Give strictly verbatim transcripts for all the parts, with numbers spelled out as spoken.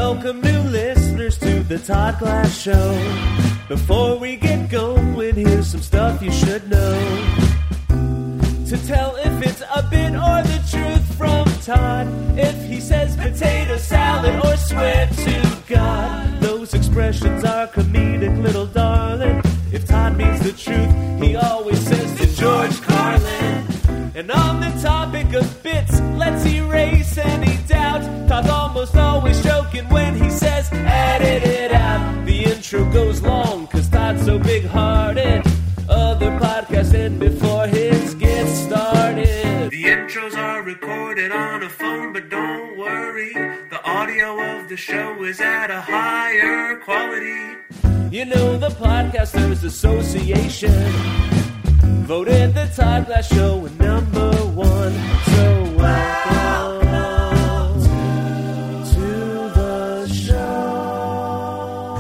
welcome new listeners to the Todd Glass Show. Before we get going, here's some stuff you should know. To tell if it's a bit or the truth from Todd. If he says potato salad or swear to God, those expressions are comedic, little darling. If Todd means the truth, he always says to George Carlin. And on the topic of bits, let's erase any doubt. Todd's almost always joking when he says edit it out. The intro goes long cause Todd's so big-hearted. Other podcasts end before his gets started. The intros are recorded on a phone, but don't worry, the audio of the show is at a higher quality. You know the Podcasters Association voted the Todd Glass Show number one. So welcome to the show.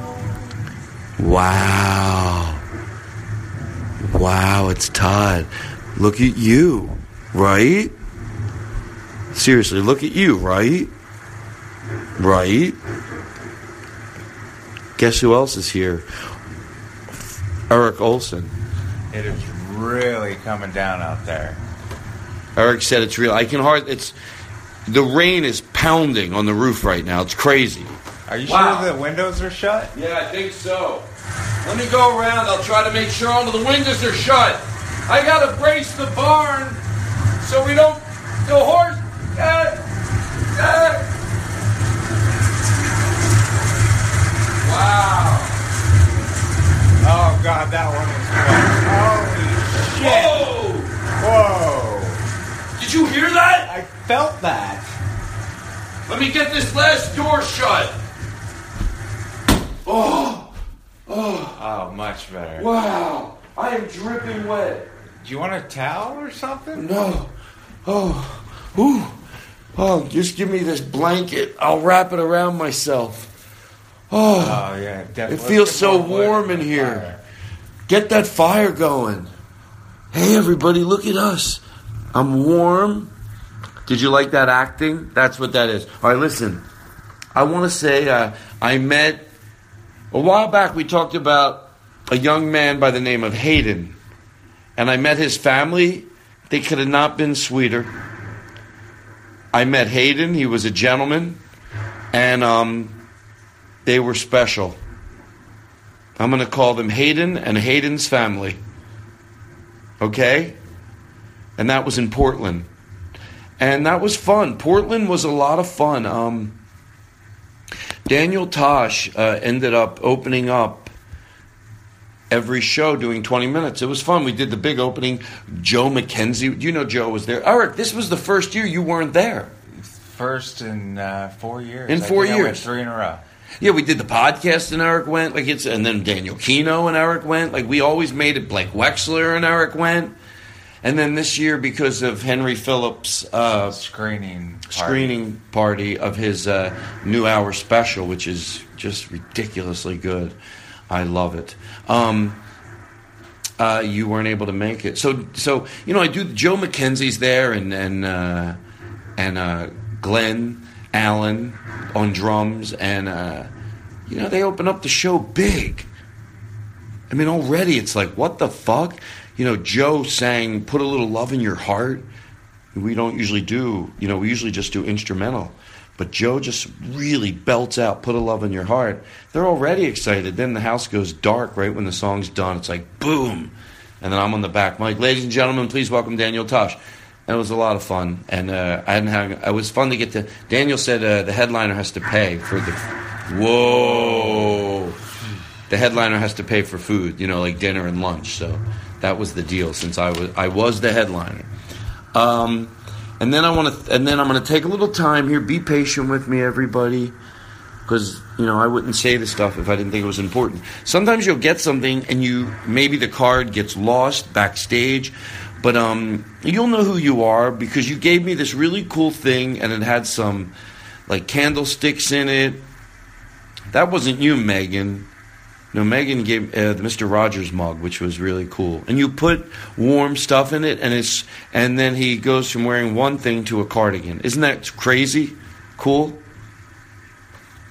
Wow. Wow, it's Todd. Look at you, right? Seriously, look at you, right? Right? Guess who else is here? Eric Olson. It is really coming down out there. Eric said it's real. I can hardly... It's... The rain is pounding on the roof right now. It's crazy. Are you Wow. sure the windows are shut? Yeah, I think so. Let me go around. I'll try to make sure all of the windows are shut. I gotta brace the barn so we don't... The horse... Uh, uh. Wow. Oh, God, that one was close. Holy shit. Whoa! Whoa. Did you hear that? I felt that. Let me get this last door shut. Oh! Oh! Oh, much better. Wow! I am dripping wet. Do you want a towel or something? No. Oh. Ooh. Oh, just give me this blanket. I'll wrap it around myself. Oh. Oh, yeah, definitely. It feels so warm in here. Fire. Get that fire going. Hey, everybody, look at us. I'm warm. Did you like that acting? That's what that is. All right, listen. I want to say uh, I met... A while back, we talked about a young man by the name of Hayden. And I met his family. They could have not been sweeter. I met Hayden. He was a gentleman. And um, they were special. I'm going to call them Hayden and Hayden's family. Okay? And that was in Portland. And that was fun. Portland was a lot of fun. Um... Daniel Tosh uh, ended up opening up every show doing twenty minutes. It was fun. We did the big opening. Joe McKenzie. You know Joe was there. Eric, this was the first year you weren't there. First in uh, four years. In I four think years. I went three in a row. Yeah, we did the podcast and Eric went. Like it's, and then Daniel Kino and Eric went. Like we always made it. Blake Wexler and Eric went. And then this year, because of Henry Phillips' uh, screening party. screening party of his uh, new hour special, which is just ridiculously good. I love it. Um, uh, you weren't able to make it, so so you know I do. Joe McKenzie's there, and and uh, and uh, Glenn Allen on drums, and uh, you know they open up the show big. I mean, already it's like, what the fuck? You know, Joe sang Put a Little Love in Your Heart. We don't usually do, you know, we usually just do instrumental. But Joe just really belts out Put a Love in Your Heart. They're already excited. Then the house goes dark right when the song's done. It's like, boom. And then I'm on the back mic. Ladies and gentlemen, please welcome Daniel Tosh. And it was a lot of fun. And uh, I hadn't had, it was fun to get to, Daniel said uh, the headliner has to pay for the, whoa. The headliner has to pay for food, you know, like dinner and lunch. So that was the deal since I was I was the headliner. Um, and then I want to and then I'm going to take a little time here. Be patient with me, everybody, because you know I wouldn't say this stuff if I didn't think it was important. Sometimes you'll get something and you maybe the card gets lost backstage, but um, you'll know who you are because you gave me this really cool thing and it had some like candlesticks in it. That wasn't you, Megan. No, Megan gave uh, the Mister Rogers mug, which was really cool. And you put warm stuff in it, and it's and then he goes from wearing one thing to a cardigan. Isn't that crazy? Cool?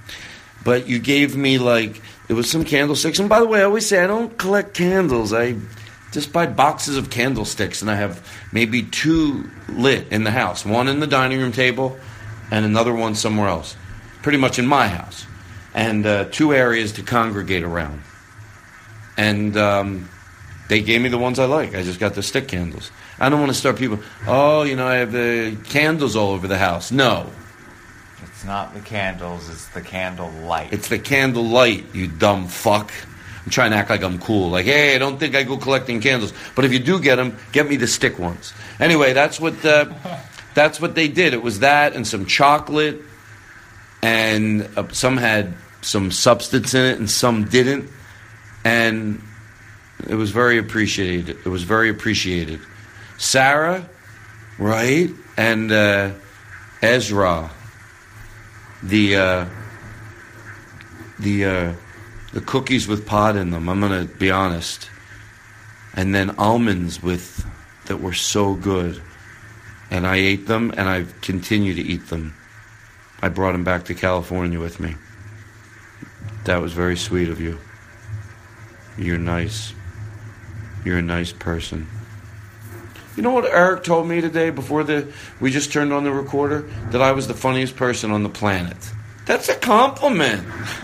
but you gave me like it was some candlesticks. And by the way, I always say I don't collect candles. I just buy boxes of candlesticks, and I have maybe two lit in the house. One in the dining room table, and another one somewhere else. Pretty much in my house, and uh, two areas to congregate around. And um, they gave me the ones I like. I just got the stick candles. I don't want to start people, oh, you know, I have uh, candles all over the house. No. It's not the candles, it's the candle light. It's the candle light, you dumb fuck. I'm trying to act like I'm cool. Like, hey, I don't think I go collecting candles. But if you do get them, get me the stick ones. Anyway, that's what uh, that's what they did. It was that and some chocolate. And uh, some had some substance in it and some didn't. And it was very appreciated. It was very appreciated. Sarah, right? And uh, Ezra, the uh, the uh, the cookies with pod in them. I'm gonna be honest. And then almonds with that were so good, and I ate them, and I continue to eat them. I brought them back to California with me. That was very sweet of you. You're nice. You're a nice person. You know what Eric told me today before the we just turned on the recorder? That I was the funniest person on the planet. That's a compliment.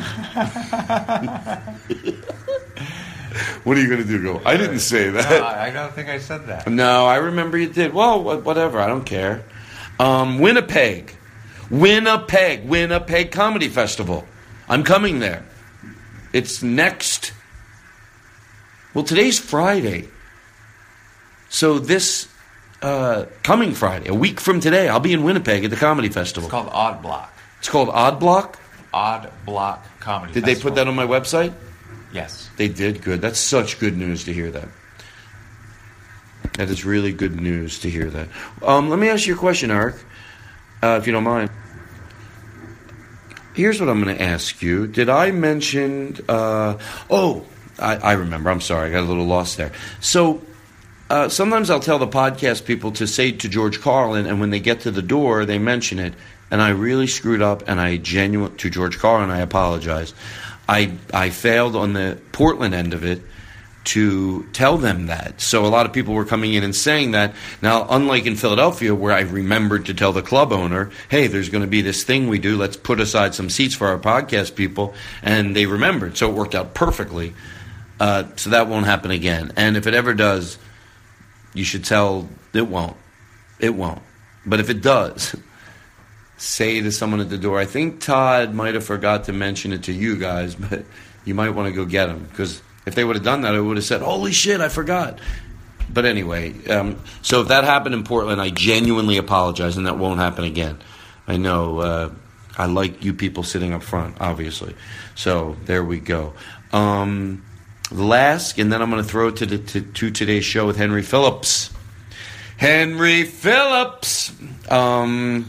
What are you going to do? Go, I didn't say that. No, I don't think I said that. No, I remember you did. Well, whatever. I don't care. Um, Winnipeg. Winnipeg. Winnipeg Comedy Festival. I'm coming there. It's next... Well, today's Friday. So this uh, coming Friday, a week from today, I'll be in Winnipeg at the Comedy Festival. It's called Odd Block. It's called Odd Block? Odd Block Comedy Did Festival. they put that on my website? Yes. They did? Good. That's such good news to hear that. That is really good news to hear that. Um, let me ask you a question, Eric, uh, if you don't mind. Here's what I'm going to ask you. Did I mention... Uh, oh... I, I remember. I'm sorry. I got a little lost there. So uh, sometimes I'll tell the podcast people to say to George Carlin, and when they get to the door, they mention it. And I really screwed up, and I genuine to George Carlin, I apologize. I I failed on the Portland end of it to tell them that. So a lot of people were coming in and saying that. Now, unlike in Philadelphia, where I remembered to tell the club owner, hey, there's going to be this thing we do. Let's put aside some seats for our podcast people. And they remembered. So it worked out perfectly. Uh, so that won't happen again. And if it ever does, you should tell it won't. It won't. But if it does, say to someone at the door, I think Todd might have forgot to mention it to you guys, but you might want to go get him. Because if they would have done that, I would have said, holy shit, I forgot. But anyway, um, so if that happened in Portland, I genuinely apologize, and that won't happen again. I know uh, I like you people sitting up front, obviously. So there we go. Um, last, and then I'm going to throw it to, the, to, to today's show with Henry Phillips. Henry Phillips! Um...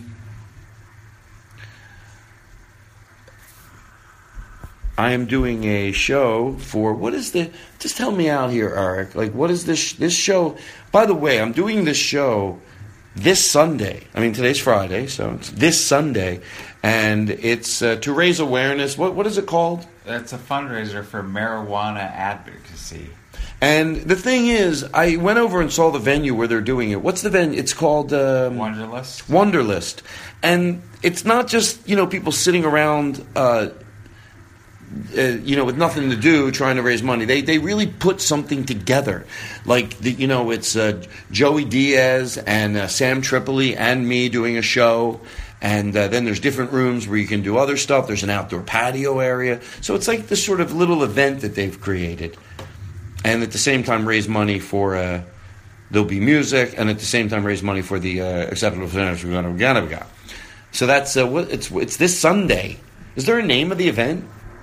I am doing a show for, what is the, just help me out here, Eric. Like, what is this, this show? By the way, I'm doing this show this Sunday. I mean, today's Friday, so it's this Sunday. And it's uh, to raise awareness. What What is it called? It's a fundraiser for marijuana advocacy. And the thing is, I went over and saw the venue where they're doing it. What's the venue? It's called... Um, Wunderlist. Wunderlist. And it's not just, you know, people sitting around... Uh, Uh, you know, with nothing to do, trying to raise money. They they really put something together. Like, the, you know, it's uh, Joey Diaz and uh, Sam Tripoli and me doing a show. And uh, then there's different rooms where you can do other stuff. There's an outdoor patio area. So it's like this sort of little event that they've created. And at the same time raise money for, uh, there'll be music, and at the same time raise money for the uh, Acceptable Centers we're going to So that's, uh, what, it's, it's this Sunday. Is there a name of the event?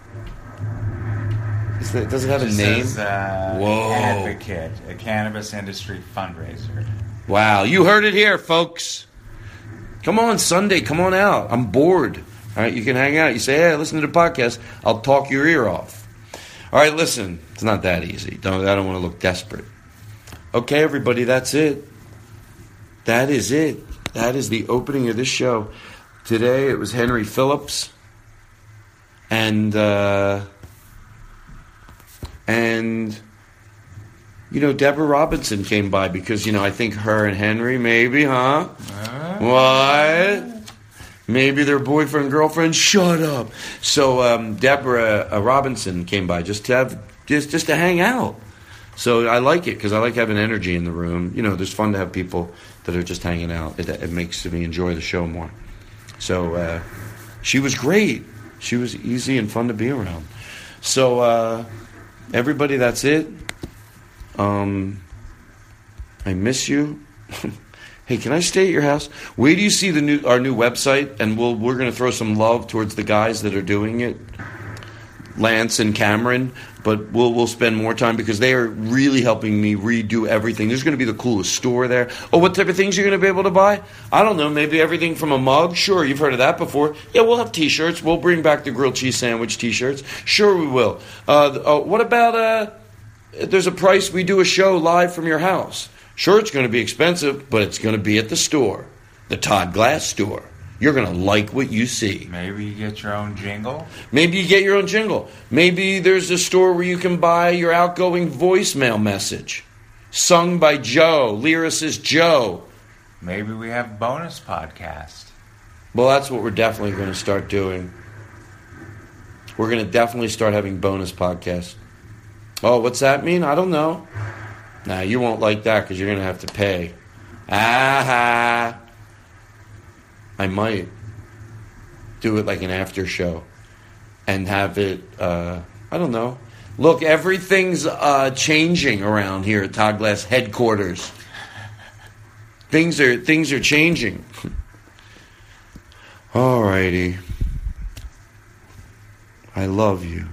It, does it have it a name? Says, uh, Whoa. Advocate, a cannabis industry fundraiser. Wow, you heard it here, folks. Come on, Sunday, come on out. I'm bored. All right, you can hang out. You say, hey, listen to the podcast. I'll talk your ear off. All right, listen, it's not that easy. Don't, I don't want to look desperate. Okay, everybody, that's it. That is it. That is the opening of this show. Today, it was Henry Phillips. and uh, and you know, Deborah Robinson came by because, you know, I think her and Henry, maybe, huh? Uh, what? Maybe their boyfriend, girlfriend. Shut up. So um, Deborah uh, Robinson came by just to have just just to hang out. So I like it because I like having energy in the room. You know, there's fun to have people that are just hanging out. It, it makes me enjoy the show more. So uh, she was great. She was easy and fun to be around. So uh, everybody, that's it. Um, I miss you. Hey, can I stay at your house? Wait till you see the new our new website, and we'll we're going to throw some love towards the guys that are doing it, Lance and Cameron. But we'll we'll spend more time because they are really helping me redo everything. There's going to be the coolest store there. Oh, what type of things you're going to be able to buy? I don't know. Maybe everything from a mug. Sure, you've heard of that before. Yeah, we'll have T-shirts. We'll bring back the grilled cheese sandwich T-shirts. Sure, we will. Uh, uh, what about uh? There's a price we do a show live from your house. Sure, it's going to be expensive, but it's going to be at the store, the Todd Glass store. You're going to like what you see. Maybe you get your own jingle. Maybe you get your own jingle. Maybe there's a store where you can buy your outgoing voicemail message, sung by Joe, lyricist Joe. Maybe we have bonus podcast. Well, that's what we're definitely going to start doing. We're going to definitely start having bonus podcasts. Oh, what's that mean? I don't know. Nah, you won't like that because you're going to have to pay. Ah, I might do it like an after show and have it, uh, I don't know. Look, everything's uh, changing around here at Todd Glass headquarters. Things are things are changing. All righty. I love you.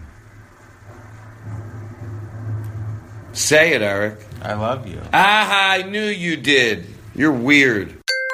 Say it, Eric. I love you. Ah, I knew you did. You're weird.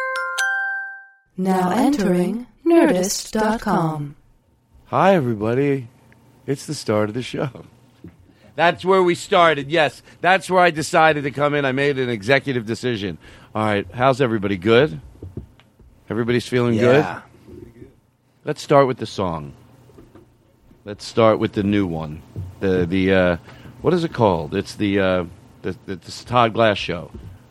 Now entering Nerdist dot com. Hi, everybody. It's the start of the show. That's where we started, yes. That's where I decided to come in. I made an executive decision. All right, how's everybody? Good? Everybody's feeling yeah. good? Let's start with the song. Let's start with the new one. The, the, uh... What is it called? It's the, uh, the, the, the Todd Glass show.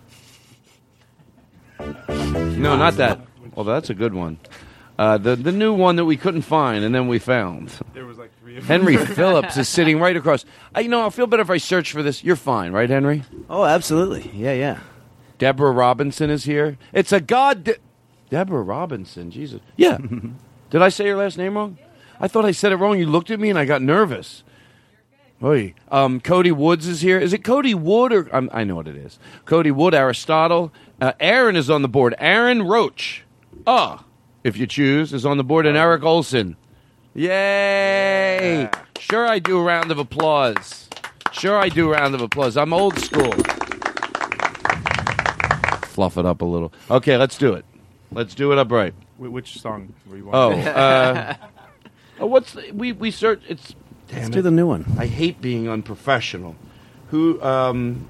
No, not that. Oh, that's a good one. Uh, the the new one that we couldn't find and then we found. There was like three of them. Henry Phillips is sitting right across. I, you know, I'll feel better if I search for this. You're fine, right, Henry? Oh, absolutely. Yeah, yeah. Deborah Robinson is here. It's a god... De- Deborah Robinson, Jesus. Yeah. Did I say your last name wrong? I thought I said it wrong. You looked at me and I got nervous. Oy. Um, Cody Woods is here. Is it Cody Wood or um, I know what it is? Cody Wood, Aristotle. Uh, Aaron is on the board. Aaron Roach. Ah, if you choose, is on the board. And Eric Olson. Yay! Yeah. Sure, I do a round of applause. Sure, I do a round of applause. I'm old school. Fluff it up a little. Okay, let's do it. Let's do it upright. Which song were you Oh, on? uh, oh, what's the, we we search? It's. Damn Let's it. do the new one. I hate being unprofessional. Who, um...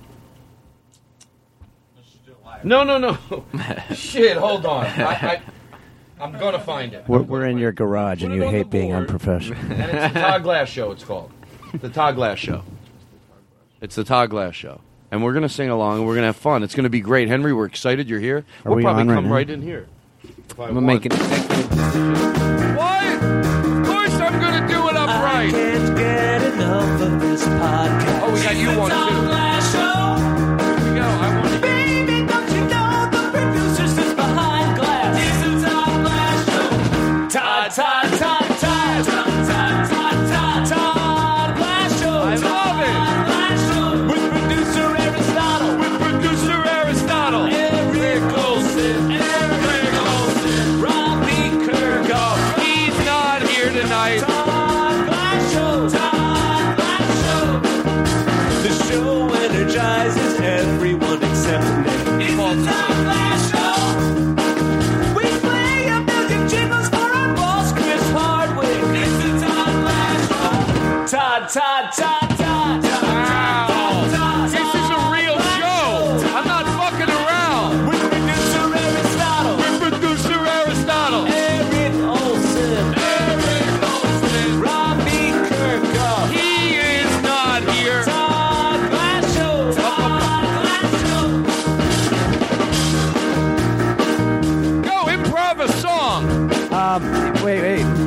No, no, no. Shit, hold on. I, I, I'm going to find it. We're, we're in your garage Put and it you on hate the being board. unprofessional. And it's the Todd Glass Show, it's called. The Todd Glass Show. It's the Todd Glass Show. And we're going to sing along and we're going to have fun. It's going to be great. Henry, we're excited you're here. Are we'll we probably on right come now? right in here. I'm going to make an executive decision. What? Of course I'm going to do it I upright. can't get enough of this podcast. Oh, we got you one, The Todd too. Glass Show. Here we go. I want to... Baby, don't you know the producer sits behind glass? It's the Todd Glass Show. Todd, Todd, Todd, Todd, Todd, Todd, Todd, Todd, Todd Glass Show. I love it. Todd Glass Show. With producer Aristotle. With producer Aristotle. Eric Olson. Eric Olson. Robbie Kirkhoff. He's not here tonight. Todd Glass Show. Todd Glass Show. The show energizes everyone except me. It's the Todd Glass Show. We play a million jingles for our boss, Chris Hardwick. It's the Todd Glass Show. Todd, Todd, Todd, Todd, Todd, Wow. Todd, Todd, This is a real show. I'm not fucking around. with producer Aristotle. With producer Aristotle. Eric Olson. Eric Olson. Rob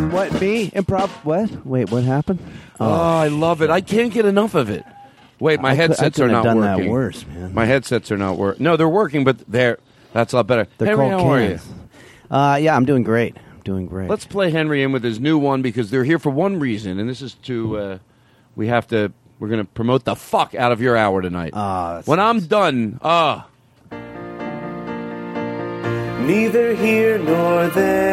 What, me? Improv? What? Wait, what happened? Oh, I love it. I can't get enough of it. Wait, my I cou- I headsets are couldn't not have done working. that worse, man. My headsets are not working. No, they're working, but they're that's a lot better. They're Henry, called how are you? cans. Uh, yeah, I'm doing great. I'm doing great. Let's play Henry in with his new one because they're here for one reason, and this is to uh, we have to. We're going to promote the fuck out of your hour tonight. Ah, when I'm done, ah. Neither here nor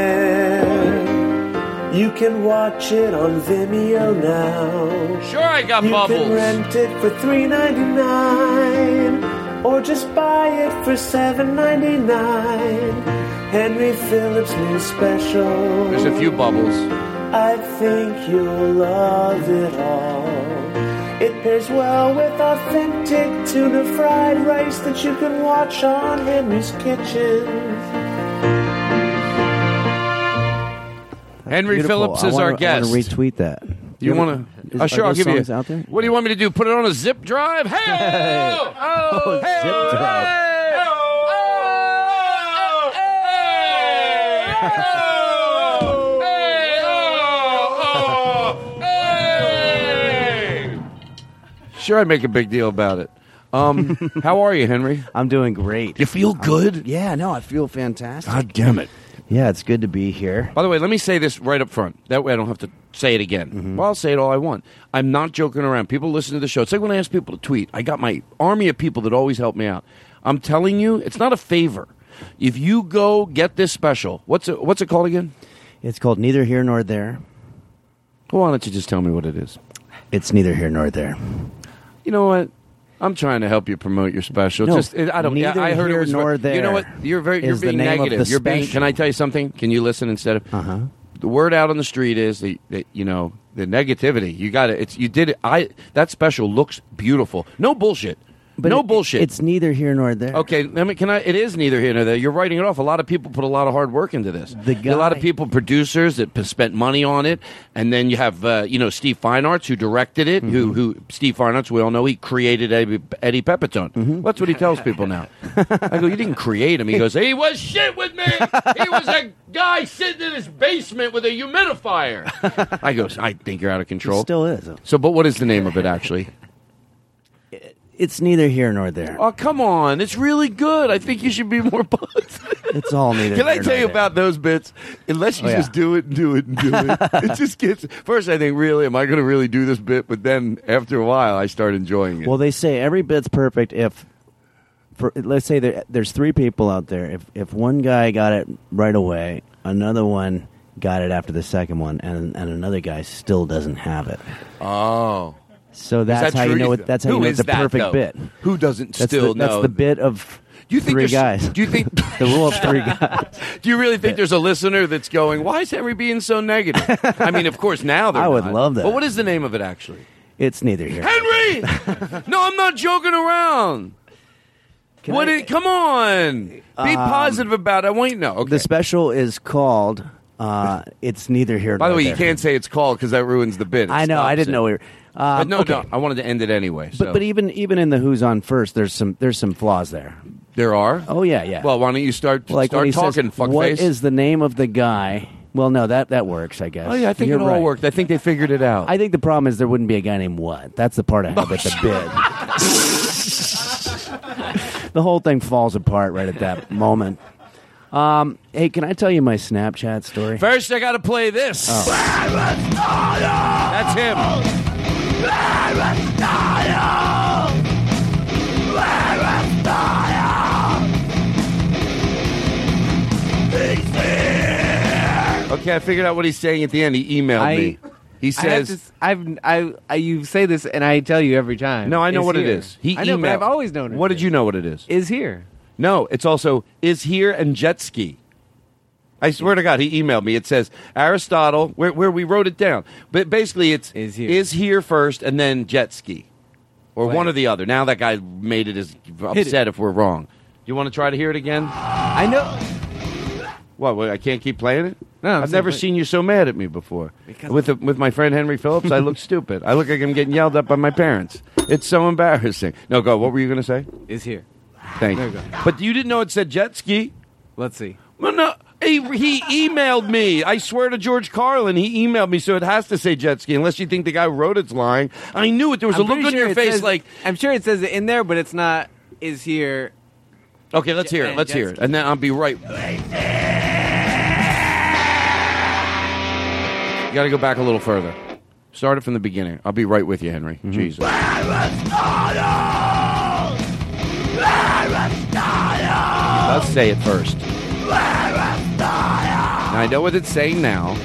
there. You can watch it on Vimeo now. Sure, I got you bubbles. You can rent it for three ninety-nine, or just buy it for seven ninety-nine. Henry Phillips' new special. There's a few bubbles. I think you'll love it all. It pairs well with authentic tuna fried rice that you can watch on Henry's Kitchen. Henry Beautiful. Phillips I is wanna, our guest. I want to retweet that. You want to? Oh, sure, I'll give you. Out there? What do you want me to do? Put it on a zip drive? Hey! Hey. Oh, Oh, hey! zip drive. Hey! Oh, hey! Oh, hey! Sure, I'd make a big deal about it. Um, how are you, Henry? I'm doing great. You feel good? Yeah, no, I feel fantastic. God damn it. Yeah, it's good to be here. By the way, let me say this right up front. That way I don't have to say it again. Mm-hmm. Well, I'll say it all I want. I'm not joking around. People listen to the show. It's like when I ask people to tweet. I got my army of people that always help me out. I'm telling you, it's not a favor. If you go get this special, what's it, what's it called again? It's called Neither Here Nor There. Well, why don't you just tell me what it is? It's neither here nor there. You know what? I'm trying to help you promote your special. No, Just it, I don't. neither I heard here it was. nor You there know what? You're very. You're is the being name of negative. the You're being. special. Can I tell you something? Can you listen instead of? Uh huh. The word out on the street is that, that you know the negativity. You got it. It's you did it. I that special looks beautiful. No bullshit. But no it- bullshit. It's neither here nor there. Okay, I mean, can I? It is neither here nor there. You're writing it off. A lot of people put a lot of hard work into this. The a lot of guy- people, producers that p- spent money on it, and then you have, uh, you know, Steve Feinarts who directed it. Who, who Steve Feinarts? We all know he created Eddie, Eddie Pepitone. That's what he tells people now. I go, you didn't create him. He goes, he was shit with me. He was a guy sitting in his basement with a humidifier. I go, I think you're out of It control. still is. So, but what is the name of it actually? It's neither here nor there. Oh, come on. It's really good. I think you should be more positive. It's all neither Can I here tell nor you there. about those bits? Unless you Oh, yeah. just do it and do it and do it. It just gets... First, I think, really, am I going to really do this bit? But then, after a while, I start enjoying it. Well, they say every bit's perfect if, for let's say there, there's three people out there. If if one guy got it right away, another one got it after the second one, and and another guy still doesn't have it. oh. So Is that's that how true? you know it. That's how Who you know is it's the that, perfect though? bit. Who doesn't That's still the, that's know? the bit of Do you think three there's- guys. Do you think... the rule of three guys? Do you really think there's a listener that's going, why is Henry being so negative? I mean, of course, now they're I would not. love that. But what is the name of it, actually? It's neither here. Henry! No, I'm not joking around. Can What? I- It, come on. Be Um, positive about it. I want you to know. Okay. The special is called uh, "It's Neither Here." By the Nor way, you There. can't say it's called because that ruins the bit. It I know. I stops didn't it. know we were. Uh, But no, okay. no, I wanted to end it anyway. So. But but even even in the Who's on First, there's some there's some flaws there. there are. Oh yeah, yeah. Well, why don't you start like when start he talking, says, fuckface? "What is the name of the guy?" Well, no, that that works, I guess. Oh yeah, I think You're it all right. worked. I think they figured it out. I think the problem is there wouldn't be a guy named What. That's the part I have with the bid. The whole thing falls apart right at that moment. Um, hey, can I tell you my Snapchat story? First, I got to play this. Oh. That's him. Okay, I figured out what he's saying at the end. He emailed I- me. He I have says, to, I've, I, I, you say this, and I tell you every time. "No, I know Is what it here. is." He I know, emailed. but I've always known it. What did you know what it is? Is here. No, it's also is here and jet ski. I swear to God, he emailed me. It says Aristotle, where, where we wrote it down. But basically, it's Is here. is here first and then jet ski. Or Wait. one or the other. Now that guy made it as upset if we're wrong. You want to try to hear it again? I know. What, wait, I can't keep playing it? No, I'm I've saying never play- seen you so mad at me before. Because- With the, with my friend Henry Phillips, I look stupid. I look like I'm getting yelled at by my parents. It's so embarrassing. No, go. What were you going to say? Is here. Thank There you. you go. But you didn't know it said jet ski? Let's see. Well, no, He, he emailed me. I swear to George Carlin, he emailed me, so it has to say jet ski, unless you think the guy who wrote it's lying. I knew it. There was I'm a look pretty on sure your it face says- like... I'm sure it says it in there, but it's not. Is here. Okay, let's hear it. and Let's jet hear it. ski. And then I'll be right... You got to go back a little further. Start it from the beginning. I'll be right with you, Henry. Mm-hmm. Jesus. Let's say it first. Now, I know what it's saying now.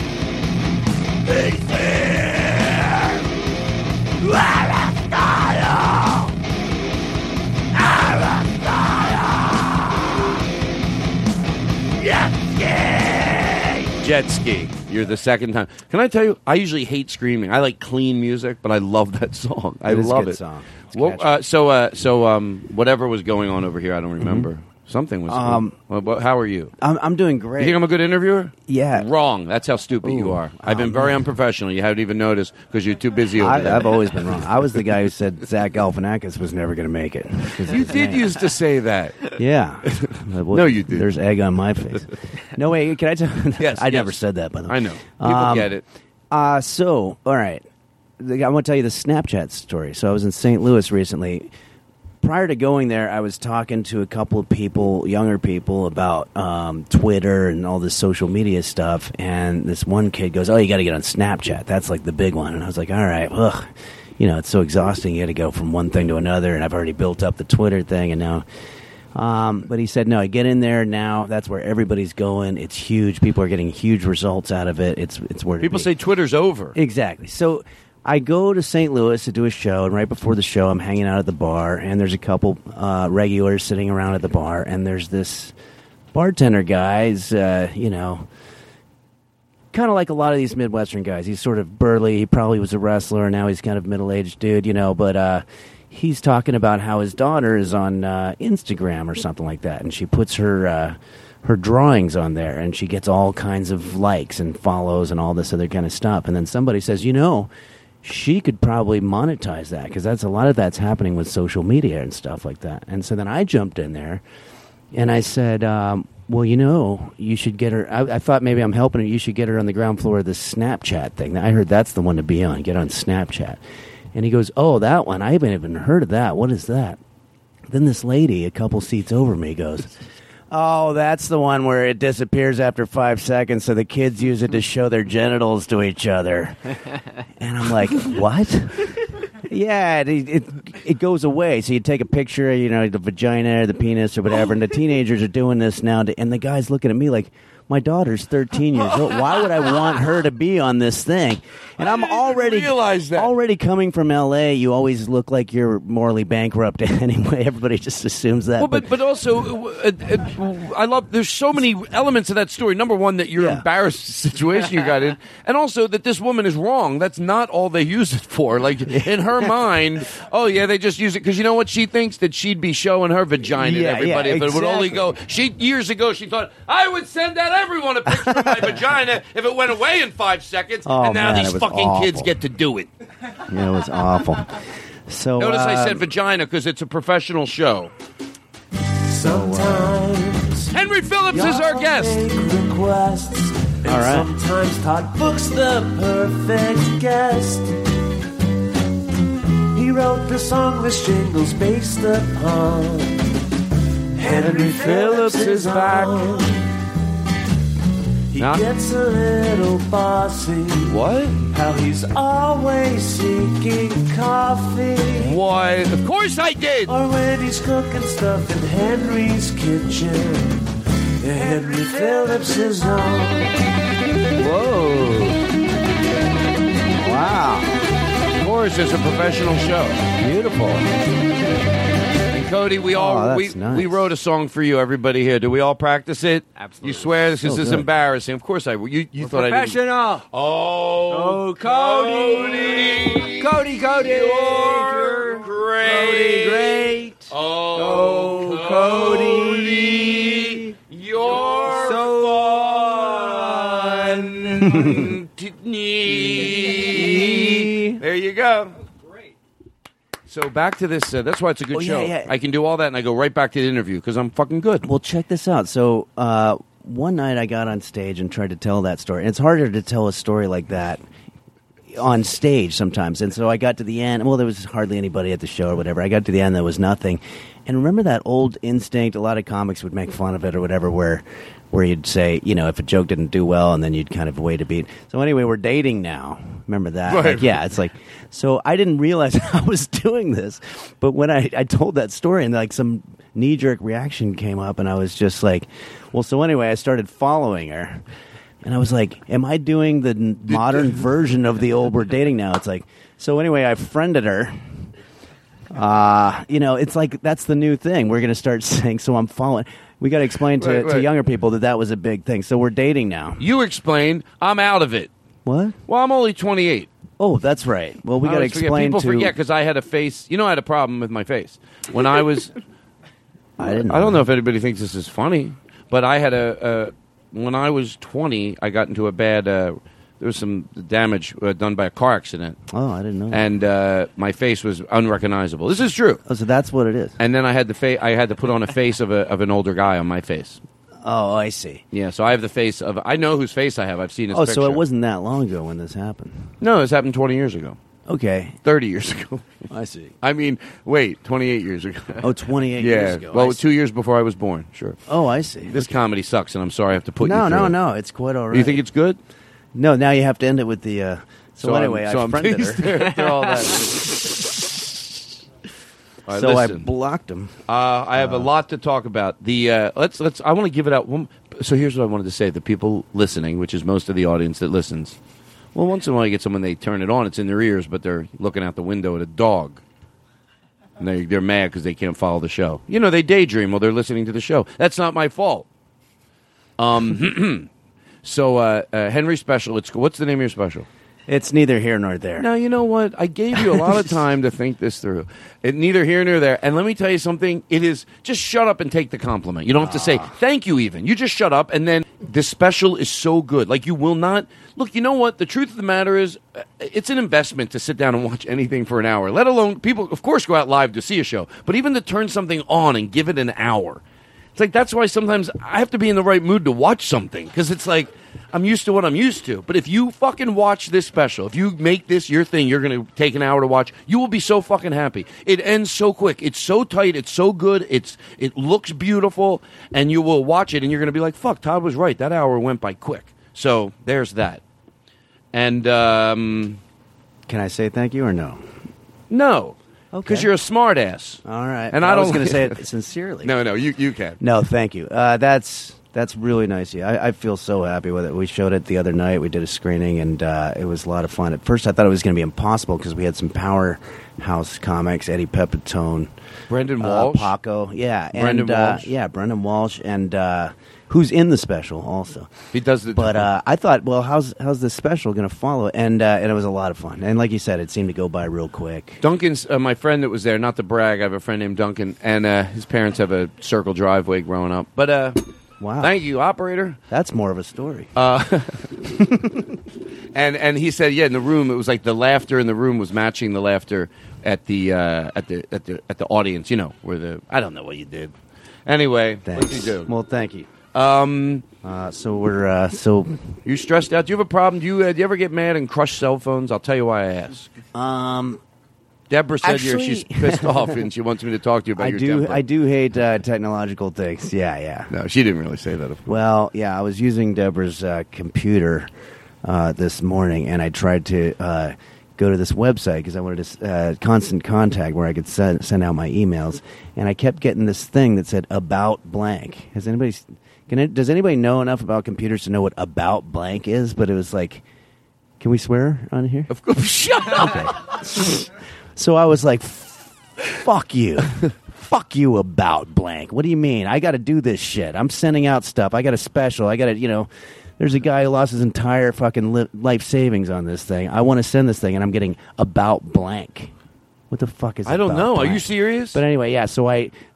Jet ski. You're the second time. Can I tell you? I usually hate screaming. I like clean music, but I love that song. I It is a love good it. song. It's Well, catchy. uh, so, uh, so, um, whatever was going on over here, I don't remember. Something was. Um, well, well, how are you? I'm, I'm doing You great. think I'm a good interviewer? Yeah. Wrong. That's how stupid you Ooh. are. I've been Oh, very man. unprofessional. You haven't even noticed because you're too busy over I, there. I've always been wrong. I was the guy who said Zach Galifianakis was never going to make it. 'Cause You of his did name. used to say that. Yeah. No, you didn't. There's egg on my face. No, wait. Can I tell Yes, I never yes. said that, by the way. I know. People Um, get it. Uh, so, all right. The- I want to tell you the Snapchat story. So I was in Saint Louis recently. Prior to going there, I was talking to a couple of people, younger people, about um, Twitter and all this social media stuff. And this one kid goes, "Oh, you got to get on Snapchat. That's like the big one." And I was like, "All right, ugh, you know, it's so exhausting. You got to go from one thing to another." And I've already built up the Twitter thing, and now. Um, but he said, "No, I get in there now. That's where everybody's going. It's huge. People are getting huge results out of it. It's it's where to People be." say Twitter's over. Exactly. So I go to Saint Louis to do a show, and right before the show, I'm hanging out at the bar, and there's a couple uh, regulars sitting around at the bar, and there's this bartender guy. He's, uh, you know, kind of like a lot of these Midwestern guys. He's sort of burly. He probably was a wrestler, and now he's kind of middle-aged dude, you know, but uh, he's talking about how his daughter is on uh, Instagram or something like that, and she puts her... Uh, her drawings on there, and she gets all kinds of likes and follows and all this other kind of stuff. And then somebody says, you know, she could probably monetize that, because that's a lot of that's happening with social media and stuff like that. And so then I jumped in there, and I said, um, well, you know, you should get her. I, I thought maybe I'm helping her. You should get her on the ground floor of this Snapchat thing. I heard that's the one to be on. Get on Snapchat. And he goes, oh, that one. I haven't even heard of that. What is that? Then this lady, a couple seats over me, goes, oh, that's the one where it disappears after five seconds, so the kids use it to show their genitals to each other. And I'm like, what? Yeah, it, it it goes away. So you take a picture, you know, the vagina or the penis or whatever, and the teenagers are doing this now, to, and the guy's looking at me like, my daughter's thirteen years old. Why would I want her to be on this thing? And I'm already realize that. already coming from L A. You always look like you're morally bankrupt anyway. Everybody just assumes that. Well, but but also, uh, uh, I love. There's so many elements of that story. Number one, that you're Yeah. embarrassed situation you got in, and also that this woman is wrong. That's not all they use it for. Like in her mind, oh yeah, they just use it because you know what she thinks, that she'd be showing her vagina Yeah, to everybody yeah, if it would only exactly. go. She years ago she thought I would send out everyone a picture of my vagina if it went away in five seconds, Oh, and now man, these it was fucking kids awful. get to do it. Yeah, it was awful. So Notice I uh, said vagina because it's a professional show. Sometimes Henry Phillips is our y'all guest. make requests, and All right. sometimes Todd Book's the perfect guest. He wrote the song this jingle's based upon. Henry Phillips is back. He Nah. gets a little bossy. What? How he's always seeking coffee. Why? Of course I did. Or when he's cooking stuff in Henry's kitchen. Henry Phillips is on. Whoa. wow, Of course, it's a professional show. beautiful. And Cody, we all Oh, we that's nice. we wrote a song for you. Everybody here, do we all practice it? Absolutely. You swear this is So this good. embarrassing? Of course I. You you thought I didn't. Professional. Oh, Oh, Cody. Cody, Cody. You're great. Great. Oh, Oh, Cody. You're So fun. There you go. So back to this. Uh, that's why it's a good Oh, yeah, show. yeah. I can do all that, and I go right back to the interview because I'm fucking good. Well, check this out. So uh, one night I got on stage and tried to tell that story. And it's harder to tell a story like that on stage sometimes. And so I got to the end. Well, there was hardly anybody at the show or whatever. I got to the end, there was nothing. And remember that old instinct? A lot of comics would make fun of it or whatever, where where you'd say, you know, if a joke didn't do well, and then you'd kind of wait a beat. So anyway, we're dating now. Remember that? Right. Like, yeah, it's like, so I didn't realize I was doing this. But when I, I told that story, and like some knee-jerk reaction came up, and I was just like, well, so anyway, I started following her. And I was like, am I doing the n- modern version of the old we're dating now? It's like, so anyway, I friended her. Uh, you know, it's like, that's the new thing. We're going to start saying, so I'm following. We got to explain to, Wait, wait. to younger people that that was a big thing. So we're dating now. You explain. I'm out of it. What? Well, I'm only twenty-eight. Oh, that's right. Well, we I got to always forget. explain People to... forget because I had a face. You know, I had a problem with my face when I was. I didn't know. I don't know if anybody thinks this is funny, but I had a. a when I was twenty, I got into a bad. Uh, there was some damage uh, done by a car accident, Oh, I didn't know. and uh, my face was unrecognizable. This is true. oh, so that's what it is. And then I had the fa- I had to put on a face of a of an older guy on my face. Oh, I see. Yeah, so I have the face of. I know whose face I have. I've seen his Oh, picture. so it wasn't that long ago when this happened. No, this happened twenty years ago. Okay. thirty years ago. I see. I mean, wait, twenty-eight years ago. Oh, twenty-eight yeah. years ago. Well, I see. two years before I was born. Sure. Oh, I see. This comedy sucks, and I'm sorry I have to put no, you through no, it. no. It's quite all right. You think it's good? No, now you have to end it with the... Uh, so, I'm- anyway, so I I'm friended pleased her. after all that. All right, so I listen. blocked him. Uh, I have a lot to talk about. The uh, let's let's. I want to give it out. One, so here's what I wanted to say: the people listening, which is most of the audience that listens. Well, once in a while you get someone, they turn it on, it's in their ears, but they're looking out the window at a dog, and they they're mad because they can't follow the show. You know, they daydream while they're listening to the show. That's not my fault. Um. so uh, uh, Henry Special. It's what's the name of your special? It's neither here nor there. Now, you know what? I gave you a lot of time to think this through. It, neither here nor there. And let me tell you something. It is just shut up and take the compliment. You don't have to say thank you even. You just shut up, and then this special is so good. Like, you will not... Look, you know what? The truth of the matter is uh, it's an investment to sit down and watch anything for an hour, let alone... People, of course, go out live to see a show. But even to turn something on and give it an hour. It's like, that's why sometimes I have to be in the right mood to watch something. Because it's like... I'm used to what I'm used to. But if you fucking watch this special, if you make this your thing, you're going to take an hour to watch, you will be so fucking happy. It ends so quick. It's so tight. It's so good. It's It looks beautiful. And you will watch it, and you're going to be like, fuck, Todd was right. That hour went by quick. So there's that. And, um... Can I say thank you or no? no. Okay. Because you're a smart ass. All right. And I, I was don't- going to say it sincerely. No, no, you, you can. No, thank you. Uh, that's that's really nice of you. I, I feel so happy with it. We showed it the other night. We did a screening, and uh, it was a lot of fun. At first, I thought it was going to be impossible because we had some powerhouse comics, Eddie Pepitone, Brendan uh, Walsh. Paco, yeah, Brendan and, uh, Walsh. yeah, Brendan Walsh, and uh, who's in the special also. He does the... But uh, I thought, well, how's how's this special going to follow? And uh, and it was a lot of fun. And like you said, it seemed to go by real quick. Duncan's, uh, my friend that was there, not to brag, I have a friend named Duncan, and uh, his parents have a circle driveway growing up. But uh, Wow, thank you, operator. that's more of a story. Uh, and and he said, yeah, in the room, it was like the laughter in the room was matching the laughter at the uh, at the at the at the audience. You know, where the I don't know what you did. Anyway, Thanks. what did you do? Well, thank you. Um, Uh, so we're uh, so you stressed out? Do you have a problem? Do you, uh, do you ever get mad and crush cell phones? I'll tell you why I ask. um. Deborah said you're, Actually- she's pissed off and she wants me to talk to you about I your do. temper. I do hate uh, technological things. Yeah, yeah. No, she didn't really say that. Of course. Well, yeah. I was using Deborah's uh, computer uh, this morning, and I tried to uh, go to this website because I wanted to uh, constant contact where I could send send out my emails, and I kept getting this thing that said about blank. Has anybody? Can it, does anybody know enough about computers to know what about blank is? But it was like, can we swear on here? Of course, shut up. Okay. So I was like, fuck you. Fuck you about blank. What do you mean? I got to do this shit. I'm sending out stuff. I got a special. I got to, you know, there's a guy who lost his entire fucking li- life savings on this thing. I want to send this thing, and I'm getting about blank. What the fuck is I don't about know. Are blank? you serious? But anyway, yeah, so I,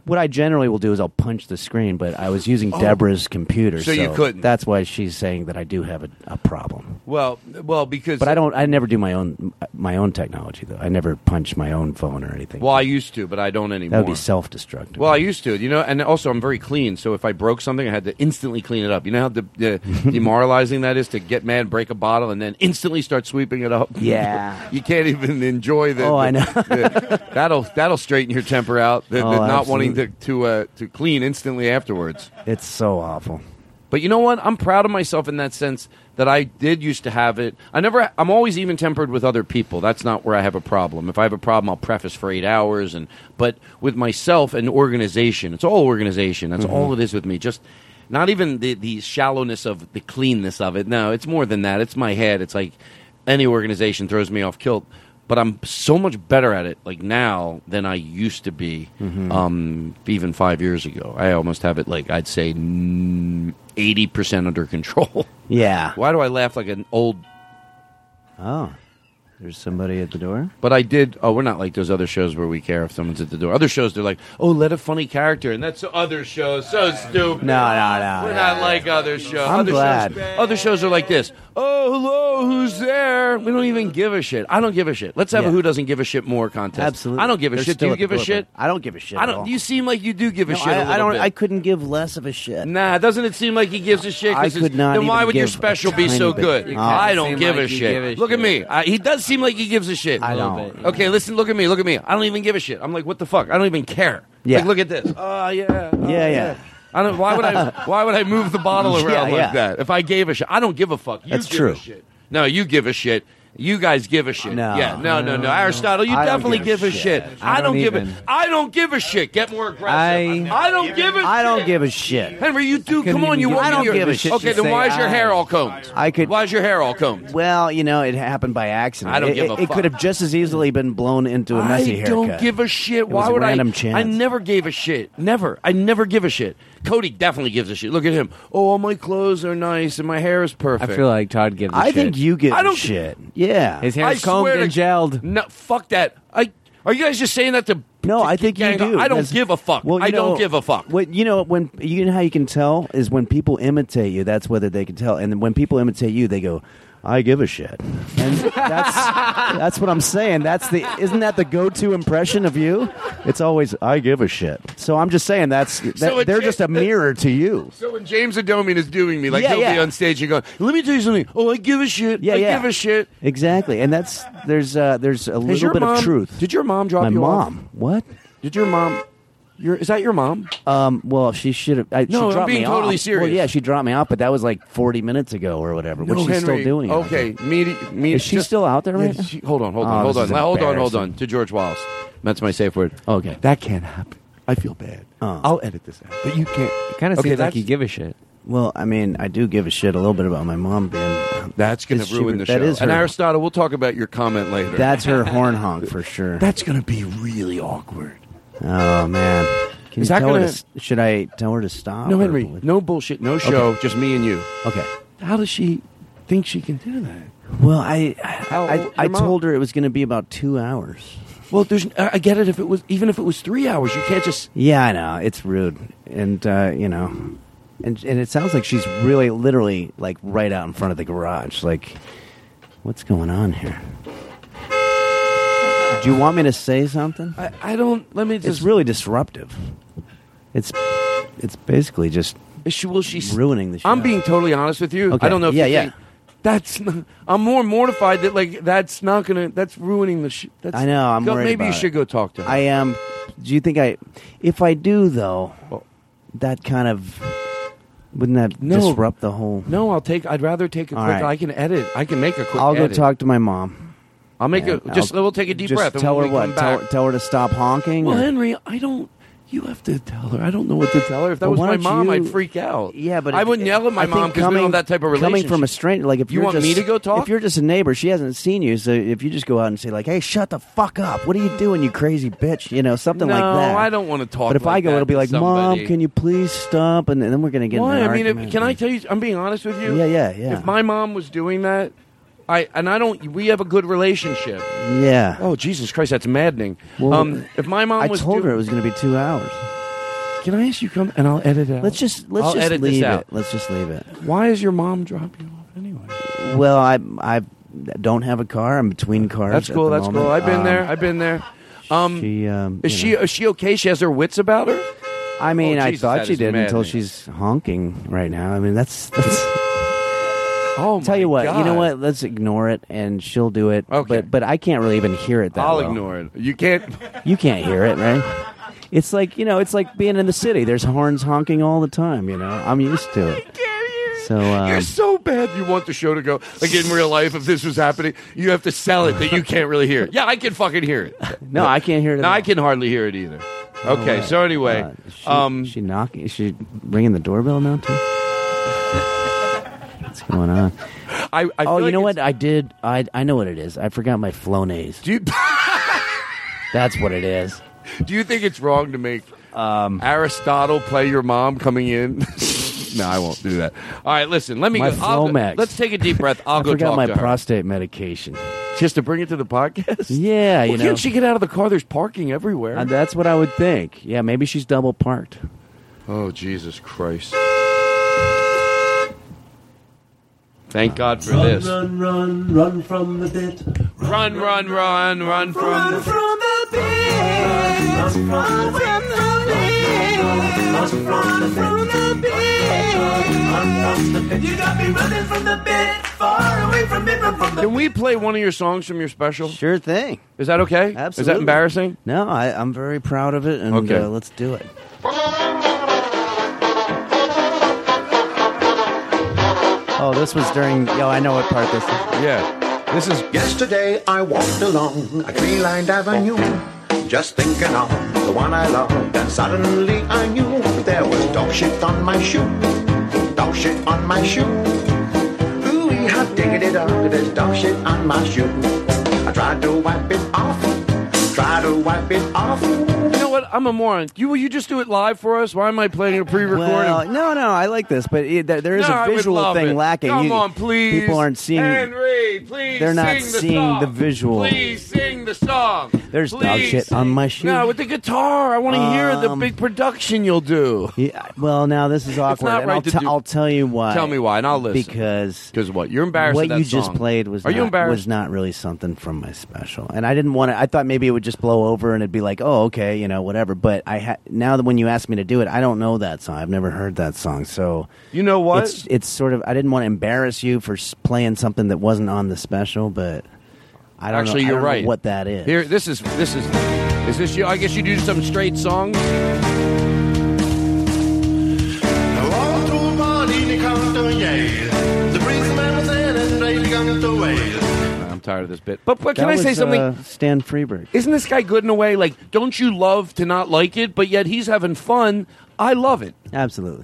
what I generally will do is I'll punch the screen, but I was using Oh. Deborah's computer, So so, you couldn't. That's why she's saying that I do have a, a problem. Well, well, because But I don't. I never do my own my own technology though. I never punch my own phone or anything. Well, I used to, but I don't anymore. that would be self-destructive. Well, I used to, you know, and also I'm very clean. So if I broke something, I had to instantly clean it up. You know how de- de- demoralizing that is to get mad, break a bottle, and then instantly start sweeping it up. Yeah. You can't even enjoy the. Oh, the- I know. the- that'll that'll straighten your temper out. The, the Oh, not wanting to absolutely. to uh, to clean instantly afterwards. It's so awful. But you know what? I'm proud of myself in that sense that I did used to have it. I never. I'm always even tempered with other people. That's not where I have a problem. If I have a problem, I'll preface for eight hours. And but with myself and organization, it's all organization. That's all it is with me. Just not even the the shallowness of the cleanness of it. No, it's more than that. It's my head. It's like any organization throws me off kilt. But I'm so much better at it, like now, than I used to be, um, even five years ago. I almost have it, like I'd say, eighty percent under control. Yeah. Why do I laugh like an old? Oh, there's somebody at the door. But I did. Oh, we're not like those other shows where we care if someone's at the door. Other shows, they're like, oh, let a funny character, and that's other shows. So stupid. No, no, no. We're no. not like other shows. I'm other glad. Shows, other shows are like this. Oh, hello, who's there? We don't even give a shit. I don't give a shit. Let's have Yeah. a who doesn't give a shit more contest. Absolutely. I don't give a They're shit. Do still you at the give a door, shit? but I don't give a shit. I at all. don't. You seem like you do give a No, shit. I, a little I don't. bit. I couldn't give less of a shit. Nah, doesn't it seem like he gives a shit? 'Cause I it's- could not Then why even would your give a special be so tiny bit. good? You I kinda don't seem give like a you shit. give a Look at shit. me. I, he does seem like he gives a shit. I little don't. bit. Okay, listen. Look at me. Look at me. I don't even give a shit. I'm like, what the fuck? I don't even care. Yeah. Like, look at this. Oh yeah. Oh, Yeah, yeah. I don't. Why would I? Why would I move the bottle around Yeah, like yeah. that? If I gave a shit, I don't give a fuck. You That's give true. A shit. No, you give a shit. You guys give a shit. No. Yeah. No. No. No. Aristotle, you I don't definitely give give a a shit. shit. I, I don't, don't give even. a. I don't give a shit. Get more aggressive. I- I don't give a. I don't shit. give a shit. Henry, you do. couldn't Come on, even you give- want I don't your- give a shit Okay, to then why say is your I- hair all combed? I could. Why is your hair all combed? Well, you know, it happened by accident. I don't it, give a it, it fuck. could have just as easily been blown into a messy I haircut. don't give a shit. was Why a would random I? chance. I never gave a shit. Never. I never give a shit. Cody definitely gives a shit. Look at him. Oh, all my clothes are nice and my hair is I perfect. feel like Todd gives a I shit. think you give I a don't- shit. Yeah. His I hair's combed swear and to- gelled. No, fuck that. I. Are you guys just saying that to? No, to I think you gang up? do. I don't That's- give a fuck. Well, you I don't know, give a fuck. What you know when you know how you can tell is when people imitate you. That's whether they can tell, and then when people imitate you, they go, "I give a shit," and that's that's what I'm saying. That's the isn't that the go-to impression of you? It's always "I give a shit." So I'm just saying that's that, So it- they're just a mirror to you. So when James Adomian is doing me, like Yeah, he'll be yeah. on stage and go, "Let me tell you something. Oh, I give a shit. Yeah, I yeah. give a shit." Exactly, and that's there's uh, there's a Has little your bit mom, of truth. Did your mom drop My you off? mom, what? Did your mom? Your is that your mom? Um, well, she should have. I, No, she I'm dropped being me totally off. serious. Well, yeah, she dropped me off, but that was like forty minutes ago or whatever. What's she still doing? out Okay, there? me, me. Is she just- still out there right Yeah, now? she- hold on, hold Oh, on, hold this on, is hold on, hold on. embarrassing. To George Wallace, that's my safe word. Okay. That can't happen. I feel bad. Oh. I'll edit this out, but you can't. It kind of Okay, seems like that's- you give a shit. Well, I mean, I do give a shit a little bit about my mom being. That's going Is to she- ruin the show. that is and her- Aristotle, we'll talk about your comment later. That's her horn honk for sure. that's going to be really awkward. Oh man, can Is you that tell her gonna- to, s- should I tell her to stop? No, or Henry, what? no bullshit, no show, just me and you. Okay. How does she think she can do that? Well, I How I, old- I your mom? told her it was going to be about two hours. Well, there's. I I get it. If it was, even if it was three hours, you can't just. Yeah, I know it's rude, and uh, you know, and and it sounds like she's really, literally, like right out in front of the garage. Like, what's going on here? Do you want me to say something? I, I don't. Let me just. It's really disruptive. It's it's basically just Is she, will she? ruining the show. I'm being totally honest with you. Okay. I don't know if Yeah, you yeah. think that's. Not, I'm more mortified that like that's not gonna. That's ruining the. Sh- that's, I know, I'm go, worried Maybe you about should it. go talk to her. I am. Do you think I? If I do, though, Well- that kind of wouldn't that No. disrupt the whole? no, I'll take. I'd rather take a All quick. right. I can edit. I can make a quick. I'll go edit. talk to my mom. I'll make a. and Just I'll- we'll take a deep Just breath. and tell when her we what? come Tell, back- tell her to stop honking. Well, or- Henry, I don't. You have to tell her. I don't know what to tell her. If that Well, was why my don't mom, you- I'd freak out. Yeah, but I it- wouldn't yell at my I mom think because we don't coming- have that type of relationship. Coming from a stranger, like if You you're want just, me to go talk? If you're just a neighbor, she hasn't seen you, so if you just go out and say like, "Hey, shut the fuck up! What are you doing, you crazy bitch?" You know, something no, like that. I don't want to talk. But if like I go, that it'll be to like, "Mom, somebody. can you please stop?" And then we're gonna get. Why? In an I mean, if, argument. can I tell you? I'm being honest with you. Yeah, yeah, yeah. If my mom was doing that, I and I don't. We have a good relationship. Yeah. Oh Jesus Christ, that's maddening. Well, um, if my mom I was, told do- her it was going to be two hours. Can I ask you come and I'll edit it out? Let's just let's I'll just edit this leave out. it. Let's just leave it. Why is your mom dropping you off anyway? Well, I I don't have a car. I'm between cars. That's at cool. the That's moment. cool. I've been Um, there. I've been there. Um, she um, is you she know. is she okay? She has her wits about her. I mean, Oh, I Jesus, thought that she is did until maddening. she's honking right now. I mean, that's. that's Oh, Tell my you what, God. you know what? Let's ignore it, and she'll do it. Okay. But but I can't really even hear it that I'll well. ignore it. You can't. You can't hear it, right? It's like you know, it's like being in the city. There's horns honking all the time. You know, I'm used to it. So um, You're so bad. You want the show to go like in real life. If this was happening, you have to sell it that you can't really hear it. Yeah, I can fucking hear it. no, I can't hear it. at No, I all. can hardly hear it either. No Okay, way. so anyway, Uh, is she, um, is she knocking? Is she ringing the doorbell now too? What's going on? I, I Oh, feel you like know it's- what? I did. I I know what it is. I forgot my Flonase. Do you, That's what it is. do you think it's wrong to make um, Aristotle play your mom coming in? No, I won't do that. All right, listen. Let me My go. I'll go- Flomax. Let's take a deep breath. I'll I go forgot talk my to her. prostate medication. Just to bring it to the podcast. Yeah, you Well, know. can't she get out of the car? There's parking everywhere. Uh, that's what I would think. Yeah, maybe she's double parked. Oh, Jesus Christ. Thank God for Run, this. run, run, run from the bit. Run, run, run, run from the... from the bit. Run from the bit. Run from the bit. Run from the bit. You got me running from the bit. Far away from it. Run from the Can we play one of your songs from your special? Sure thing. Is that okay? Is that Absolutely. embarrassing? No, I, I'm very proud of it, and Okay. uh, let's do it. Oh, this was during. Yo, I know what part this is. Yeah. This is... Yesterday I walked along a tree-lined avenue, just thinking of the one I loved, and suddenly I knew there was dog shit on my shoe, dog shit on my shoe. Ooh, how diggity dog, there's dog shit on my shoe. I tried to wipe it off, tried to wipe it off. You know what? I'm a moron. You Will you just do it live for us? Why am I playing a pre-recorded? Well, no, no, I like this, but it, there, there is No, I a would visual love thing it. lacking. Come You- on, please. People aren't seeing. Henry, please They're not sing the seeing song. the visual. Please sing the song. There's dog Please shit on sing. my shoe. No, with the guitar. I want to hear the Um, big production you'll do. Yeah, well, now this is awkward, not and right I'll, to t- do- I'll tell you why. Tell me why, and I'll listen. Because Because what? You're embarrassed what of that you just song. played was Are not, you embarrassed? was not really something from my special, and I didn't want to. I thought maybe it would just blow over and it'd be like, oh, okay, you know, whatever. But I ha- now that when you asked me to do it, I don't know that song. I've never heard that song, so You know what? it's it's sort of. I didn't want to embarrass you for s- playing something that wasn't on the special, but I don't Actually, know. I you're don't know right. what that is. Here, this is this is is this you? I guess you do some straight songs. I'm tired of this bit. But, but can That I say was, something? Uh, Stan Freberg. Isn't this guy good in a way? Like, don't you love to not like it, but yet he's having fun? I love it. Absolutely.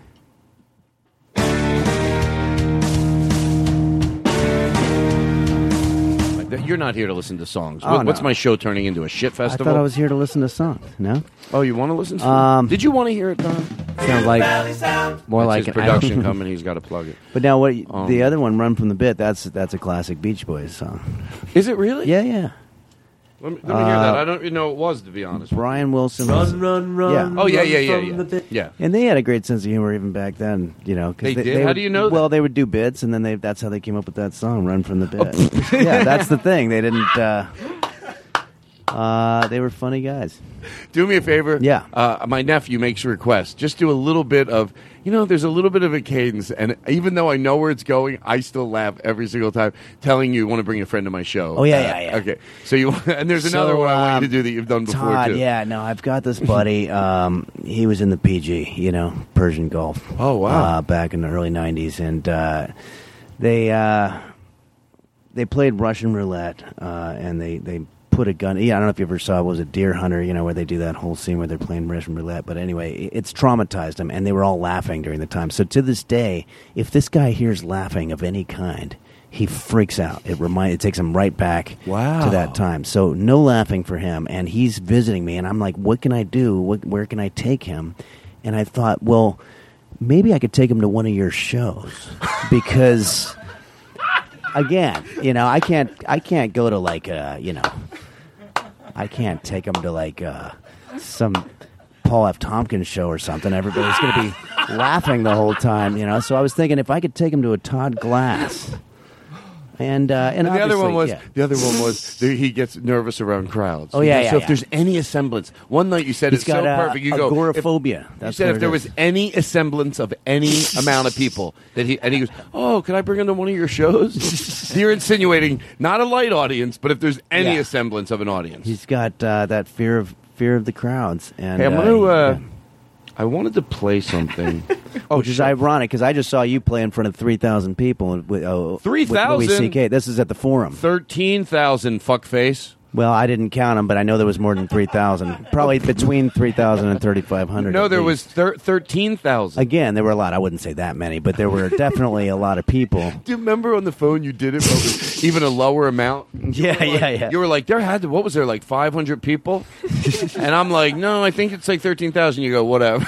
You're not here to listen to songs. Oh, What- What's no. my show turning into? A shit I festival? thought I was here to listen to songs. No, Oh, you want to listen to Um, it? Did you want to hear it, Don? sounds like more That's like his an- I production don't- coming. He's got to plug it. But now, what Um, the other one, "Run from the Bit"? That's that's a classic Beach Boys song. Is it really? Yeah, yeah. Let me, let me hear Uh, that. I don't even know it was, to be honest. Brian Wilson. was- Run, run, run. Yeah. Oh, yeah, run yeah, yeah, from yeah. the bit. Yeah. And they had a great sense of humor even back then, you know. 'cause They did? How would- do you know that? Well, they would do bits, and then they that's how they came up with that song, "Run from the Bit." Yeah, that's the thing. They didn't. Uh, uh, they were funny guys. Do me a favor. Yeah. Uh, my nephew makes a request. Just do a little bit of, you know, there's a little bit of a cadence. And even though I know where it's going, I still laugh every single time telling you, want to bring a friend to my show. Oh, yeah, Uh, yeah, yeah. Okay. So you, and there's another So, one I want um, you to do that you've done before, Todd, too. yeah, no, I've got this buddy. Um, he was in the P G, you know, Persian Gulf. Oh, wow. Uh, back in the early nineties, and uh, they uh, they played Russian roulette, uh, and they they put a gun. Yeah, I don't know if you ever saw it was a Deer Hunter, you know, where they do that whole scene where they're playing Russian roulette. But anyway, it- it's traumatized them, and they were all laughing during the time. So to this day, if this guy hears laughing of any kind, he freaks out. It remind it takes him right back Wow. to that time. So no laughing for him, and he's visiting me, and I'm like, what can I do? What, where can I take him? And I thought, well, maybe I could take him to one of your shows because, again, you know, I can't, I can't go to like, uh, you know, I can't take him to like uh, some Paul F. Tompkins show or something. Everybody's going to be laughing the whole time, you know. So I was thinking if I could take him to a Todd Glass. And, uh, and, And the other one was yeah. the other one was that he gets nervous around crowds. Oh, yeah, You know, yeah, So yeah. if there's any semblance, one night you said He's it's got so uh, perfect. You go agoraphobia. If, That's you said what if it there is. was any semblance of any amount of people that he and he goes, oh, can I bring him to one of your shows? You're insinuating not a light audience, but if there's any Yeah. semblance of an audience. He's got uh, that fear of fear of the crowds. And Hey, I'm uh, going to. Uh, yeah. I wanted to play something. oh, Which is shit. ironic because I just saw you play in front of three thousand people with, uh, three with Louis thousand? C K. This is at the Forum. Thirteen thousand fuckface. Well, I didn't count them, but I know there was more than three thousand. Probably between three thousand and thirty-five hundred. No, there was thir- thirteen thousand. Again, there were a lot. I wouldn't say that many, but there were definitely a lot of people. Do you remember on the phone you did it, but with even a lower amount? Yeah, like, yeah, yeah. You were like, there had to, what was there, like five hundred people? And I'm like, no, I think it's like thirteen thousand. You go, whatever.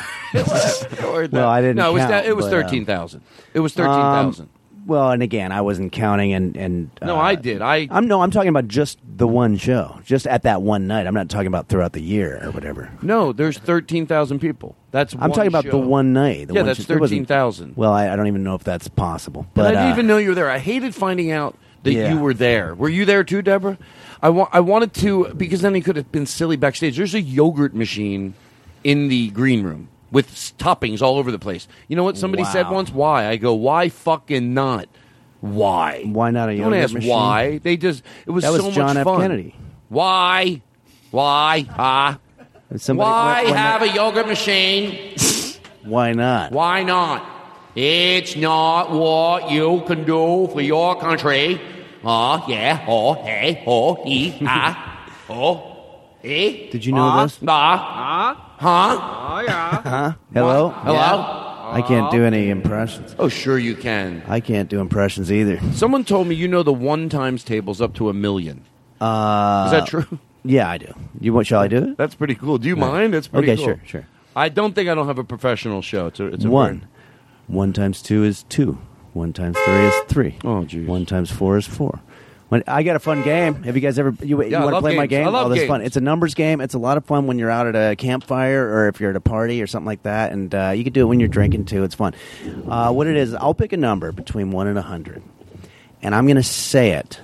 Well, I didn't No, it was, count, that, it was but, um, thirteen thousand. It was thirteen thousand. Um, well, and again, I wasn't counting, and and uh, no, I did. I I'm no, I'm talking about just the one show, just at that one night. I'm not talking about throughout the year or whatever. No, there's thirteen thousand people. That's I'm one talking about show. the one night. The Yeah, one that's show- there wasn't- thirteen thousand. Well, I, I don't even know if that's possible. But But I didn't uh, even know you were there. I hated finding out that Yeah. you were there. Were you there too, Deborah? I, wa- I wanted to, because then he could have been silly backstage. There's a yogurt machine in the green room with s- toppings all over the place. You know what somebody Wow. said once? Why? I go, why fucking not? Why? Why not a Don't yogurt ask machine? why. They just, it was That was so John much F. fun. Kennedy. Why? Why? Ah? Somebody- why when- when have they- a yogurt machine? Why not? Why not? It's not what you can do for your country. Oh, yeah. Oh, hey. Oh, he. Ah. Oh. Eh. Did you know ah, this? Ah. Huh? Oh, yeah. Huh? Hello? Hello? I can't do any impressions. Oh, sure you can. I can't do impressions either. Someone told me you know the one times table's up to a million. Uh, Is that true? Yeah, I do. You want? Shall I do it? That's pretty cool. Do you mind? That's pretty Okay, cool. sure, sure. I don't think I don't have a professional show. It's a, it's a One. very- One times two is two. One times three is three. Oh, geez. One times four is four. When, I got a fun game. Have you guys ever? You, you Yeah, I want to love play my games. game? I love oh, that's games. fun. It's a numbers game. It's a lot of fun when you're out at a campfire or if you're at a party or something like that. And uh, you can do it when you're drinking too. It's fun. Uh, what it is, I'll pick a number between one and a hundred, and I'm going to say it.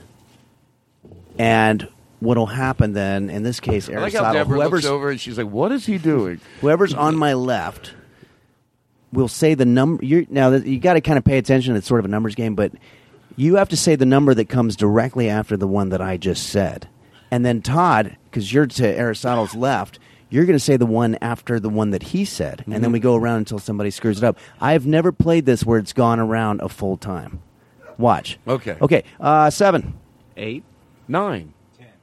And what'll happen then? In this case, I like Aristotle, how Deborah whoever's looks over and she's like, what is he doing? whoever's on my left will say the number. You're, now, th- you got to kind of pay attention. It's sort of a numbers game, but you have to say the number that comes directly after the one that I just said. And then Todd, because you're to Aristotle's left, you're going to say the one after the one that he said. And then we go around until somebody screws it up. I've never played this where it's gone around a full time. Watch. Okay. Okay. Uh, seven. Eight. Nine.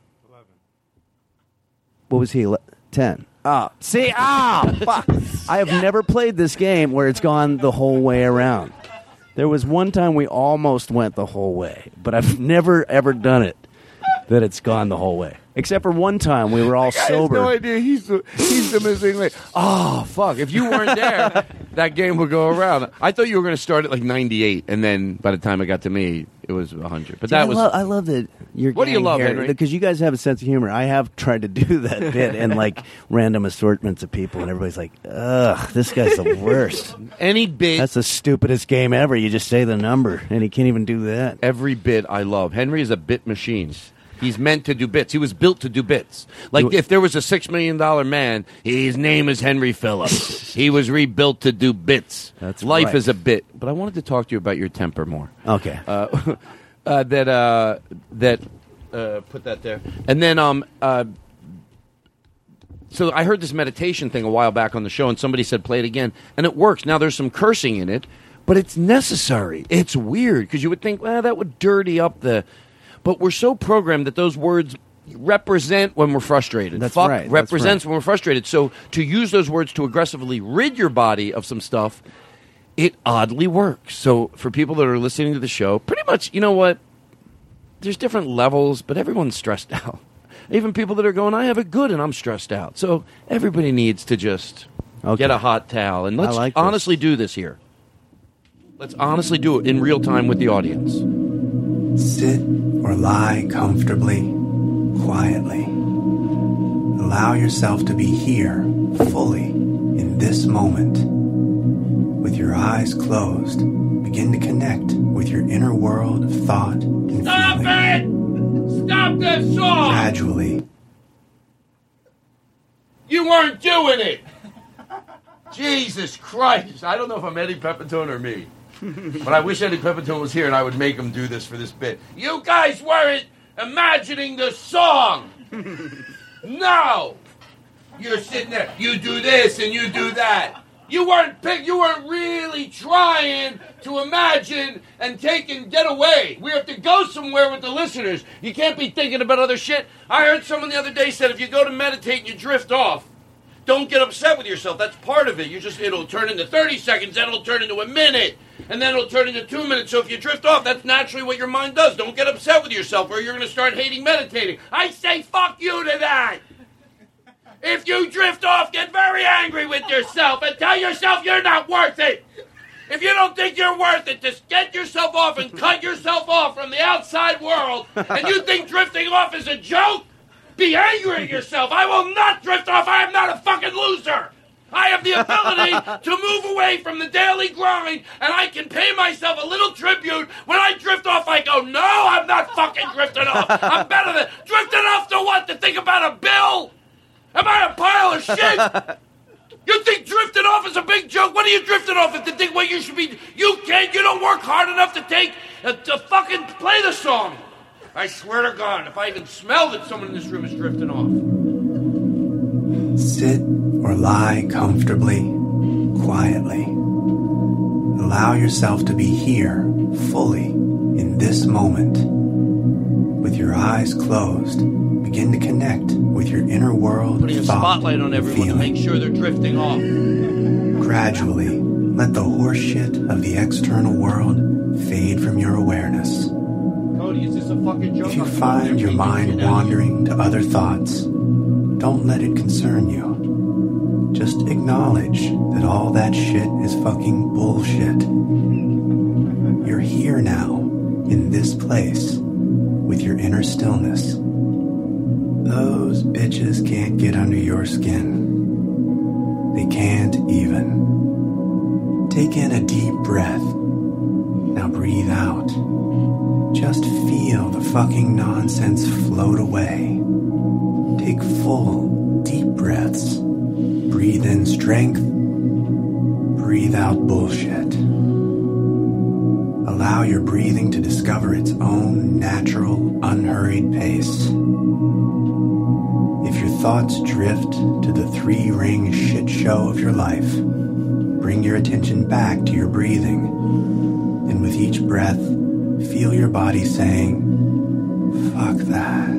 What was he? Le- Ten. Ah, see, ah, fuck. I have never played this game where it's gone the whole way around. There was one time we almost went the whole way, but I've never ever done it that it's gone the whole way. Except for one time we were all I have sober. no idea. He's the, he's the missing link. Oh, fuck. If you weren't there, that game would go around. I thought you were going to start at like ninety-eight, and then by the time it got to me, it was one hundred. But that I was... love, I love that you're. What do you love, Henry? Because you guys have a sense of humor. I have tried to do that bit in like random assortments of people, and everybody's like, "Ugh, this guy's the worst." Any bit... That's the stupidest game ever. You just say the number, and he can't even do that. Every bit I love. Henry is a bit machine. He's meant to do bits. He was built to do bits. Like You- if there was a six million dollar man, his name is Henry Phillips. He was rebuilt to do bits. That's Life right. is a bit. But I wanted to talk to you about your temper more. Okay. Uh, uh, that uh, that uh, put that there, and then um. Uh, so I heard this meditation thing a while back on the show, and somebody said play it again, and it works. Now there's some cursing in it, but it's necessary. It's weird because you would think, well, that would dirty up the. But we're so programmed that those words represent when we're frustrated. That's Fuck right, that's represents right. when we're frustrated. So to use those words to aggressively rid your body of some stuff, it oddly works. So for people that are listening to the show, pretty much, you know what? There's different levels, but everyone's stressed out. Even people that are going, I have it good and I'm stressed out. So everybody needs to just Okay. get a hot towel. And let's like this. honestly do this here. Let's honestly do it in real time with the audience. Sit or lie comfortably, quietly. Allow yourself to be here fully in this moment. With your eyes closed, begin to connect with your inner world of thought and Stop feeling. it! Stop this song! Gradually, You weren't doing it! Jesus Christ! I don't know if I'm Eddie Pepitone or me. But I wish Eddie Pepitone was here and I would make him do this for this bit. You guys weren't imagining the song! No! You're sitting there, you do this and you do that. You weren't pick, you weren't really trying to imagine and take and get away. We have to go somewhere with the listeners. You can't be thinking about other shit. I heard someone the other day said if you go to meditate and you drift off, don't get upset with yourself. That's part of it. You just it'll turn into thirty seconds, then it'll turn into a minute, and then it'll turn into two minutes. So if you drift off, that's naturally what your mind does. Don't get upset with yourself or you're going to start hating meditating. I say fuck you to that. If you drift off, get very angry with yourself and tell yourself you're not worth it. If you don't think you're worth it, just get yourself off and cut yourself off from the outside world. And you think drifting off is a joke? Be angry at yourself. I will not drift off. I am not a fucking loser. I have the ability to move away from the daily grind, and I can pay myself a little tribute. When I drift off, I go, no, I'm not fucking drifting off. I'm better than drifting off to what? To think about a bill? Am I a pile of shit? You think drifting off is a big joke? What are you drifting off if to think what you should be? You can't. You don't work hard enough to take uh, to fucking play the song. I swear to God, if I even smell that someone in this room is drifting off. sit or lie comfortably, quietly. Allow yourself to be here, fully, in this moment. With your eyes closed, begin to connect with your inner world. Putting a thought, spotlight on everyone to make sure they're drifting off. Gradually, let the horseshit of the external world fade from your awareness. Cody, is this a fucking joke? If you find your mind wandering to other thoughts, don't let it concern you. Just acknowledge that all that shit is fucking bullshit. You're here now, in this place, with your inner stillness. Those bitches can't get under your skin. They can't even. Take in a deep breath. Now breathe out. Just feel the fucking nonsense float away. Take full, deep breaths. Breathe in strength. Breathe out bullshit. Allow your breathing to discover its own natural, unhurried pace. If your thoughts drift to the three-ring shit show of your life, bring your attention back to your breathing. And with each breath, feel your body saying, fuck that.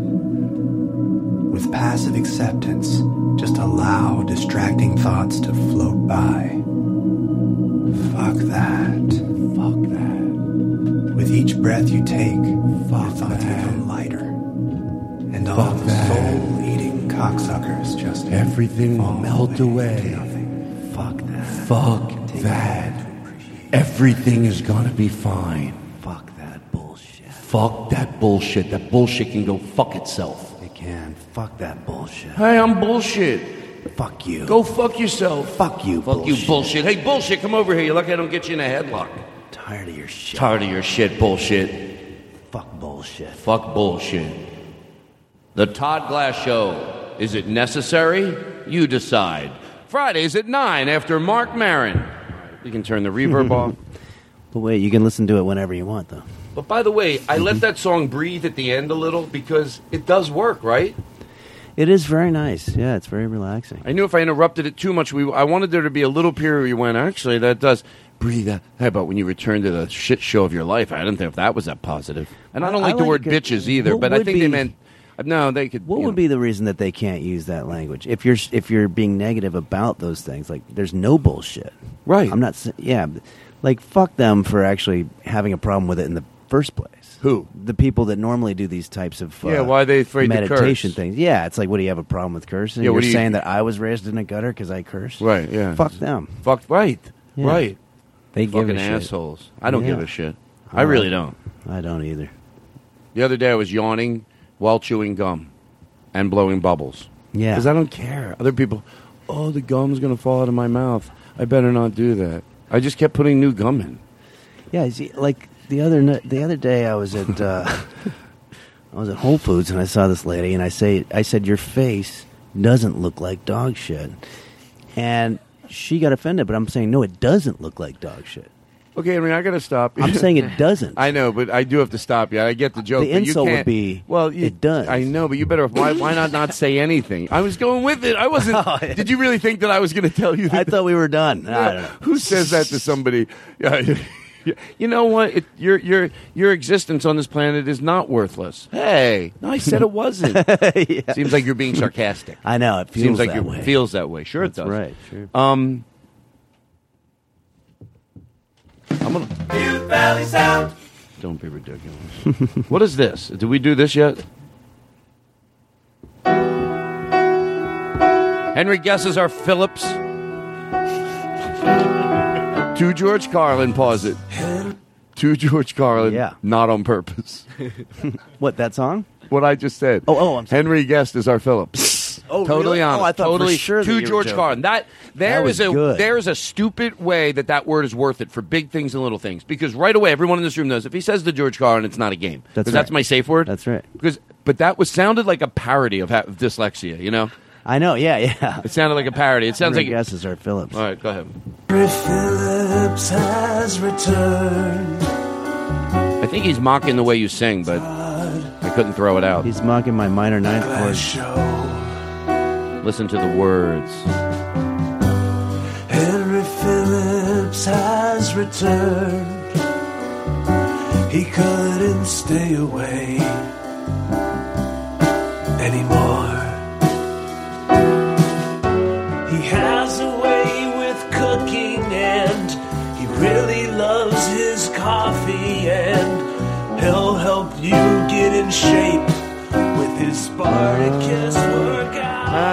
With passive acceptance, just allow distracting thoughts to float by. Fuck that. Fuck that. With each breath you take, fuck your thoughts that. Become lighter. And all fuck the that. soul-eating cocksuckers just everything will melt away. away. Fuck that. Fuck take that. Everything is gonna be fine. Fuck that bullshit. Fuck that bullshit. That bullshit can go fuck itself. It can. Fuck that bullshit. Hey, I'm bullshit. Fuck you. Go fuck yourself. Fuck you, Fuck bullshit. you, bullshit. Hey, bullshit, come over here. You're lucky I don't get you in a headlock. Tired of your shit. Tired of your shit, bullshit. Fuck bullshit. Fuck bullshit. The Todd Glass Show. Is it necessary? You decide. Fridays at nine after Mark Maron. You can turn the reverb off. But wait, you can listen to it whenever you want, though. But by the way, I let that song breathe at the end a little because it does work, right? It is very nice. Yeah, it's very relaxing. I knew if I interrupted it too much, we I wanted there to be a little period where you went, actually, that does breathe out. How about when you return to the shit show of your life? I didn't think if that was that positive. And I don't I like the like word it. bitches either, What but I would think they be- meant, no, they could. What you would know. be the reason that they can't use that language? If you're if you're being negative about those things, like there's no bullshit. Right. I'm not. s- Yeah. Like fuck them for actually having a problem with it in the first place. Who? The people that normally do these types of uh, Yeah, why are they afraid to meditation curse? things. Yeah, it's like, what do you have a problem with cursing? Yeah, what You're do you- saying that I was raised in a gutter because I cursed. Right, yeah. Fuck them. Fuck, right, Yeah. right. They give Fucking a shit. assholes. I don't Yeah. give a shit. I really don't. I don't either. The other day I was yawning while chewing gum and blowing bubbles. Yeah. Because I don't care. Other people, oh, the gum's going to fall out of my mouth. I better not do that. I just kept putting new gum in. Yeah, see, like the other n- the other day, I was at uh, I was at Whole Foods and I saw this lady, and I say I said, your face doesn't look like dog shit, and she got offended. But I'm saying, no, it doesn't look like dog shit. Okay, I mean, I got to stop. I'm saying it doesn't. I know, but I do have to stop you. I get the joke. The but you insult can't, would be, well, you, it does. I know, but you better. Why? Why not not say anything? I was going with it. I wasn't. Oh, yeah. Did you really think that I was going to tell you that? I thought we were done. I don't know. Who says that to somebody? Yeah, you know what? It, your your your existence on this planet is not worthless. Hey, no, I said it wasn't. Yeah. Seems like you're being sarcastic. I know, it feels Seems like that it way. feels that way. Sure, That's it does. right, sure. Um, I'm gonna. Butte Valley Sound. Don't be ridiculous. What is this? Did we do this yet? Henry guesses our Phillips. To George Carlin, pause it. To George Carlin, Yeah. not on purpose. What, that song? What I just said. Oh, oh, I'm sorry. Henry guessed is our Phillips. Oh, totally really? honest. Oh, I thought for totally sure that to you were George joking. Carlin. That there That is was a good. there is a stupid way that that word is worth it for big things and little things, because right away everyone in this room knows if he says to George Carlin, it's not a game. That's 'Cause right. That's my safe word. That's right. Because but that was sounded like a parody of, ha- of dyslexia. You know, I know, yeah, yeah. it sounded like a parody. It sounds Henry like. guesses are Phillips. All right, go ahead. Henry Phillips has returned. I think he's mocking the way you sing, but I couldn't throw it out. He's mocking my minor ninth chord. Show. Listen to the words. Henry Phillips has returned. He couldn't stay away anymore. He has a way with cooking, and he really loves his coffee, and he'll help you get in shape with his Spartacus workout.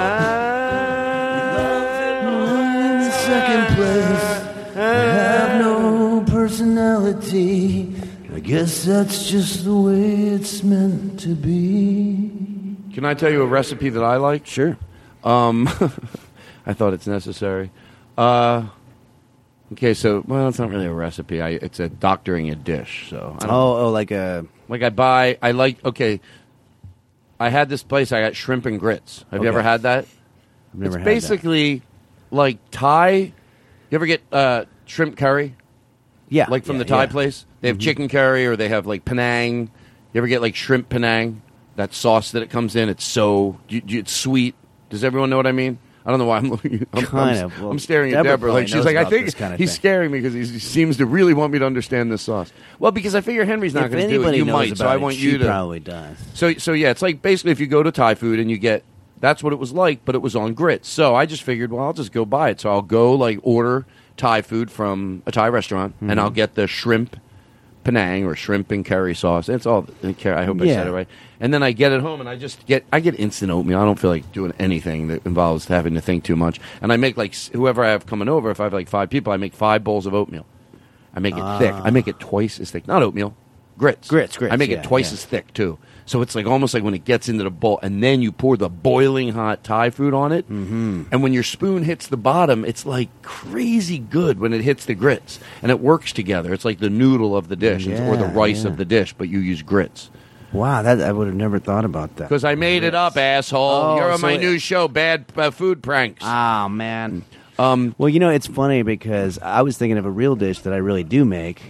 Second place, I have no personality. I guess that's just the way it's meant to be. Can I tell you a recipe that I like? Sure. Um, I thought it's necessary. Uh, okay, so well, it's not really a recipe. I, it's a doctoring a dish. So I don't, Oh, oh, like a like I buy. I like. Okay, I had this place. I got shrimp and grits. Have you Okay. ever had that? I've never it's had basically like Thai. You ever get uh, shrimp curry? that. Yeah, Like from yeah, the Thai yeah. place? They have Mhm. chicken curry, or they have like Penang. You ever get like shrimp Penang? That sauce that it comes in, it's so you, you, it's sweet. Does everyone know what I mean? I don't know why I'm looking. I'm, Kind I'm, of. Well, I'm staring at Deborah Deborah like probably she's knows like, I about think this kind of he's thing. scaring me because he seems to really want me to understand this sauce. Well, because I figure Henry's not If going to do it. anybody You knows might, about so I it, want she you to. probably does. So, so yeah, it's like basically if you go to Thai food and you get that's what it was like, but it was on grits. So I just figured, well, I'll just go buy it. So I'll go like order Thai food from a Thai restaurant, Mm-hmm. and I'll get the shrimp Penang or shrimp and curry sauce. It's all. I hope I Yeah. said it right. And then I get it home, and I just get I get instant oatmeal. I don't feel like doing anything that involves having to think too much. And I make like s- whoever I have coming over. If I have like five people, I make five bowls of oatmeal. I make it thick. I make it twice as thick. Not oatmeal, grits. Grits, grits, I make yeah, it twice yeah. as thick too. So it's like almost like when it gets into the bowl, and then you pour the boiling hot Thai food on it. Mm-hmm. And when your spoon hits the bottom, it's like crazy good when it hits the grits, and it works together. It's like the noodle of the dish or the Yeah, rice yeah. of the dish, but you use grits. Wow, that I would have never thought about that. Because I made it up, asshole. Oh, You're on so my it- new show, Bad uh, Food Pranks. Ah, man. Um, Well, you know, it's funny because I was thinking of a real dish that I really do make.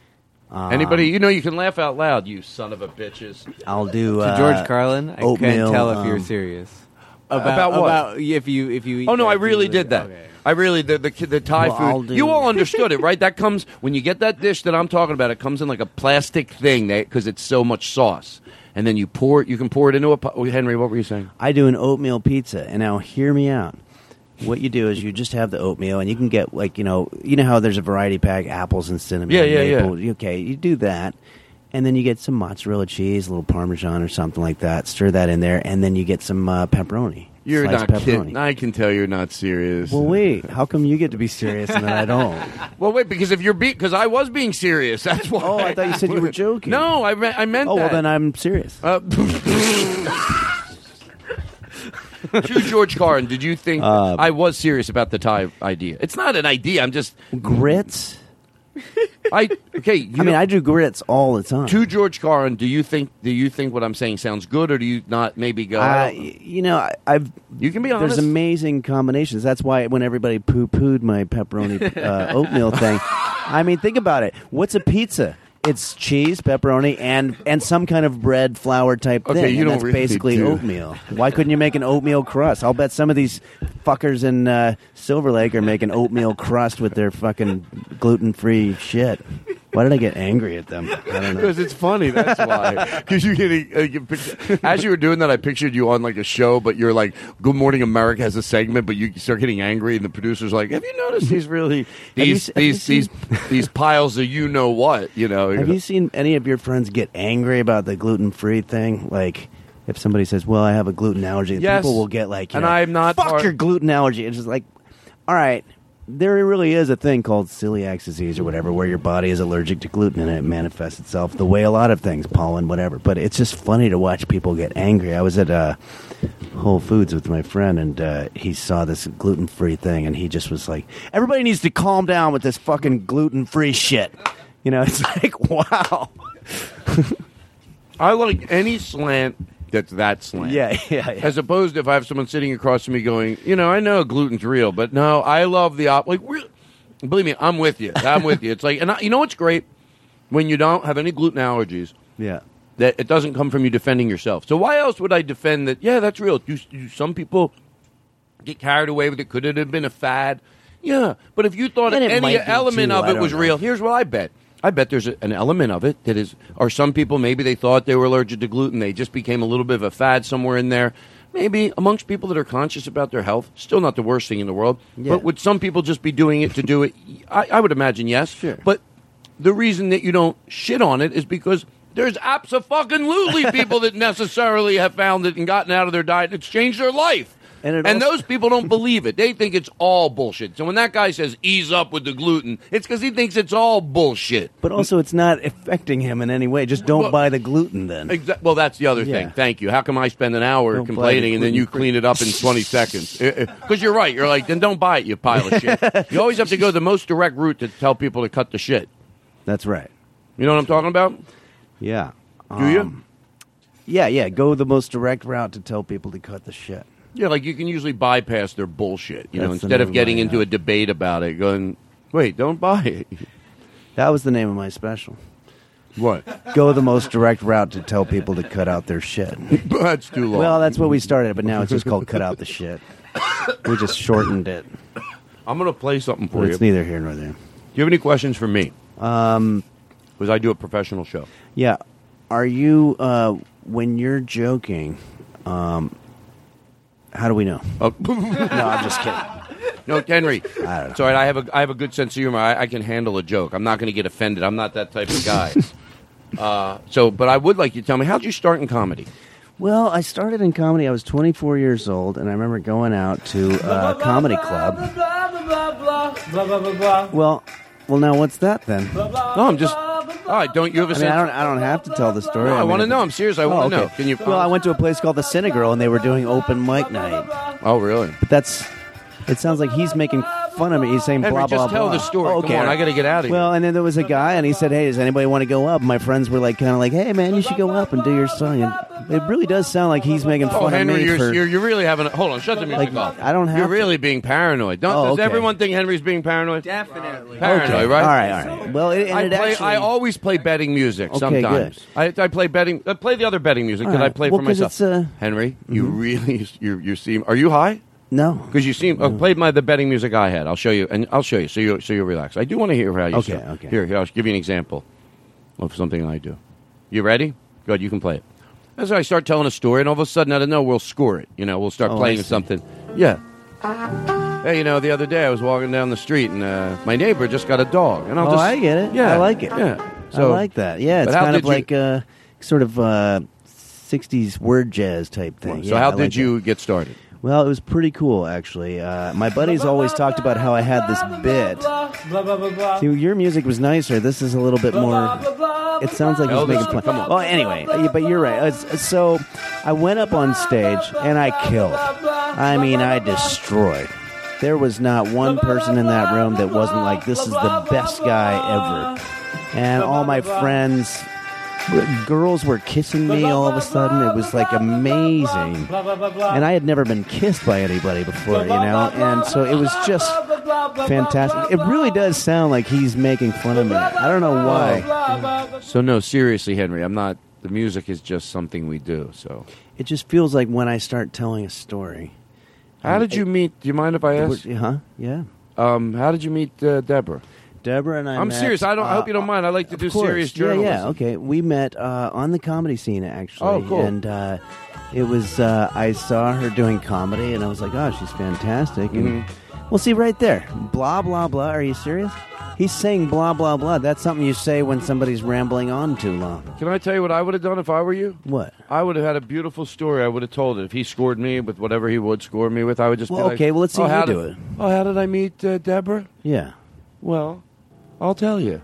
Um, Anybody, you know, you can laugh out loud, you son of a bitches. I'll do To uh, George Carlin, I oatmeal, can't tell if you're um, serious. About what? About if you if you. Eat Oh no, that, I do really you- did that. Okay. I really the the, the Thai Well, I'll food. do- You all understood it, right? That comes when you get that dish that I'm talking about. It comes in like a plastic thing because it's so much sauce, and then you pour it. You can pour it into a. po- Henry, what were you saying? I do an oatmeal pizza, and now hear me out. What you do is you just have the oatmeal, and you can get like you know you know how there's a variety pack, apples and cinnamon. Yeah, and yeah, yeah. maple. Okay, you do that, and then you get some mozzarella cheese, a little Parmesan or something like that. Stir that in there, and then you get some uh, pepperoni. You're sliced not pepperoni. kidding. I can tell you're not serious. Well, wait. How come you get to be serious and then I don't? Well, wait, because if you're being, because I was being serious. That's why. Oh, I thought you said you were joking. No, I, me- I meant Oh, that. well, then I'm serious. Uh, To George Carlin, did you think Uh, I was serious about the Thai idea? It's not an idea. I'm just grits. I okay. You I mean, know, I do grits all the time. to George Carlin, do you think do you think what I'm saying sounds good, or do you not maybe go? Uh, you know, I, I've you can be honest. There's amazing combinations. That's why when everybody poo-pooed my pepperoni uh, oatmeal thing, I mean, think about it. What's a pizza? It's cheese, pepperoni, and and some kind of bread, flour type thing. Okay, you and don't that's really basically do. oatmeal. Why couldn't you make an oatmeal crust? I'll bet some of these fuckers in uh, Silver Lake are making oatmeal crust with their fucking gluten-free shit. Why did I get angry at them? I don't know. Because it's funny. That's why. Because you getting uh, you picture, as you were doing that, I pictured you on like a show, but you're like, "Good Morning America" has a segment, but you start getting angry, and the producer's like, "Have you noticed these really these you- these have you these these piles of you know what?" You know. Have you seen any of your friends get angry about the gluten-free thing? Like, if somebody says, "Well, I have a gluten allergy," Yes. people will get like, you And know, I'm not fuck part- your gluten allergy. It's just like, all right, there really is a thing called celiac disease or whatever, where your body is allergic to gluten and it manifests itself the way a lot of things, pollen, whatever. But it's just funny to watch people get angry. I was at uh, Whole Foods with my friend, and uh, he saw this gluten-free thing, and he just was like, "Everybody needs to calm down with this fucking gluten-free shit." You know, it's like, wow. I like any slant that's that slant. Yeah, yeah, yeah. As opposed to if I have someone sitting across from me going, you know, I know gluten's real, but no, I love the op. Like, re- believe me, I'm with you. I'm with you. It's like, and I, you know what's great when you don't have any gluten allergies. Yeah. That it doesn't come from you defending yourself. So why else would I defend that? Yeah, that's real. Do, do some people get carried away with it? Could it have been a fad? Yeah, but if you thought And it any might be, element too. of I it don't was know. real, here's what I bet. I bet there's a, an element of it that is, or some people maybe they thought they were allergic to gluten. They just became a little bit of a fad somewhere in there. Maybe amongst people that are conscious about their health, still not the worst thing in the world. Yeah. But would some people just be doing it to do it? I, I would imagine yes. Sure. But the reason that you don't shit on it is because there's abso-fucking-lutely people that necessarily have found it and gotten out of their diet and it's changed their life. And, it And also- those people don't believe it. They think it's all bullshit. So when that guy says ease up with the gluten, it's because he thinks it's all bullshit. But also, it's not affecting him in any way. Just don't Well- buy the gluten then. Exa- well, that's the other Yeah. thing. Thank you. How come I spend an hour Don't buy complaining the and then you gluten-free- clean it up in twenty seconds? Because you're right. You're like, then don't buy it, you pile of shit. You always have to go the most direct route to tell people to cut the shit. That's right. You know what I'm talking about? Yeah. Do you? Um, Yeah, yeah. Go the most direct route to tell people to cut the shit. Yeah, like you can usually bypass their bullshit, you know, That's the instead of name of getting my, into uh, a debate about it, going, wait, don't buy it. That was the name of my special. What? Go the most direct route to tell people to cut out their shit. That's too long. Well, that's what we started, but now it's just called cut out the shit. We just shortened it. I'm going to play something for But you. it's Do neither here nor there. you have any questions for me? Um, Because I do a professional show. yeah. Are you, uh, when you're joking, um, how do we know? Oh. No, I'm just kidding. No, Henry. I don't know. It's all right. I have a I have a good sense of humor. I, I can handle a joke. I'm not going to get offended. I'm not that type of guy. uh, so, but I would like you to tell me, how'd you start in comedy? Well, I started in comedy. I was twenty-four years old, and I remember going out to a comedy club. Well, well, now what's that then? No, I'm just. All right. Don't you have a I mean, sense? I don't. I don't have to tell the story. No, I mean, want to if- know. I'm serious. I Oh, want to okay. know. Can you? Well, I went to a place called the Cinegirl, and they were doing open mic night. Oh, really? But that's. It sounds like he's making fun of me. He's saying Henry, blah blah just tell blah. the story. Oh, Come okay. on, I got to get out of here. Well, and then there was a guy, and he said, "Hey, does anybody want to go up?" My friends were like, kind of like, "Hey, man, you should go up and do your song." And it really does sound like he's making fun Oh, of Henry, me you're, for. you're you're really having. A, hold on, shut the music Like, off. I don't have You're to. really being paranoid. Don't, Oh, does okay. everyone think Henry's being paranoid? Definitely. Paranoid, Okay. right? All right, all right. Well, it, and I it play. actually. I always play betting music. Okay, sometimes I, I play betting. I play the other betting music All that I right. play Well, for 'cause myself. it's, uh, Henry, you really you you seem. Are you high? No. Because you seem. Uh, play my the betting music I had. I'll show you, and I'll show you. So you so you relax. I do want to hear how you. Okay, start. okay. Here, here. I'll give you an example of something I do. You ready? Good. You can play it. As I start telling a story, and all of a sudden, out of nowhere, we'll score it. You know, we'll start Oh, I playing see. something. Yeah. Hey, you know, the other day I was walking down the street, and uh, my neighbor just got a dog, and I'll Oh, just. I get it. Yeah, I like it. Yeah. I like that. Yeah, but it's how kind of did you- like uh, sort of uh, sixties word jazz type thing. So Yeah, how I did like you it. get started? Well, it was pretty cool, actually. Uh, my buddies always talked about how I had this bit. See, your music was nicer. This is a little bit more. It sounds like he's Elvis, making fun. come on. Well, anyway, uh, but you're right. It's- So I went up on stage and I killed. I mean, I destroyed. There was not one person in that room that wasn't like, this is the best guy ever. And all my friends, girls were kissing me all of a sudden. It was like amazing. And I had never been kissed by anybody before, you know? And so it was just fantastic. It really does sound like he's making fun of me. I don't know why. So no, seriously, Henry, I'm not. The music is just something we do. So it just feels like when I start telling a story. How did you meet? Do you mind if I ask? Huh? Yeah. Um, how did you meet uh, Deborah? Deborah and I I'm met, serious. I don't. I uh, hope you don't mind. I like to do of course. serious journalism. Yeah, yeah. Okay. We met uh, on the comedy scene, actually. Oh, cool. And uh, it was. Uh, I saw her doing comedy, and I was like, "Oh, she's fantastic." And Mm-hmm. well, see right there, blah blah blah. Are you serious? He's saying blah blah blah. That's something you say when somebody's rambling on too long. Can I tell you what I would have done if I were you? What? I would have had a beautiful story. I would have told it. If he scored me with whatever he would score me with, I would just Well, be like, okay, well, let's see oh, you how do did, it. Oh, how did I meet uh, Deborah? Yeah. Well, I'll tell you.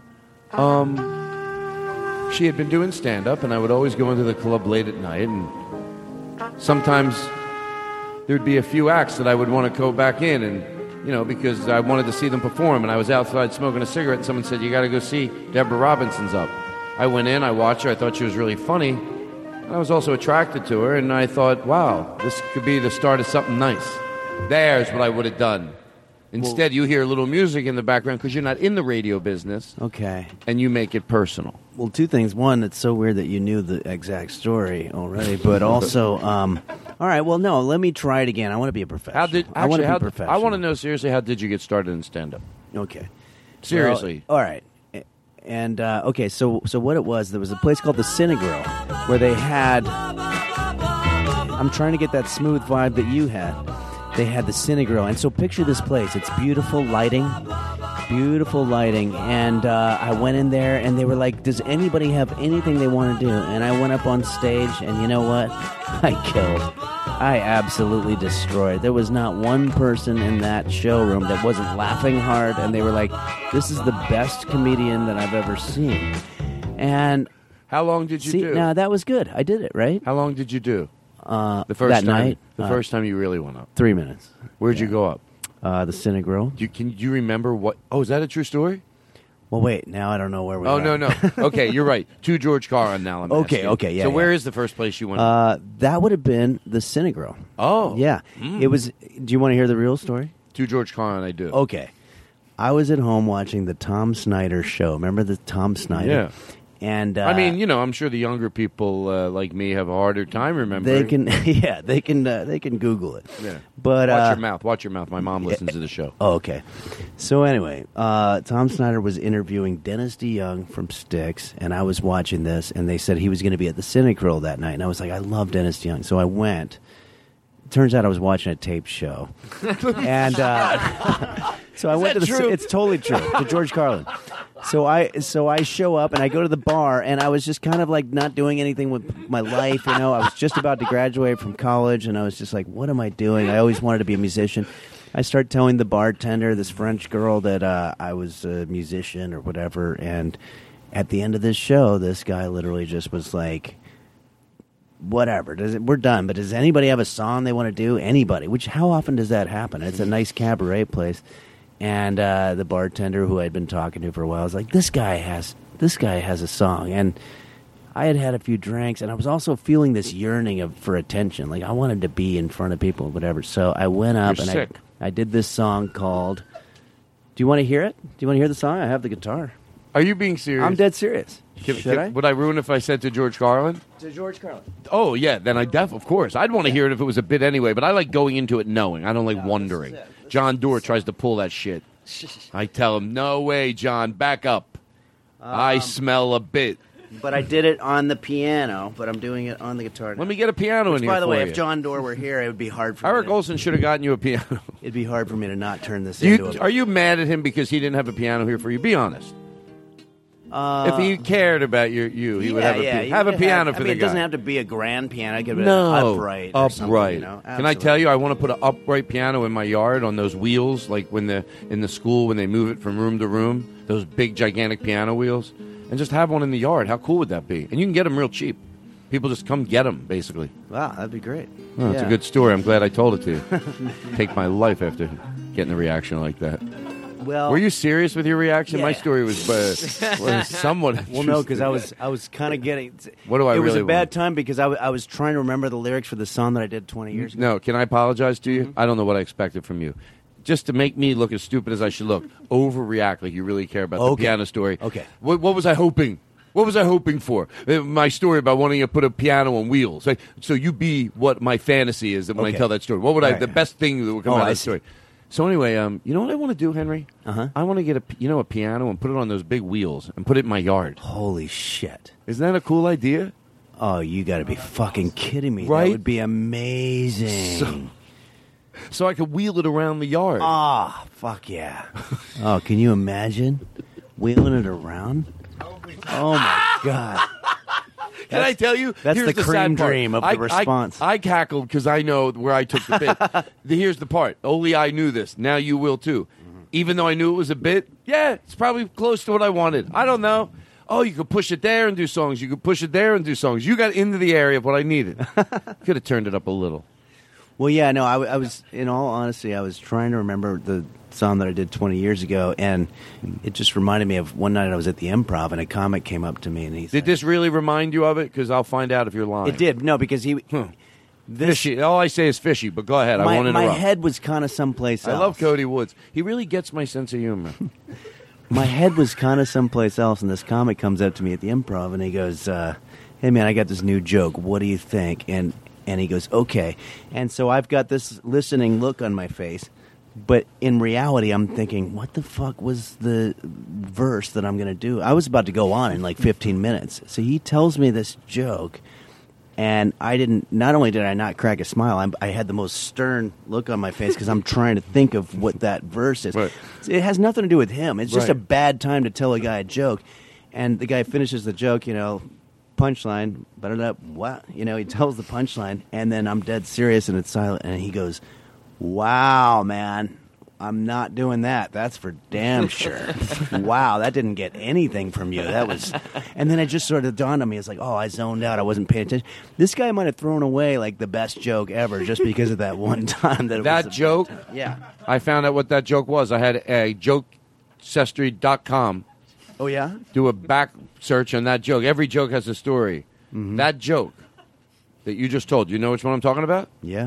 Um, she had been doing stand-up, and I would always go into the club late at night, and sometimes there'd be a few acts that I would want to go back in, and you know, because I wanted to see them perform, and I was outside smoking a cigarette, and someone said, you got to go see Deborah Robinson's up. I went in, I watched her, I thought she was really funny, and I was also attracted to her, and I thought, wow, this could be the start of something nice. There's what I would have done. Instead, you hear a little music in the background because you're not in the radio business. Okay. And you make it personal. Well, two things. One, it's so weird that you knew the exact story already, but also, um, all right, well, no, let me try it again. I want to be a professional. How did, actually, I want to be how, professional. I want to know, seriously, how did you get started in stand-up? Okay. Seriously. Well, all right. And, uh, okay, so so what it was, there was a place called the Cinegrill where they had, I'm trying to get that smooth vibe that you had. They had the Cinegrill. And so picture this place. It's beautiful lighting, beautiful lighting. And uh, I went in there, and they were like, does anybody have anything they want to do? And I went up on stage, and you know what? I killed. I absolutely destroyed. There was not one person in that showroom that wasn't laughing hard, and they were like, this is the best comedian that I've ever seen. And how long did you see, do? Now, that was good. I did it, right? How long did you do? Uh, the first that time, night? The uh, first time you really went up? Three minutes. Where'd yeah. you go up? Uh, the Cinegrill. Do you, can you remember what? Oh, is that a true story? Well, wait. Now I don't know where we Oh, are. no, no. Okay, you're right. To George Carlin now. I'm Okay, asking. okay, yeah, So yeah. where is the first place you went? Uh, that would have been the Cinegrill. Oh. Yeah. Mm. It was. Do you want to hear the real story? To George Carlin, I do. Okay. I was at home watching the Tom Snyder show. Remember the Tom Snyder? Yeah. And uh, I mean, you know, I'm sure the younger people uh, like me have a harder time remembering. they can, yeah, they can, uh, they can Google it. Yeah. But watch uh, your mouth. Watch your mouth. My mom listens to the show. Oh, okay. So anyway, uh, Tom Snyder was interviewing Dennis DeYoung from Styx, and I was watching this, and they said he was going to be at the Cinegrill that night, and I was like, I love Dennis DeYoung, so I went. Turns out I was watching a taped show, and uh, so I Is went that to the. true? It's totally true to George Carlin. So I so I show up and I go to the bar, and I was just kind of like not doing anything with my life, you know. I was just about to graduate from college, and I was just like, what am I doing? I always wanted to be a musician. I start telling the bartender, this French girl, that uh, I was a musician or whatever, and at the end of this show, this guy literally just was like, whatever, does it, we're done, but does anybody have a song they want to do? Anybody? Which, how often does that happen? It's a nice cabaret place. And uh, the bartender who I'd been talking to for a while was like, this guy has this guy has a song. And I had had a few drinks, and I was also feeling this yearning of for attention. Like, I wanted to be in front of people, whatever. So I went up You're and sick. I, I did this song called, do you want to hear it? Do you want to hear the song? I have the guitar. Are you being serious? I'm dead serious. Can- Should can- I? Would I ruin if I said to George Carlin? To George Carlin. Oh, yeah, then I def, of course. I'd want to hear it if it was a bit anyway, but I like going into it knowing. I don't like wondering. John Doerr tries to pull that shit. I tell him, no way, John, back up. I smell a bit. But I did it on the piano, but I'm doing it on the guitar now. Let me get a piano Which, in here by the for way, you. if John Doerr were here, it would be hard for Eric me. to- Olson should have gotten you a piano. It'd be hard for me to not turn this Do you, into a... are you mad at him because he didn't have a piano here for you? Be honest. Uh, if he cared about your, you, he yeah, would have a, yeah, pi- you have a could piano have, for I mean, the it guy. doesn't have to be a grand piano. It could be No, an upright or something, upright. you know? Can I Absolutely. tell you? I want to put an upright piano in my yard on those wheels, like when the in the school when they move it from room to room, those big gigantic piano wheels, and just have one in the yard. How cool would that be? And you can get them real cheap. People just come get them, basically. Wow, that'd be great. Oh, It's Yeah. a good story. I'm glad I told it to you. Take my life after getting a reaction like that. Well, Were you serious with your reaction? My Yeah. story was, uh, was somewhat. Well, no, because I was I was kind of getting. What do I It was really a bad want? time because I, w- I was trying to remember the lyrics for the song that I did twenty years ago. No, can I apologize to you? Mm-hmm. I don't know what I expected from you. Just to make me look as stupid as I should look, overreact like you really care about the Okay. piano story. Okay. What, what was I hoping? What was I hoping for? Uh, My story about wanting to put a piano on wheels. Like, so you be what my fantasy is when I Okay. tell that story. What would I? All right. The best thing that would come Oh, out of I that see. story. So anyway, um, you know what I want to do, Henry? Uh-huh. I want to get a p- you know a piano and put it on those big wheels and put it in my yard. Holy shit! Isn't that a cool idea? Oh, you got to be fucking kidding me! Right? That would be amazing. So, so I could wheel it around the yard. Ah, fuck yeah! Oh, can you imagine wheeling it around? Oh my god! Can I tell you? that's Here's the sad cream part. dream of the I, response. I, I cackled because I know where I took the bit. The- Here's the part. Only I knew this. Now you will too. Mm-hmm. Even though I knew it was a bit, yeah, it's probably close to what I wanted. I don't know. Oh, you could push it there and do songs. You could push it there and do songs. You got into the area of what I needed. Could have turned it up a little. Well, yeah, no, I, w- I was, in all honesty, I was trying to remember the song that I did twenty years ago, and it just reminded me of one night I was at the Improv, and a comic came up to me, and he Did said, this really remind you of it? Because I'll find out if you're lying. it did, no, because he, this, Fishy. All I say is fishy, but go ahead. I my, won't my interrupt. head was kind of someplace I else. love Cody Woods. He really gets my sense of humor. My head was kind of someplace else, and this comic comes up to me at the Improv, and he goes, uh, hey, man, I got this new joke. What do you think? And and he goes, okay. And so I've got this listening look on my face, but in reality, I'm thinking, what the fuck was the verse that I'm going to do? I was about to go on in like fifteen minutes. So he tells me this joke, and I didn't, not only did I not crack a smile, I'm, I had the most stern look on my face because I'm trying to think of what that verse is. Right. It has nothing to do with him. It's just Right. a bad time to tell a guy a joke. And the guy finishes the joke, you know, punchline, da what? You know, he tells the punchline, and then I'm dead serious and it's silent. And he goes, wow, man, I'm not doing that. That's for damn sure. Wow, that didn't get anything from you. That was, and then it just sort of dawned on me. It's like, oh, I zoned out. I wasn't paying attention. This guy might have thrown away like the best joke ever just because of that one time that it That was a- joke, Yeah. I found out what that joke was. I had a joke ancestry dot com Oh yeah. do a back search on that joke. Every joke has a story. Mm-hmm. That joke that you just told, you know which one I'm talking about? Yeah.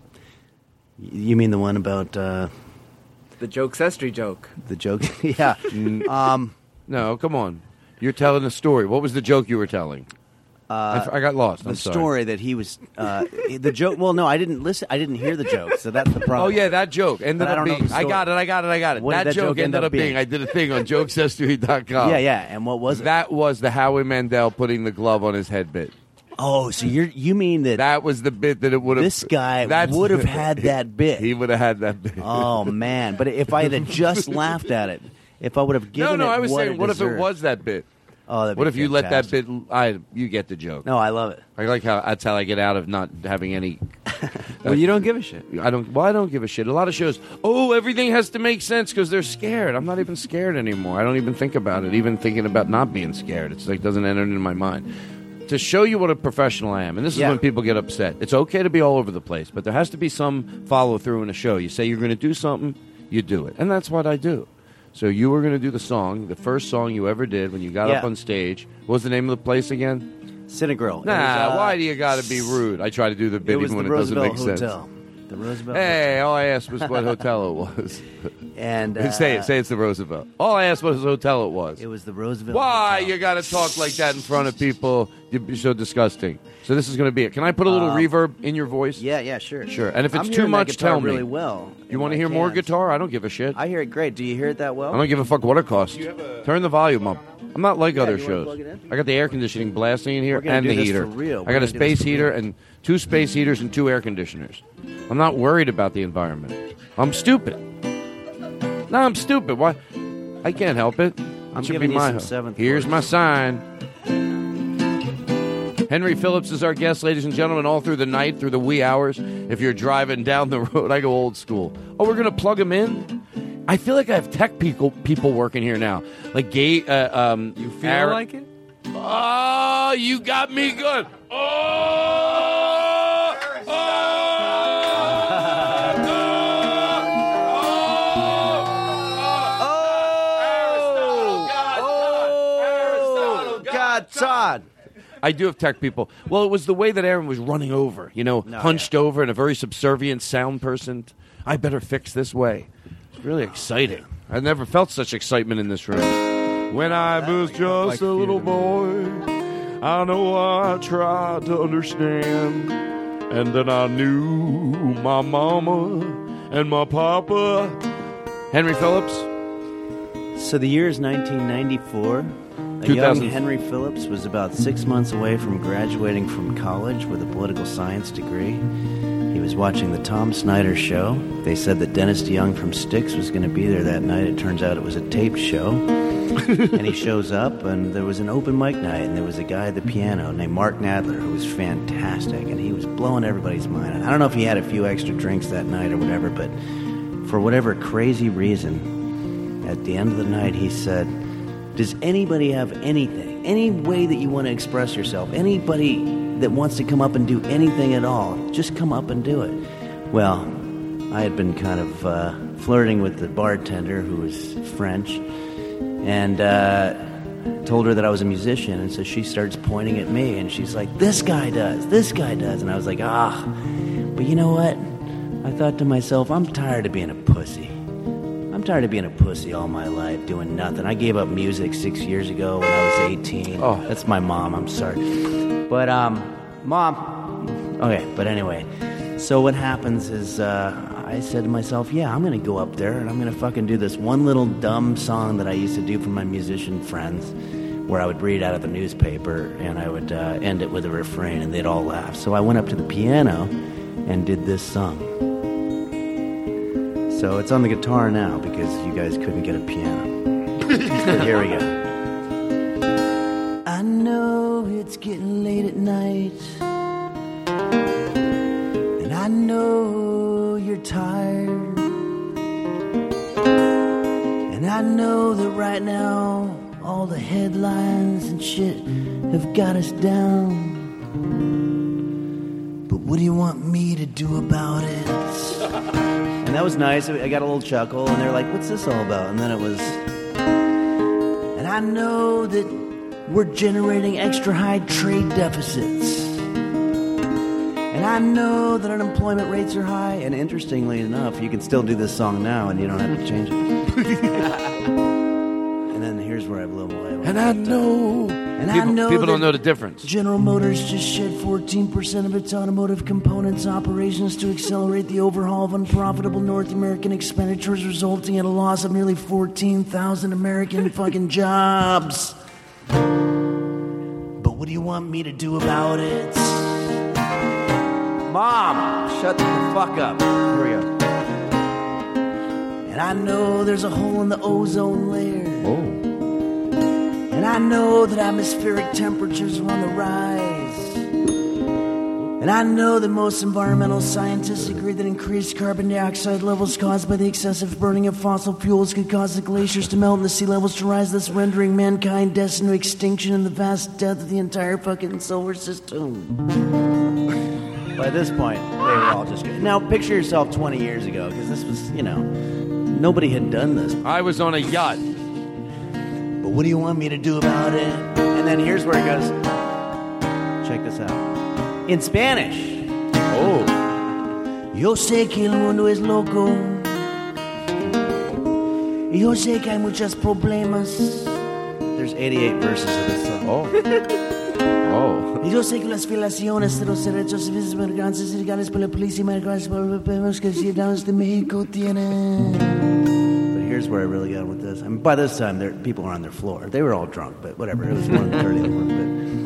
Y- You mean the one about uh, The jokesestry joke. the joke? Yeah. um, No, come on. You're telling a story. What was the joke you were telling? I f- I got lost. the I'm sorry. story that he was uh, the joke. Well, no, I didn't listen. I didn't hear the joke, so that's the Oh problem. yeah, that joke ended But I up don't know being. the I story. got it. I got it. I got it. What That did that joke joke end ended up up being. being? I did a thing on jokes ancestry dot com. Yeah, yeah. And what was it? That was the Howie Mandel putting the glove on his head bit. Oh, so you you mean that, That was the bit that it would have. this guy that's- would have had that bit? He would have had that bit. Oh man! But if I had just laughed at it, if I would have no, given no. it I was what saying, it what if it deserved- was that bit? Oh, that'd be What if you let that fantastic. bit? I you get the joke. No, I love it. I like how that's how I get out of not having any. Well, you don't give a shit. I don't. Well, I don't give a shit. A lot of shows. Oh, everything has to make sense because they're scared. I'm not even scared anymore. I don't even think about it. Even thinking about not being scared, it's like doesn't enter into my mind. To show you what a professional I am, and this is Yeah. when people get upset. It's okay to be all over the place, but there has to be some follow through in a show. You say you're going to do something, you do it, and that's what I do. So you were going to do the song, the first song you ever did when you got Yeah. up on stage. What was the name of the place again? Cinegrill. It Nah, was, uh, why do you got to be rude? I try to do the bit It was even the when it doesn't Roosevelt make sense. Hotel. The Roosevelt. Hey, all I asked was what hotel it was. And uh, say it. Say it's the Roosevelt. All I asked was what hotel it was. It was the Roosevelt. Why Hotel. you got to talk like that in front of people? You're so disgusting. So this is going to be it. Can I put a little Um, reverb in your voice? Yeah, yeah, sure. Sure. And if it's I'm too hearing that much, guitar tell me. really well. You in want to my hear more cans. guitar? I don't give a shit. I hear it great. Do you hear it that well? I don't give a fuck what it costs. Turn the volume up. I'm not like Yeah, other you wanna shows. plug it in? I got the air conditioning blasting in here We're gonna and do the this heater. for real. I We're got a gonna do this space for heater real. and two space heaters and two air conditioners. I'm not worried about the environment. I'm stupid. No, I'm stupid. Why? I can't help it. It I'm should giving be you my some house. seventh Here's chords. my sign. Henry Phillips is our guest, ladies and gentlemen, all through the night, through the wee hours. If you're driving down the road, I go old school. Oh, we're going to plug him in? I feel like I have tech people people working here now. Like gay. Uh, um, You feel Aaron- like it? Oh, you got me good. Oh, oh, Oh, God, Todd. I do have tech people. Well, it was the way that Aaron was running over, you know, No, hunched over and a very subservient sound person. I better fix this way. It's really exciting. I've never felt such excitement in this room. When I was just a little boy, I know I tried to understand. And then I knew my mama and my papa. Henry Phillips. So the year is nineteen ninety-four. A young Henry Phillips was about six months away from graduating from college with a political science degree. He was watching the Tom Snyder show. They said that Dennis DeYoung from Styx was going to be there that night. It turns out it was a taped show. And he shows up, and there was an open mic night, and there was a guy at the piano named Mark Nadler who was fantastic, and he was blowing everybody's mind. And I don't know if he had a few extra drinks that night or whatever, but for whatever crazy reason, at the end of the night, he said, does anybody have anything, any way that you want to express yourself, anybody that wants to come up and do anything at all, just come up and do it? Well, I had been kind of uh, flirting with the bartender, who was French, and uh, told her that I was a musician, and so she starts pointing at me, and she's like, this guy does, this guy does, and I was like, ah, but you know what? I thought to myself, I'm tired of being a pussy. I'm tired of being a pussy all my life, doing nothing. I gave up music six years ago when I was eighteen. Oh, that's my mom. I'm sorry. But, um, Mom. Okay, but anyway. So what happens is uh, I said to myself, yeah, I'm going to go up there and I'm going to fucking do this one little dumb song that I used to do for my musician friends, where I would read out of the newspaper and I would uh, end it with a refrain and they'd all laugh. So I went up to the piano and did this song. So it's on the guitar now because you guys couldn't get a piano. But here we go. I know it's getting late at night, and I know you're tired, and I know that right now all the headlines and shit have got us down. But what do you want me to do about it? And that was nice. I got a little chuckle, and they're like, what's this all about? And then it was, and I know that we're generating extra high trade deficits. And I know that unemployment rates are high. And interestingly enough, you can still do this song now, and you don't have to change it. And then here's where I blew them away. And I know... And people, I know people don't know the difference. General Motors just shed fourteen percent of its automotive components operations to accelerate the overhaul of unprofitable North American expenditures, resulting in a loss of nearly fourteen thousand American fucking jobs. But what do you want me to do about it? Mom, shut the fuck up. Here we go. And I know there's a hole in the ozone layer. Oh. And I know that atmospheric temperatures are on the rise. And I know that most environmental scientists agree that increased carbon dioxide levels caused by the excessive burning of fossil fuels could cause the glaciers to melt and the sea levels to rise, thus rendering mankind destined to extinction and the vast death of the entire fucking solar system. By this point, they were all just good. Now, picture yourself twenty years ago, because this was, you know, nobody had done this. I was on a yacht. But what do you want me to do about it? And then here's where it goes. Check this out. In Spanish. Oh. Yo sé que el mundo es loco. Yo sé que hay muchos problemas. There's eighty-eight verses of this song. Oh. Oh. Yo sé que las violaciones de los derechos civiles mercantes ilegales por la policía mercantil que ciudadanos de México tienen. But here's where I really got with this. I mean, by this time, there people are on their floor. They were all drunk, but whatever. It was one thirty in the morning.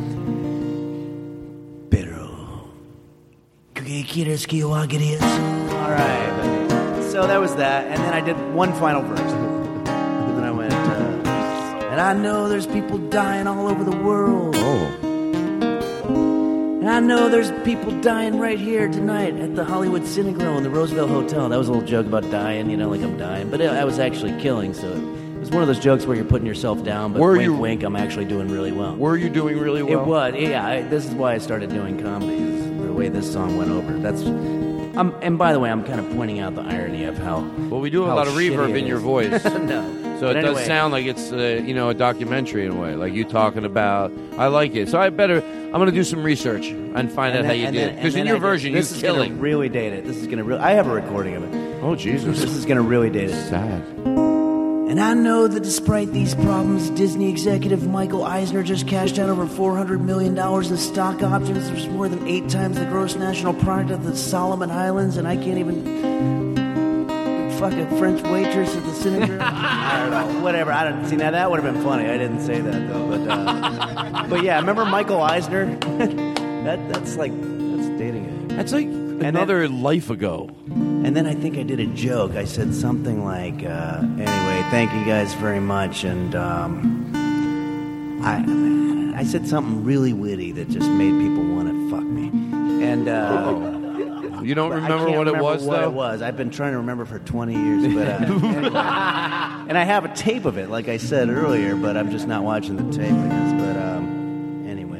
Pero, ¿qué quieres que yo haga eso? All right. So that was that, and then I did one final verse. And then I went, uh, and I know there's people dying all over the world. Oh. And I know there's people dying right here tonight at the Hollywood Cinegrill in the Roosevelt Hotel. That was a little joke about dying, you know, like I'm dying. But I was actually killing, so it was It's one of those jokes where you're putting yourself down, but Were wink, you- wink, I'm actually doing really well. Were you doing really well? It was, yeah. I, this is why I started doing comedy. Is the way this song went over. That's, um, and by the way, I'm kind of pointing out the irony of how. Well, we do have a how lot of shitty reverb it in your is. voice. No. So But it does anyway. sound like it's, uh, you know, a documentary in a way, like you talking about. I like it. So I better. I'm going to do some research and find out And how then- you and did. then- Because and in then your I did- version, this you're is gonna killing. really date it. This is gonna. Re- I have a recording of it. Oh Jesus! This is gonna really date it. Sad. And I know that despite these problems, Disney executive Michael Eisner just cashed out over four hundred million dollars in stock options, which is more than eight times the gross national product of the Solomon Islands, and I can't even fuck a French waitress at the Cinnamon. I don't know. Whatever. I don't see now. That would have been funny. I didn't say that though. But uh, but yeah, remember Michael Eisner? that that's like that's dating it. That's like another life ago. And then I think I did a joke. I said something like, uh, anyway, thank you guys very much. And um, I I said something really witty that just made people want to fuck me. And uh, You don't but I remember can't what it remember was, what though? it was. I've been trying to remember for twenty years. But uh, anyway. And I have a tape of it, like I said earlier, but I'm just not watching the tape, I guess. But um, anyway.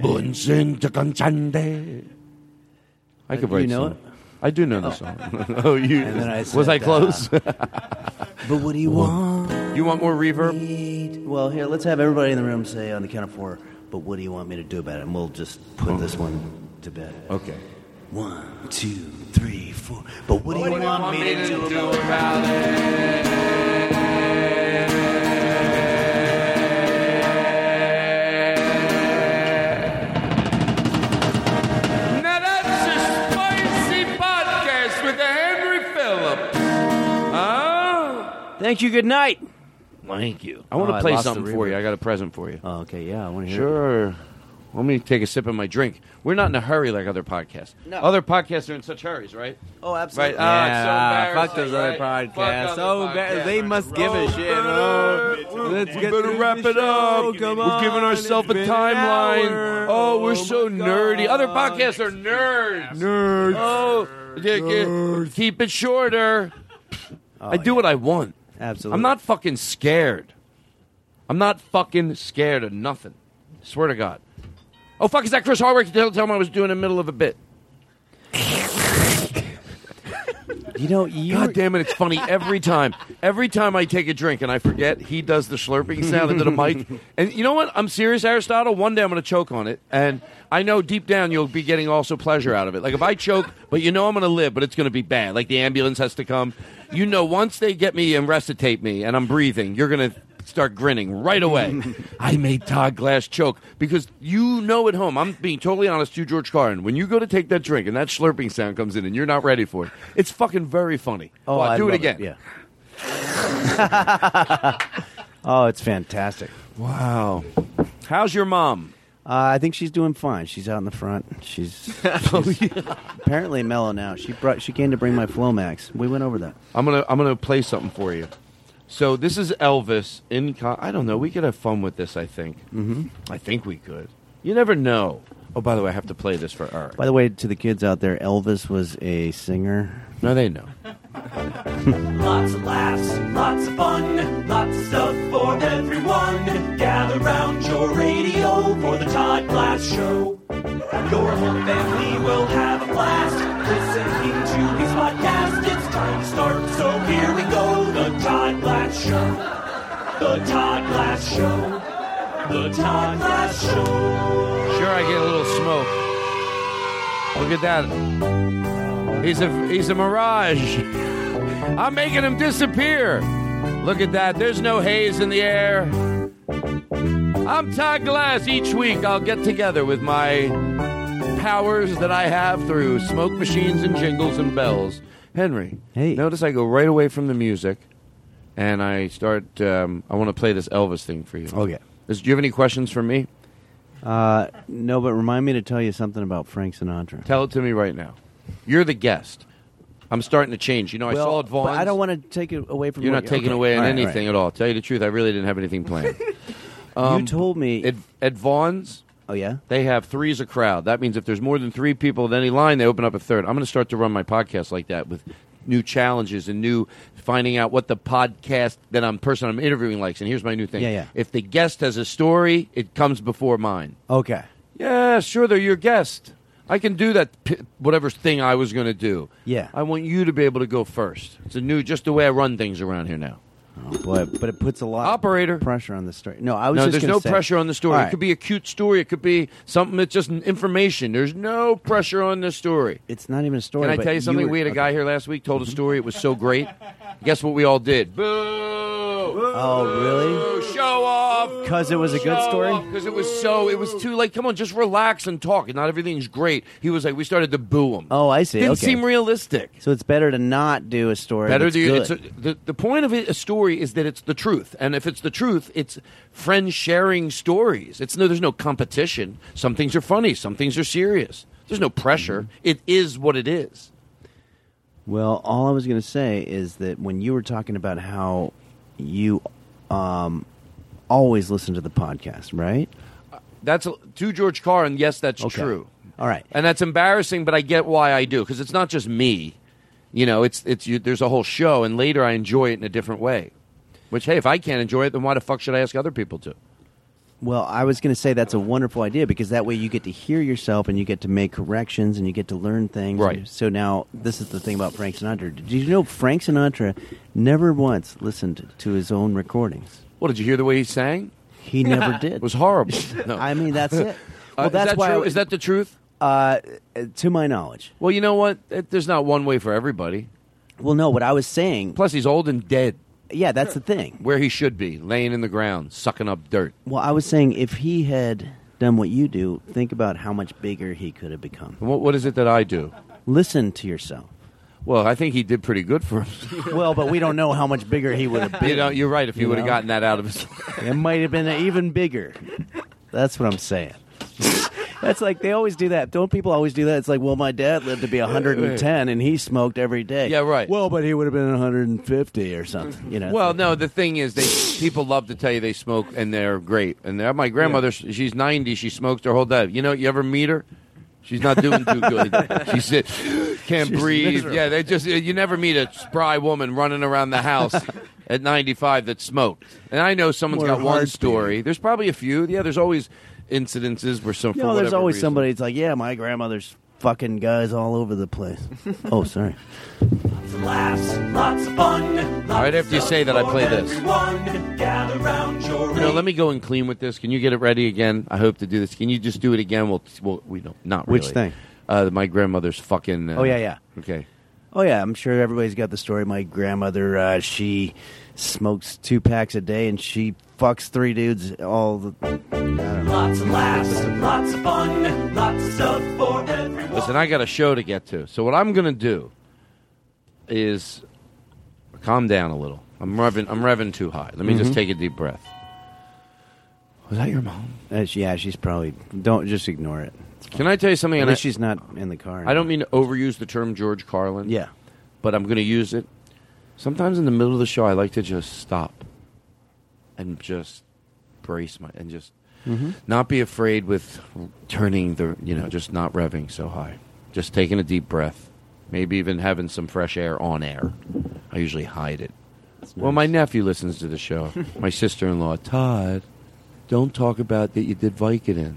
I could Uh, write you know some. it? I do know the song. oh, you? And then I was said, I close? uh, But what do you want? You want more reverb? Well, here, let's have everybody in the room say on the count of four, but what do you want me to do about it? And we'll just put this one to bed. Okay. One, two, three, four. But what, do you want, me to do about it? Now that's a spicy podcast with the Henry Phillips. Oh. Thank you. Good night. Thank you. I want Oh, to I play lost the something for reverb. you. I got a present for you. Oh, okay, yeah, I want to hear Sure. Let me take a sip of my drink. We're not in a hurry like other podcasts. No. Other podcasts are in such hurries, right? Oh, absolutely. Right? Ah, it's so Yeah, embarrassing, fuck those other right? podcasts. Fuck other So embar- podcasts. they must give a shit. Oh, Oh, let's we get better through wrap the it up. show. Come We're on, giving ourselves a it's been an timeline. hour. Oh, we're Oh, so my nerdy. Other God. podcasts are nerds. Nerds. Oh, yeah, yeah. Keep it shorter. I do what I want. Absolutely. I'm not fucking scared. I'm not fucking scared of nothing. Swear to God. Oh, fuck, is that Chris Hardwick? Tell, tell him I was doing in the middle of a bit. You know, you. God damn it, it's funny every time. Every time I take a drink and I forget, he does the slurping sound into the mic. And you know what? I'm serious, Aristotle. One day I'm going to choke on it. And I know deep down you'll be getting also pleasure out of it. Like if I choke, but you know I'm going to live, but it's going to be bad. Like the ambulance has to come. You know, once they get me and resuscitate me and I'm breathing, you're going to start grinning right away. I made Todd Glass choke because you know at home, I'm being totally honest to you, George Carlin, when you go to take that drink and that slurping sound comes in and you're not ready for it, it's fucking very funny. Oh, Well, I do it love again. yeah. Oh, it's fantastic. Wow. How's your mom? Uh, I think she's doing fine. She's out in the front. She's, she's apparently mellow now. She brought. She came to bring my Flomax. We went over that. I'm gonna I'm gonna play something for you. So this is Elvis in. Con- I don't know. We could have fun with this. I think. Mm-hmm. I think we could. You never know. Oh, by the way, I have to play this for Eric. By the way, to the kids out there, Elvis was a singer. No, they know. Lots of laughs, lots of fun, lots of stuff for everyone. Gather round your radio for the Todd Glass Show. Your whole family will have a blast listening to his podcast. It's time to start, so here we go. The Todd Glass Show. The Todd Glass Show. The Todd Glass Show. Sure, I get a little smoke. Look at that. He's a he's a mirage. I'm making him disappear. Look at that. There's no haze in the air. I'm Todd Glass. Each week I'll get together with my powers that I have through smoke machines and jingles and bells. Henry, hey. Notice I go right away from the music and I start, um, I want to play this Elvis thing for you. Okay. Is, do you have any questions for me? Uh, no, but remind me to tell you something about Frank Sinatra. Tell it to me right now. You're the guest. I'm starting to change. You know, I Well, saw it Vaughn's. but I don't want to take it away from You're what not taking okay. away on All right, anything all at all. Tell you the truth, I really didn't have anything planned. right. You told me. At, at Vaughn's, oh, yeah? they have three's a crowd. That means if there's more than three people at any line, they open up a third. I'm going to start to run my podcast like that with new challenges and new finding out what the podcast that I'm person I'm interviewing likes. And here's my new thing. Yeah, yeah. If the guest has a story, it comes before mine. Okay. Yeah, sure, they're your guest. I can do that, p- whatever thing I was going to do. Yeah. I want you to be able to go first. It's a new, just the way I run things around here now. Oh, boy, but it puts a lot Operator. of pressure on the story. No, I was no, just there's gonna no say, pressure on the story. All It right. could be a cute story. It could be something that's just information. There's no pressure on the story. It's not even a story. Can I but tell you something? were- we had a guy here last week, told a story. It was so great. Guess what we all did? Boo! Oh, really? Show off! Because it was a good story? Because it was so, it was too like, come on, just relax and talk. Not everything's great. He was like, we started to boo him. Oh, I see. Didn't okay. seem realistic. So it's better to not do a story. Better that's to, good. it's a, the, the point of it, a story is that it's the truth. And if it's the truth, it's friends sharing stories. It's no, there's no competition. Some things are funny. Some things are serious. There's no pressure. Mm-hmm. It is what it is. Well, all I was going to say is that when you were talking about how you um, always listen to the podcast, right? That's a, to George Carlin. Yes, that's Okay. true. All right. And that's embarrassing, but I get why I do because it's not just me. You know, it's it's you, there's a whole show, and later I enjoy it in a different way. Which, hey, if I can't enjoy it, then why the fuck should I ask other people to? Well, I was going to say that's a wonderful idea because that way you get to hear yourself and you get to make corrections and you get to learn things. Right. And so now, this is the thing about Frank Sinatra. Did you know Frank Sinatra never once listened to his own recordings? Well, did you hear the way he sang? He never did. It was horrible. No. I mean, that's it. Well, Uh, that's is that why. true? I- Is that the truth? Uh, to my knowledge. Well, you know what? It, there's not one way for everybody. Well, no, what I was saying. Plus, he's old and dead. Yeah, that's the thing. Where he should be, laying in the ground, sucking up dirt. Well, I was saying if he had done what you do, think about how much bigger he could have become. What, what is it that I do? Listen to yourself. Well, I think he did pretty good for him. Well, but we don't know how much bigger he would have been. You know, you're right. If he You would have know? gotten that out of his, It might have been even bigger. That's what I'm saying. That's like they always do that. Don't people always do that? It's like, well, my dad lived to be one hundred ten and he smoked every day. Yeah, right. Well, but he would have been one hundred fifty or something. You know. well, no. The thing is, they people love to tell you they smoke and they're great. And they're, my grandmother, she's ninety. She smokes her whole day. You know, you ever meet her? She's not doing too good. She said, can't She's breathe. miserable. Yeah, they just you never meet a spry woman running around the house at ninety-five that smoked. And I know someone's More got one heartbeat. story. There's probably a few. Yeah, there's always incidences where some. for No, there's whatever always reason. somebody that's like, yeah, my grandmother's fucking guys all over the place. Oh, sorry. Laughs, lots of fun. All right, after you say that, I play this. Everyone, gather round your You know, let me go and clean with this. Can you get it ready again? I hope to do this. Can you just do it again? We'll, we'll we don't not really. Which thing? Uh, my grandmother's fucking. Uh, Oh, yeah, yeah. Okay. Oh, yeah, I'm sure everybody's got the story. My grandmother, uh, she smokes two packs a day and she fucks three dudes all the... I don't know. Lots of laughs, lots of fun, lots of stuff for everyone. Listen, I got a show to get to. So what I'm going to do is calm down a little. I'm revving. I'm revving too high. Let me Mhm. just take a deep breath. Was that your mom? Uh, she- yeah, she's probably... Don't just ignore it. Can I tell you something? At And least I- she's not in the car. I don't mean to overuse the term George Carlin. Yeah. But I'm going to use it. Sometimes in the middle of the show, I like to just stop and just brace my and just Mhm. not be afraid with turning the you know just not revving so high. Just taking a deep breath, maybe even having some fresh air on air. I usually hide it. Well, my nephew listens to the show. My sister-in-law, Todd, don't talk about that you did Vicodin.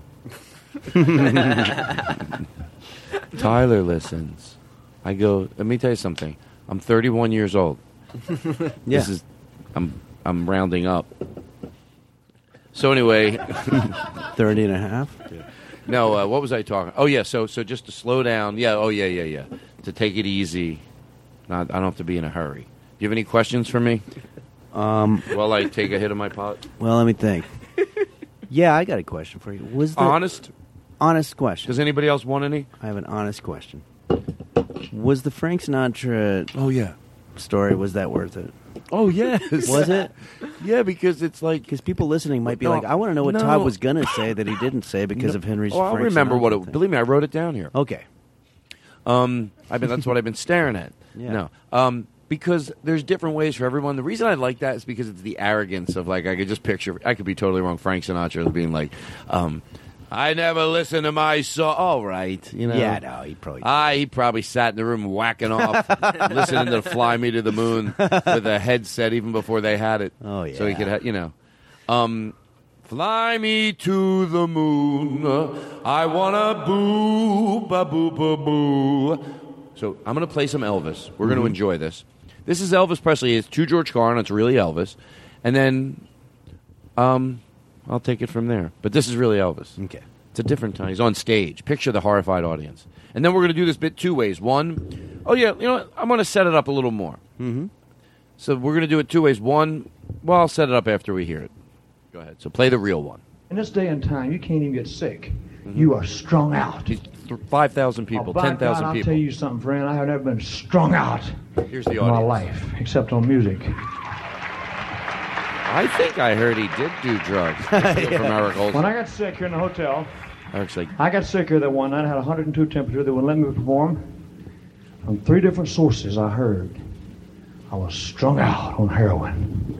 Tyler listens. I go, let me tell you something. I'm thirty-one years old. Yeah. This is I'm I'm rounding up. So anyway, thirty and a half? No, uh, what was I talking? Oh yeah, so so just to slow down. Yeah, oh yeah, yeah, yeah. To take it easy. Not I don't have to be in a hurry. Do you have any questions for me? Um, While I take a hit of my pot. Well, let me think. Yeah, I got a question for you. Was the Honest? Honest question. Does anybody else want any? I have an honest question. Was the Frank Sinatra Oh yeah. story, was that worth it? Oh yes. Was it? Yeah, because it's like Because people listening might be No, like, I want to know what no. Todd was going to say that he didn't say because No. of Henry's Oh, I'll Frank remember Sinatra what it. thing. Believe me, I wrote it down here. Okay. Um, I mean that's what I've been staring at. Yeah. No, um, because there's different ways for everyone. The reason I like that is because it's the arrogance of like I could just picture. I could be totally wrong. Frank Sinatra being like, um, I never listened to my song. All right, you know. Yeah, no, he probably. Ah, he probably sat in the room whacking off, listening to "Fly Me to the Moon" with a headset even before they had it. Oh yeah. So he could, ha- you know, um, fly me to the moon. I wanna boo, ba boo, ba boo. So I'm gonna play some Elvis. We're Mm-hmm. gonna enjoy this. This is Elvis Presley. It's to George Carlin. It's really Elvis, and then, um. I'll take it from there. But this is really Elvis. Okay. It's a different time. He's on stage. Picture the horrified audience. And then we're going to do this bit two ways. One, oh, yeah, you know what? I'm going to set it up a little more. Mm-hmm. So we're going to do it two ways. One, well, I'll set it up after we hear it. Go ahead. So play the real one. In this day and time, you can't even get sick. You are strung out. He's th- five thousand people, Oh, by ten thousand God, I'll people. tell you something, friend. I have never been strung out Here's the in my audience. life, except on music. I think I heard he did do drugs. Steal from Eric Olson. When I got sick here in the hotel, Eric's like, I got sick here that one night. I had one hundred two temperature. They wouldn't let me perform. From three different sources, I heard I was strung out on heroin.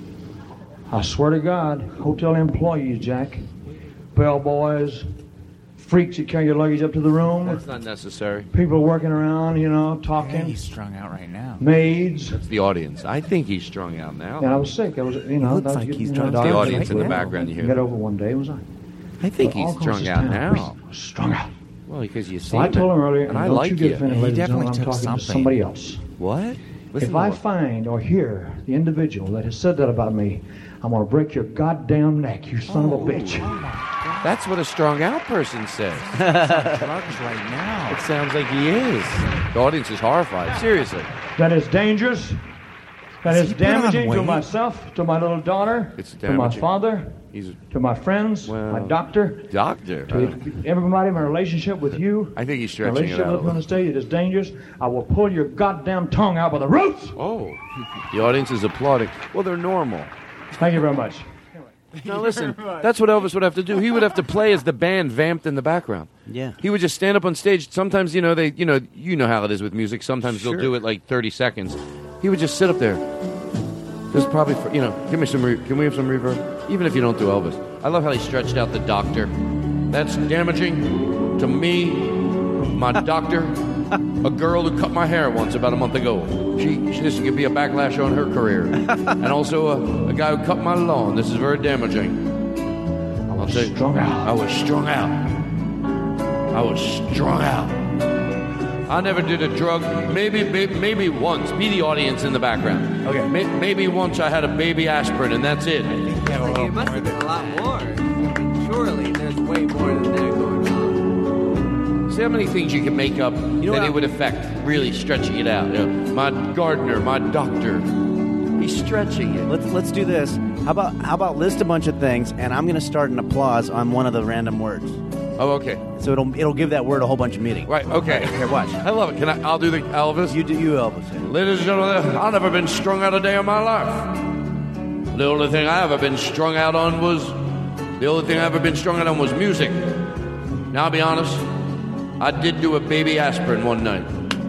I swear to God, hotel employees, Jack, bellboys, freaks that carry your luggage up to the room, that's not necessary. people working around, you know, talking, Yeah, he's strung out right now. maids. It's the audience. I think he's strung out now. And I was sick. I was, you know, looks I was like getting, he's you strung know, out. The doctors audience in the like, background, you hear Get that. over one day, was I? I think All he's across strung this out town, now. I was strung out. Well, because you see So I him, told him earlier, and I don't like you get you. offended, He ladies and definitely gentlemen, I'm took talking to something. somebody else. What? Listen If to I what- find or hear the individual that has said that about me, I'm going to break your goddamn neck, you son of a bitch. That's what a strung out person says. Drugs right now. It sounds like he is. The audience is horrified. Seriously. That is dangerous. That Has is he put on damaging to weight? myself, to my little daughter, It's to my damaging. father, He's to my friends, Well, my doctor, doctor. to everybody, my relationship with you. I think he's My stretching it relationship out. a with you on the little. stage, it is dangerous. I will pull your goddamn tongue out by the roots. Oh. The audience is applauding. Well, they're normal. Thank you very much. Now listen, that's what Elvis would have to do. He would have to play as the band vamped in the background. Yeah. He would just stand up on stage. Sometimes, you know, they, you know, you know how it is with music. Sometimes Sure. they'll do it like thirty seconds. He would just sit up there. This is probably, for, you know, give me some. Re- can we have some reverb? Even if you don't do Elvis, I love how he stretched out the doctor. That's damaging to me, my doctor, a girl who cut my hair once about a month ago. She, she this could be a backlash on her career, and also a, a guy who cut my lawn. This is very damaging. I I'll was tell you, strung out. I was strung out. I was strung out. I never did a drug. Maybe, maybe, maybe once. Be the audience in the background. Okay. May, maybe once I had a baby aspirin, and that's it. You must have been a lot more. I mean, surely there's way more than that going on. See how many things you can make up know that what? it would affect, really stretching it out. You know, my gardener, my doctor. He's stretching it. Let's let's do this. How about how about list a bunch of things, and I'm going to start an applause on one of the random words. Oh, okay. So it'll it'll give that word a whole bunch of meaning. Right, okay. Here, watch. I love it. Can I? I'll do the Elvis. You do you, Elvis. Ladies and gentlemen, I've never been strung out a day in my life. The only thing I ever been strung out on was, the only thing I ever been strung out on was music. Now, I'll be honest, I did do a baby aspirin one night.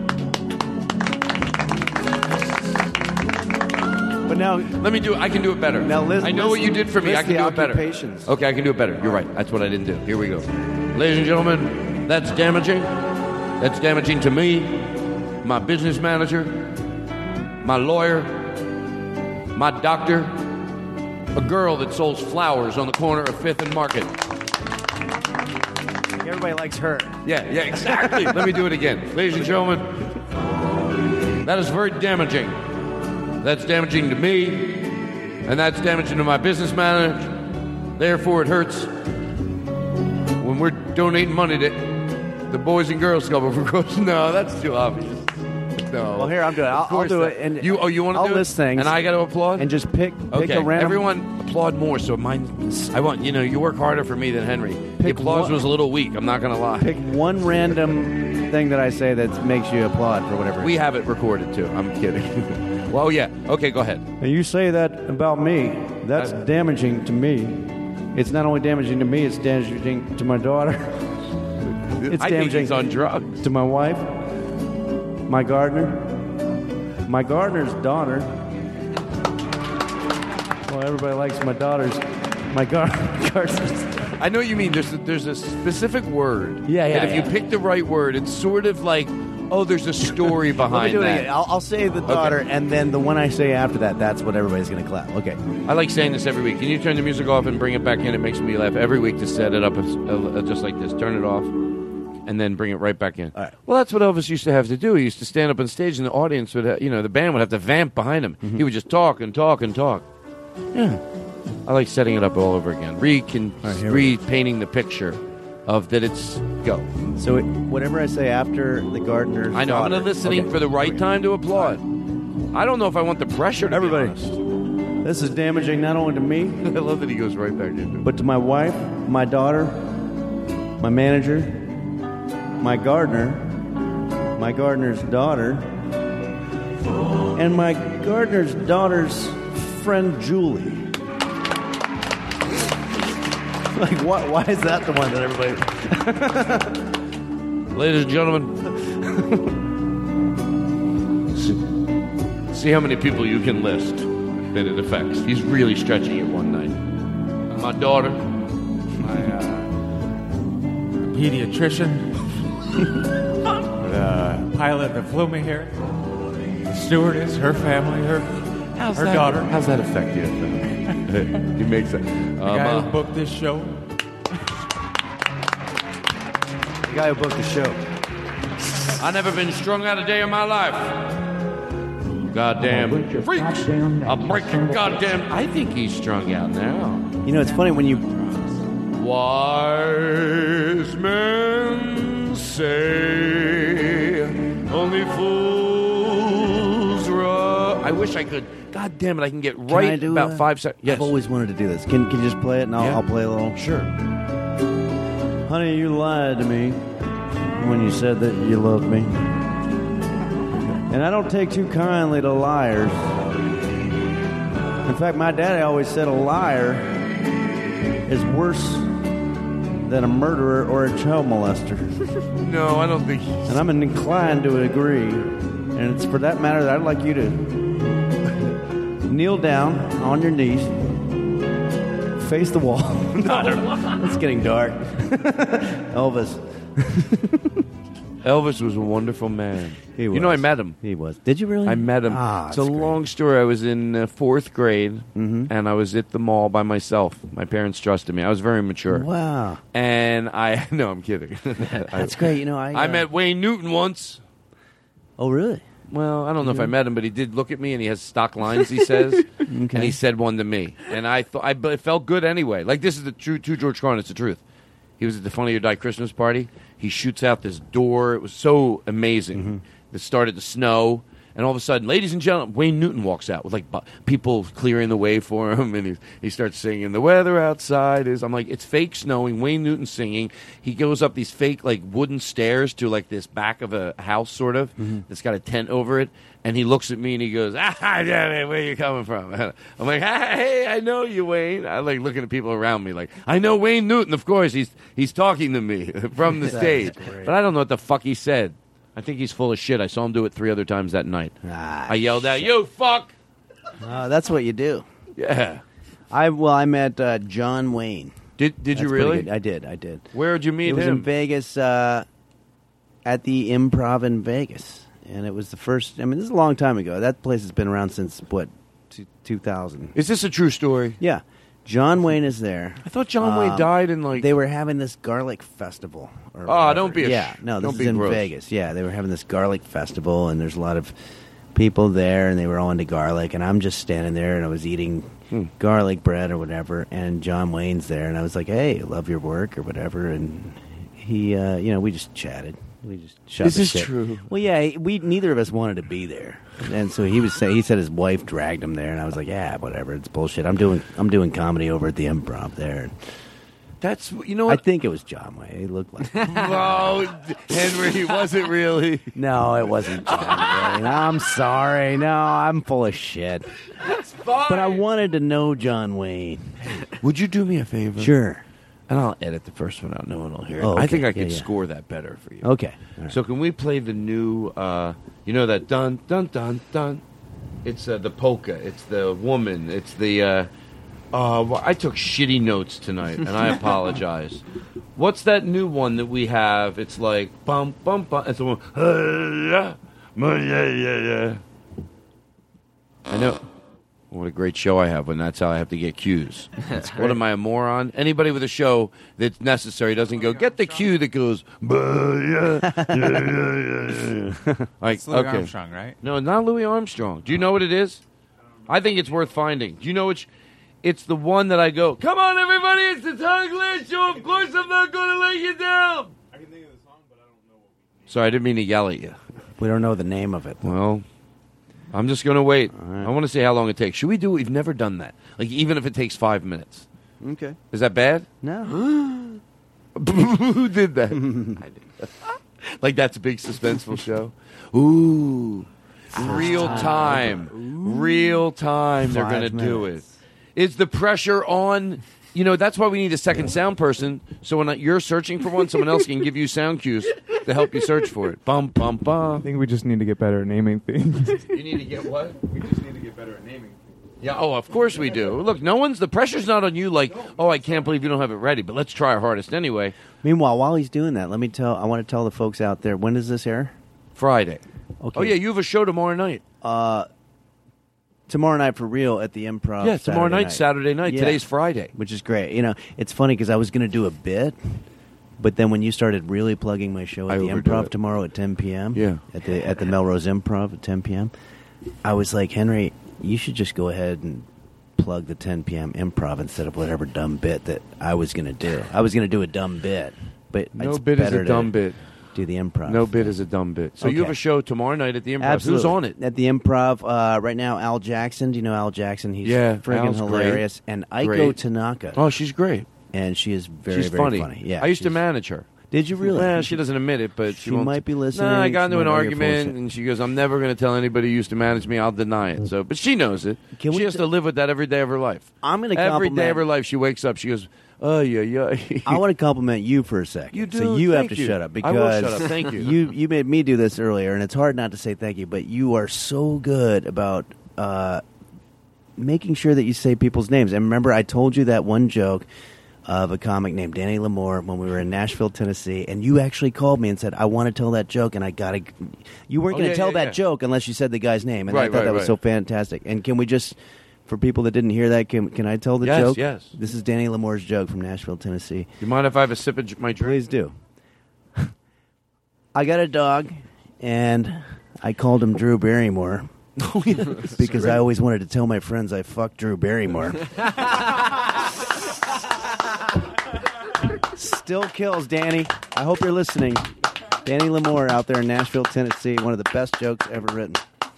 But now, Let me do it. I can do it better. Now list- I know what list- you did for me. list I can the do it better. occupations. Okay, I can do it better. You're right. That's what I didn't do. Here we go. Ladies and gentlemen, that's damaging. That's damaging to me, my business manager, my lawyer, my doctor, a girl that sells flowers on the corner of Fifth and Market. everybody likes her. Yeah, yeah, exactly. Let me do it again. Ladies and gentlemen, that is very damaging. That's damaging to me, and that's damaging to my business manager. Therefore, it hurts when we're donating money to the Boys and Girls Club of Girls. No, that's too obvious. No. Well, here I'm doing it. I'll, Of I'll course do not. it. And you, oh, you want to I'll do list it? things, and I got to applaud, and just pick pick okay. a random. Everyone applaud more. So mine, I want you know, you work harder for me than Henry. The Pick applause one- was a little weak. I'm not going to lie. Pick one random thing that I say that makes you applaud for whatever. We have it recorded too. I'm kidding. Well, yeah. Okay, go ahead. And you say that about me. That's I- damaging to me. It's not only damaging to me, it's damaging to my daughter. It's I think damaging he's on drugs. to my wife, my gardener, my gardener's daughter. Well, everybody likes my daughter's, my gar- gardener's. I know what you mean. There's a, there's a specific word. Yeah, yeah, And if yeah. you pick the right word, it's sort of like, oh, there's a story Let me behind do it that. again. I'll, I'll say the daughter, and then the one I say after that, that's what everybody's going to clap. Okay. I like saying this every week. Can you turn the music off and bring it back in? It makes me laugh every week to set it up as, uh, just like this. Turn it off, and then bring it right back in. All right. Well, that's what Elvis used to have to do. He used to stand up on stage, and the audience would, ha- you know, the band would have to vamp behind him. Mm-hmm. He would just talk and talk and talk. Yeah. I like setting it up all over again. Recon- All right, here we repainting the picture of that it's go. So it, whatever I say after the gardener's I know. I'm daughter- going to listening Okay. for the right time to applaud. I don't know if I want the pressure to Everybody. be honest. This is damaging not only to me, I love that he goes right back into it. but to my wife, my daughter, my manager, my gardener, my gardener's daughter, and my gardener's daughter's friend Julie. Like, why, why is that the one that everybody... Ladies and gentlemen, see, see how many people you can list that it affects. He's really stretching it one night. My daughter, My uh, pediatrician, the pilot that flew me here, the stewardess, her family, her how's her that, daughter, How's that affect you? He makes it. the guy who booked this show. The guy who booked the show. I never been strung out a day of my life. Goddamn freaks! I'll break your goddamn. I think he's strung out now. You know, it's funny when you... Wise men say only fools rush. I wish I could. God damn it! I can get Can right I do about a- five seconds. Yes. I've always wanted to do this. Can, can you just play it, and I'll, Yeah. I'll play a little? Sure. Honey, you lied to me when you said that you loved me. And I don't take too kindly to liars. In fact, my daddy always said a liar is worse than a murderer or a child molester. No, I don't think. And I'm inclined to agree. And it's for that matter that I'd like you to kneel down on your knees, face the wall. No, it's getting dark. Elvis. Elvis was a wonderful man. He You know, I was. met him. He was. Did you really? I met him. Ah, it's a that's great. long story. I was in uh, fourth grade, Mm-hmm. and I was at the mall by myself. My parents trusted me. I was very mature. Wow. And I no, I'm kidding. That's great. You know, I. I uh, met Wayne Newton once. Oh, really? Well, I don't know if I met him, but he did look at me, and he has stock lines. He says, and he said one to me, and I thought I but it felt good anyway. Like this is the true to George Carlin. It's the truth. He was at the Funny or Die Christmas party. He shoots out this door. It was so amazing. Mm-hmm. It started to snow, and all of a sudden, ladies and gentlemen, Wayne Newton walks out with like bu- people clearing the way for him, and he, he starts singing. The weather outside is. I'm like, it's fake snowing. Wayne Newton singing. He goes up these fake like wooden stairs to like this back of a house, sort of that's got a tent over it. And he looks at me and he goes, ah, damn it, where you coming from? I'm like, hey, I know you, Wayne. I like looking at people around me like, I know Wayne Newton, of course. He's he's talking to me from the stage. But I don't know what the fuck he said. I think he's full of shit. I saw him do it three other times that night. Ah, I yelled out, you fuck! Uh, that's what you do. Yeah. I well, I met uh, John Wayne. Did did That's you pretty really? good. I did. I did. Where'd you meet It was him? in Vegas, uh, at the Improv in Vegas, and it was the first. I mean, this is a long time ago. That place has been around since what, two thousand. Is this a true story? Yeah, John Wayne is there. I thought John Wayne Um, died in like. They were having this garlic festival. Or Oh, whatever. don't be a yeah. sh- No, this don't is be in gross. Vegas. Yeah, they were having this garlic festival, and there's a lot of people there, and they were all into garlic, and I'm just standing there, and I was eating Hmm. garlic bread or whatever, and John Wayne's there, and I was like, "Hey, I love your work" or whatever, and he, uh, you know, we just chatted. We just shot Is the this shit. true? Well, yeah, we neither of us wanted to be there, and so he was saying he said his wife dragged him there, and I was like, "Yeah, whatever, it's bullshit." I'm doing I'm doing comedy over at the Improv there. That's you know I what. think it was John Wayne. He looked like Oh, Henry, was it really? no, it wasn't John Wayne. I'm sorry. No, I'm full of shit. That's fine. But I wanted to know John Wayne. Would you do me a favor? Sure. And I'll edit the first one out. No one will hear it. Oh, I okay. think I Yeah, could yeah. score that better for you. Okay. All right. So can we play the new? Uh, you know that dun dun dun dun. It's uh, the polka. It's the woman. It's the. Uh, Uh, well, I took shitty notes tonight, and I apologize. What's that new one that we have? It's like bum bum bum. It's the one. Uh, yeah, yeah, yeah, yeah. I know. What a great show I have when that's how I have to get cues. What am I, a moron? Anybody with a show that's necessary doesn't go, get the cue that goes, yeah, yeah, yeah, yeah, yeah. Like, It's Louis okay. Armstrong, right? No, not Louis Armstrong. Do you know what it is? I think it's worth finding. Do you know which? It's the one that I go, come on, everybody, it's the Todd Glass Show. Of course I'm not going to let you down. I can think of the song, but I don't know what we Sorry, I didn't mean to yell at you. We don't know the name of it. Well, I'm just going to wait. Right. I want to see how long it takes. Should we do it? We've never done that. Like, even if it takes five minutes. Okay. Is that bad? No. Who did that? I did. Like, that's a big suspenseful show? Ooh. Real time. Ooh. Real time they're going to do it. Is the pressure on... You know, that's why we need a second sound person, so when you're searching for one, someone else can give you sound cues to help you search for it. Bum, bum, bum. I think we just need to get better at naming things. You need to get what? We just need to get better at naming things. Yeah, oh, of course we do. Look, no one's... The pressure's not on you like, oh, I can't believe you don't have it ready, but let's try our hardest anyway. Meanwhile, while he's doing that, let me tell... I want to tell the folks out there, when does this air? Friday. Okay. Oh, yeah, you have a show tomorrow night. Uh... Tomorrow night for real at the Improv. Yeah, tomorrow Saturday night, night, Saturday night. Yeah. Today's Friday. Which is great. You know, it's funny because I was going to do a bit, but then when you started really plugging my show at I the overdo Improv it. tomorrow at ten p.m., Yeah. at the at the Melrose Improv at ten p.m., I was like, Henry, you should just go ahead and plug the ten p.m. Improv instead of whatever dumb bit that I was going to do. I was going to do a dumb bit, but No it's bit is better a dumb to bit. Do the Improv. No bit is a dumb bit. So you Okay. have a show tomorrow night at the Improv. Absolutely. Who's on it? At the Improv, uh, right now, Al Jackson. Do you know Al Jackson? He's Yeah, friggin' Al's hilarious. great. And Aiko Great. Tanaka. Oh, she's great. And she is very, she's very funny. Yeah, I used to she's- manage her. Did you really? Well, she doesn't admit it, but she, She won't- might be listening. No, I got She into might an know you're argument, full of and she goes, "I'm never going to tell anybody who used to manage me. I'll deny it." So, but she knows it. Can she we has t- to live with that every day of her life. I'm going to Every compliment. day of her life, she wakes up. She goes, "Oh yeah, yeah." I want to compliment you for a second. You do. So you have Thank to you. shut up I because will shut up. Thank you. you you made me do this earlier, and it's hard not to say thank you. But you are so good about uh, making sure that you say people's names. And remember, I told you that one joke of a comic named Danny Lamore when we were in Nashville, Tennessee, and you actually called me and said, I want to tell that joke, and I got to... You weren't Oh, going to yeah, tell yeah, that yeah. joke unless you said the guy's name, and I Right, thought right, that was right. so fantastic. And can we just, for people that didn't hear that, can, can I tell the Yes, joke? yes. This is Danny Lamore's joke from Nashville, Tennessee. You mind if I have a sip of j- my drink? Please do. I got a dog, and I called him Drew Barrymore. Oh, yeah. Because I always wanted to tell my friends I fucked Drew Barrymore. Still kills, Danny. I hope you're listening. Danny Lamore out there in Nashville, Tennessee. One of the best jokes ever written.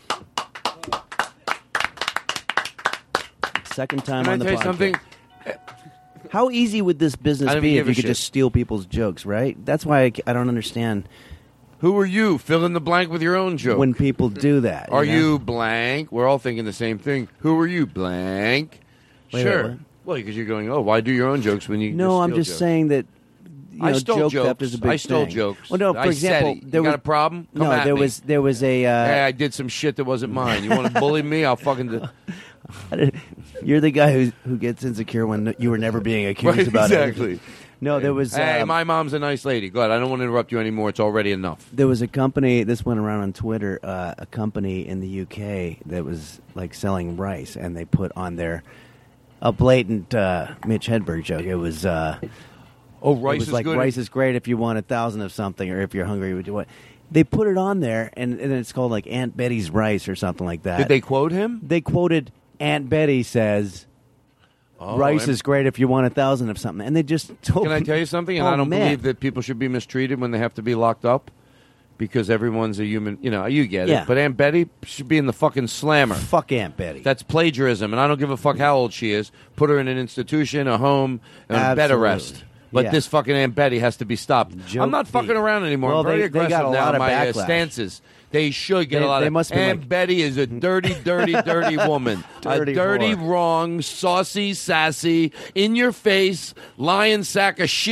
Second time Can I on the tell you podcast. something? How easy would this I business don't be give if a you could shit. just steal people's jokes, right? That's why I, I don't understand Who are you? Fill in the blank with your own joke. when people do that. Are know? you blank? We're all thinking the same thing. Who are you? Blank. Wait, sure. wait, what? Well, because you're going, oh, why do your own jokes when you No, I'm steal just jokes? saying that you know, I stole joke jokes. theft is a big I stole thing. jokes. Well, no, for I example, said it. there you was got a problem? Come no, at there me. was there was a. Uh, Hey, I did some shit that wasn't mine. You want to bully me? I'll fucking. Do- You're the guy who who gets insecure when you were never being accused Right, about exactly. it. No, there was. Hey, um, my mom's a nice lady. Good. I don't want to interrupt you anymore. It's already enough. There was a company. This went around on Twitter. Uh, a company in the U K that was like selling rice, and they put on there a blatant uh, Mitch Hedberg joke. It was. Uh, Oh, rice it was is like good. rice is great if you want a thousand of something, or if you're hungry, would you what? They put it on there, and, and it's called like Aunt Betty's rice or something like that. Did they quote him? They quoted Aunt Betty says, Oh, "Rice I'm- is great if you want a thousand of something," and they just told. Can I tell you something? And Oh, I don't man. believe that people should be mistreated when they have to be locked up because everyone's a human. You know, you get Yeah. it. But Aunt Betty should be in the fucking slammer. Fuck Aunt Betty. That's plagiarism, and I don't give a fuck how old she is. Put her in an institution, a home, and bed Absolutely. arrest. But Yeah. this fucking Aunt Betty has to be stopped. Joke I'm not thief. fucking around anymore. Well, I'm very they- they aggressive got a now lot in of my uh, backlash. stances. They should get They- a lot they of. must be Aunt like- Betty is a dirty, dirty, dirty woman. Dirty a dirty, whore. wrong, saucy, sassy, in your face, lying sack of shit.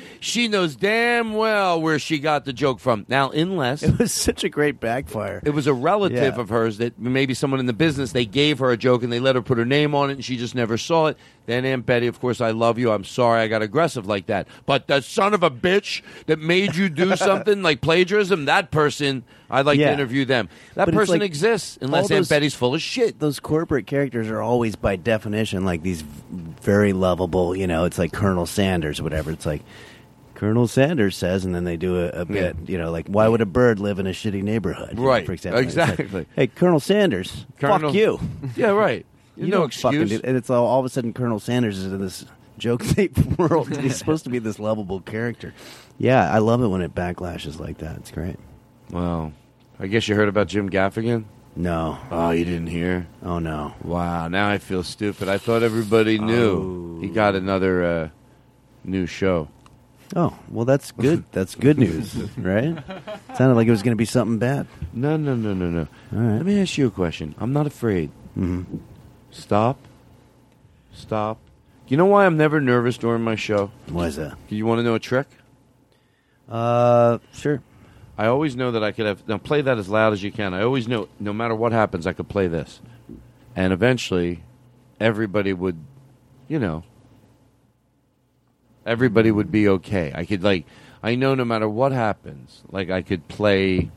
She knows damn well where she got the joke from. Now, unless it was such a great backfire. It was a relative Yeah. of hers that maybe someone in the business, they gave her a joke and they let her put her name on it and she just never saw it. Then Aunt Betty, of course, I love you. I'm sorry I got aggressive like that. But the son of a bitch that made you do something like plagiarism, that person, I'd like Yeah. to interview them. That But it's person like exists unless all Aunt those- Betty's full of shit. Those corporate characters are always, by definition, like these very lovable, you know, it's like Colonel Sanders or whatever. It's like, Colonel Sanders says, and then they do a, a bit, you know, like, why would a bird live in a shitty neighborhood? you know, Right, for example. It's like, exactly. hey, Colonel Sanders, Colonel- fuck you. Yeah, right. You no don't fucking excuse. do- and it's all, all of a sudden Colonel Sanders is in this joke tape world. And he's supposed to be this lovable character. Yeah, I love it when it backlashes like that. It's great. Well, I guess you heard about Jim Gaffigan? No. Oh, you didn't hear? Oh, no. Wow, now I feel stupid. I thought everybody knew. He got another uh, new show. Oh, well, that's good. That's good news, right? Sounded like it was going to be something bad. No, no, no, no, no. All right. Let me ask you a question. I'm not afraid. Mm-hmm. Stop. Stop. You know why I'm never nervous during my show? Why is that? Do you want to know a trick? Uh, sure. I always know that I could have... Now, play that as loud as you can. I always know, no matter what happens, I could play this. And eventually, everybody would, you know... Everybody would be okay. I could, like... I know no matter what happens, like, I could play...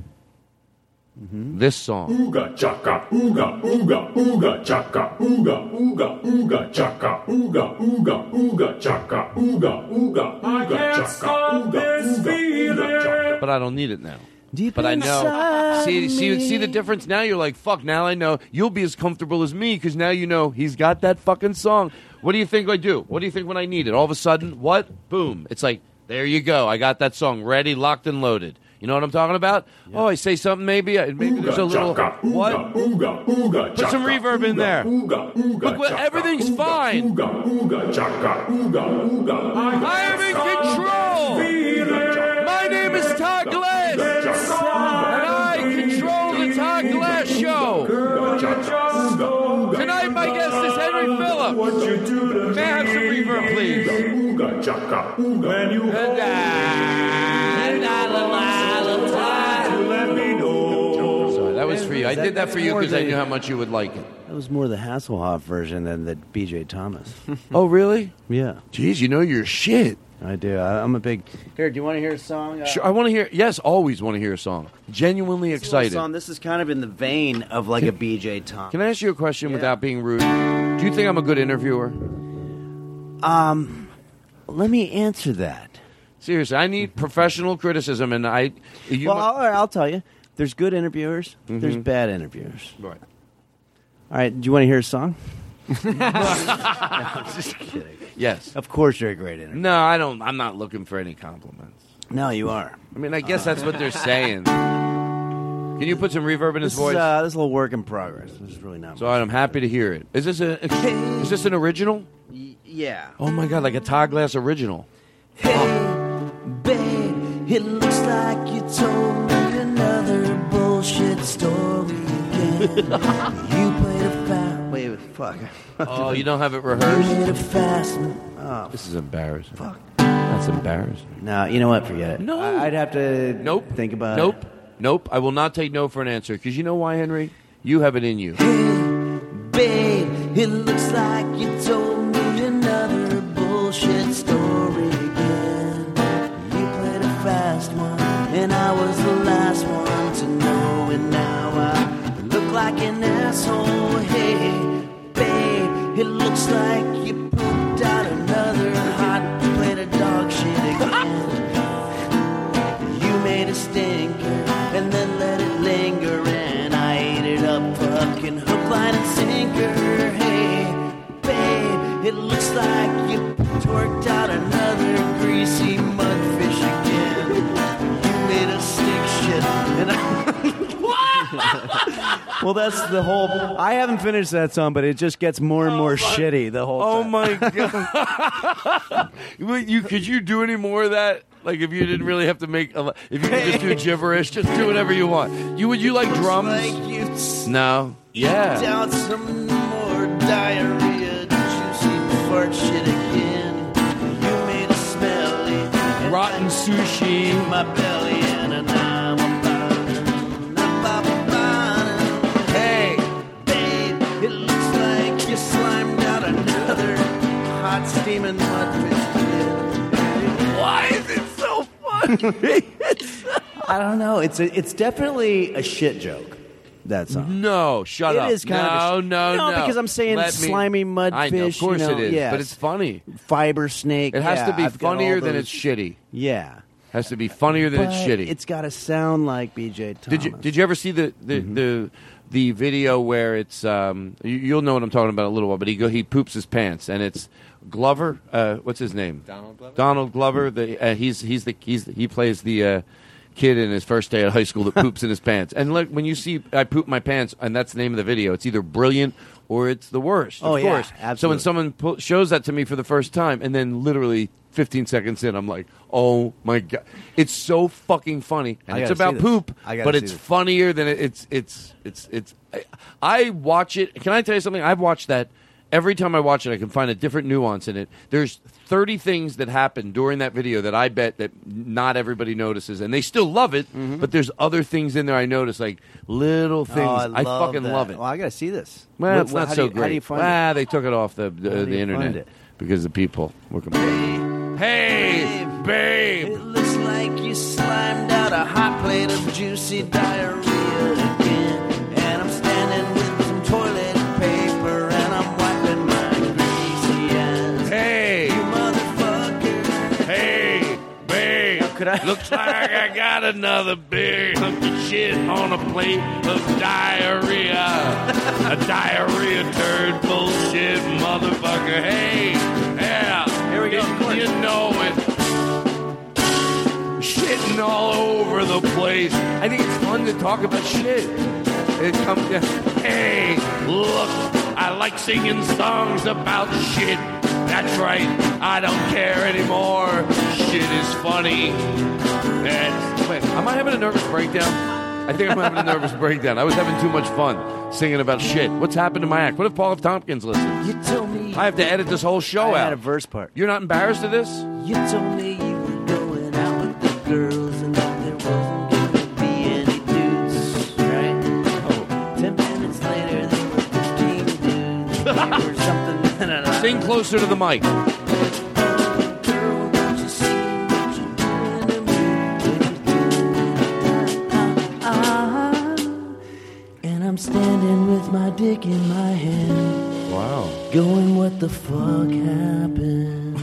this song. Ooga chaka, ooga, ooga, ooga chaka, ooga, ooga, ooga chaka, ooga, ooga, ooga chaka, ooga, ooga, ooga chaka, ooga, ooga, ooga chaka. But I don't need it now. Deep but I know. inside See, see, me. see the difference? Now you're like, fuck, now I know. You'll be as comfortable as me because now you know he's got that fucking song. What do you think I do? What do you think when I need it? All of a sudden, what? Boom. It's like, there you go. I got that song ready, locked, and loaded. You know what I'm talking about? Yeah. Oh, I say something maybe. I- Maybe there's a little... Chaka, what? ooga, ooga, Put some chaka, reverb in ooga, there. ooga, ooga, Look, what, chaka, everything's ooga, fine. Ooga, ooga, chaka, ooga, ooga. I am in control. My name is Todd Glass, and I control the Todd Glass Show. Tonight, my guest is Henry Phillips. May I have some reverb, please? Ooga, chaka, ooga. When you And, let me know. Sorry, that was for you. I did that for you because I knew how much you would like it. That was more the Hasselhoff version than the B J Thomas. Oh, really? Yeah. Jeez, you know your shit. I do. I, I'm a big... Here, do you want to hear a song? Uh, Sure, I want to hear. Yes, always want to hear a song. Genuinely this little excited. Song, this is kind of in the vein of like a B J Thomas. Can I ask you a question without being rude? Do you think I'm a good interviewer? Um, let me answer that. Seriously, I need professional criticism, and I. You well, mu- all right, I'll tell you. There's good interviewers. There's Mhm. bad interviewers. Right. All right, do you want to hear a song? No, I'm just kidding. Yes. Of course you're a great interviewer. No, I don't. I'm not looking for any compliments. No, you are. I mean, I guess that's what they're saying. Can you put some reverb in his This voice? is, uh, this is a little work in progress. This is really not. So I'm happy to hear it. Is this a? Is this an original? Yeah. Oh my god, like a Todd Glass original. Babe, it looks like you told me another bullshit story again. You played a fast. Wait, fuck. Oh, you don't have it You rehearsed? made a fast. Oh, This is embarrassing. Fuck. That's embarrassing. no, you know what? Forget it. No. I- I'd have to Nope. think about Nope. it. Nope. I will not take no for an answer. Because you know why, Henry? You have it in you. Babe, it looks like you told me another bullshit story again. You played a fast one, and I was the last one to know it. Now I look like an asshole. Hey, babe, it looks like you pooped out another hot plate of dog shit again. You made a stinker, and then let it linger, and I ate it up, fucking hook, line, and sinker. Hey, babe, it looks like you twerked out another greasy mudfish again. You made a stick shit, and I... Well, that's the whole. I haven't finished that song, but it just gets more and more shitty the whole Oh time. my god! Wait, you could you do any more of that? Like if you didn't really have to make, a, if you could just do gibberish, just do whatever you want. You would you like drums? Like you No. Yeah. out some more diarrhea, juicy fart shit again. You made a smelly sushi. My belly and a now I'm Hey, babe, it looks like you slimed out another hot steaming mudfish. Why is it so funny? I don't know. It's a, it's definitely a shit joke. That song. No, shut It up. is kind no, of a sh- no, no, No, because I'm saying Let me- slimy mudfish. I know, of course you know, it is, yes. but it's funny. Fiber snake. It has yeah, to be I've got funnier all than those- it's shitty. Yeah. Has to be funnier than But it's shitty. It's got to sound like B J Thomas. Did you did you ever see the the, Mm-hmm. the the video where it's um you, you'll know what I'm talking about in a little while, but he go he poops his pants and it's Glover, uh, what's his name? Donald Glover? Donald Glover. The uh, he's he's the he's the, he plays the uh, kid in his first day of high school that poops in his pants. And look, when you see I poop my pants, and that's the name of the video, it's either brilliant or it's the worst. Oh, of yeah, course. So when absolutely. someone po- shows that to me for the first time, and then literally fifteen seconds in, I'm like, oh my god, it's so fucking funny, and I it's gotta see about this. poop, I gotta but see it's this. funnier than it, it's it's it's it's. I, I watch it. Can I tell you something? I've watched that. Every time I watch it, I can find a different nuance in it. There's thirty things that happen during that video that I bet that not everybody notices, and they still love it. But there's other things in there I notice, like little things. Oh, I, love fucking that. love it. Well, I got to see this. Well, What- it's what- not how so do you, great. How do you find ah, it? they took it off the the, How do the you internet find it? because the people were complaining. Hey, babe. It looks like you slimed out a hot plate of juicy diarrhea again. And I'm standing with some toilet paper and I'm wiping my greasy ass. Hey, you motherfucker. Hey, babe. Could I? Looks like I got another big hunk of shit on a plate of diarrhea. A diarrhea turd bullshit motherfucker. Hey, yeah. Here we go. You, you know it. Shitting all over the place. I think it's fun to talk about shit. It comes. Hey, look. I like singing songs about shit. That's right. I don't care anymore. Shit is funny. And wait, am I having a nervous breakdown? I think I'm having a nervous breakdown. I was having too much fun singing about shit. What's happened to my act? What if Paul F. Tompkins listens? You told me I have to edit this whole show I out. had a verse part. You're not embarrassed of this? you told me you were going out with the girls and that there wasn't gonna be any dudes, right? Oh. Ten minutes later there were fifteen dudes or something. I don't know. Sing closer to the mic. Girl, don't you see what you're doing to me? Ah, and I'm standing with my dick in my hand. Wow. Going, what the fuck happened?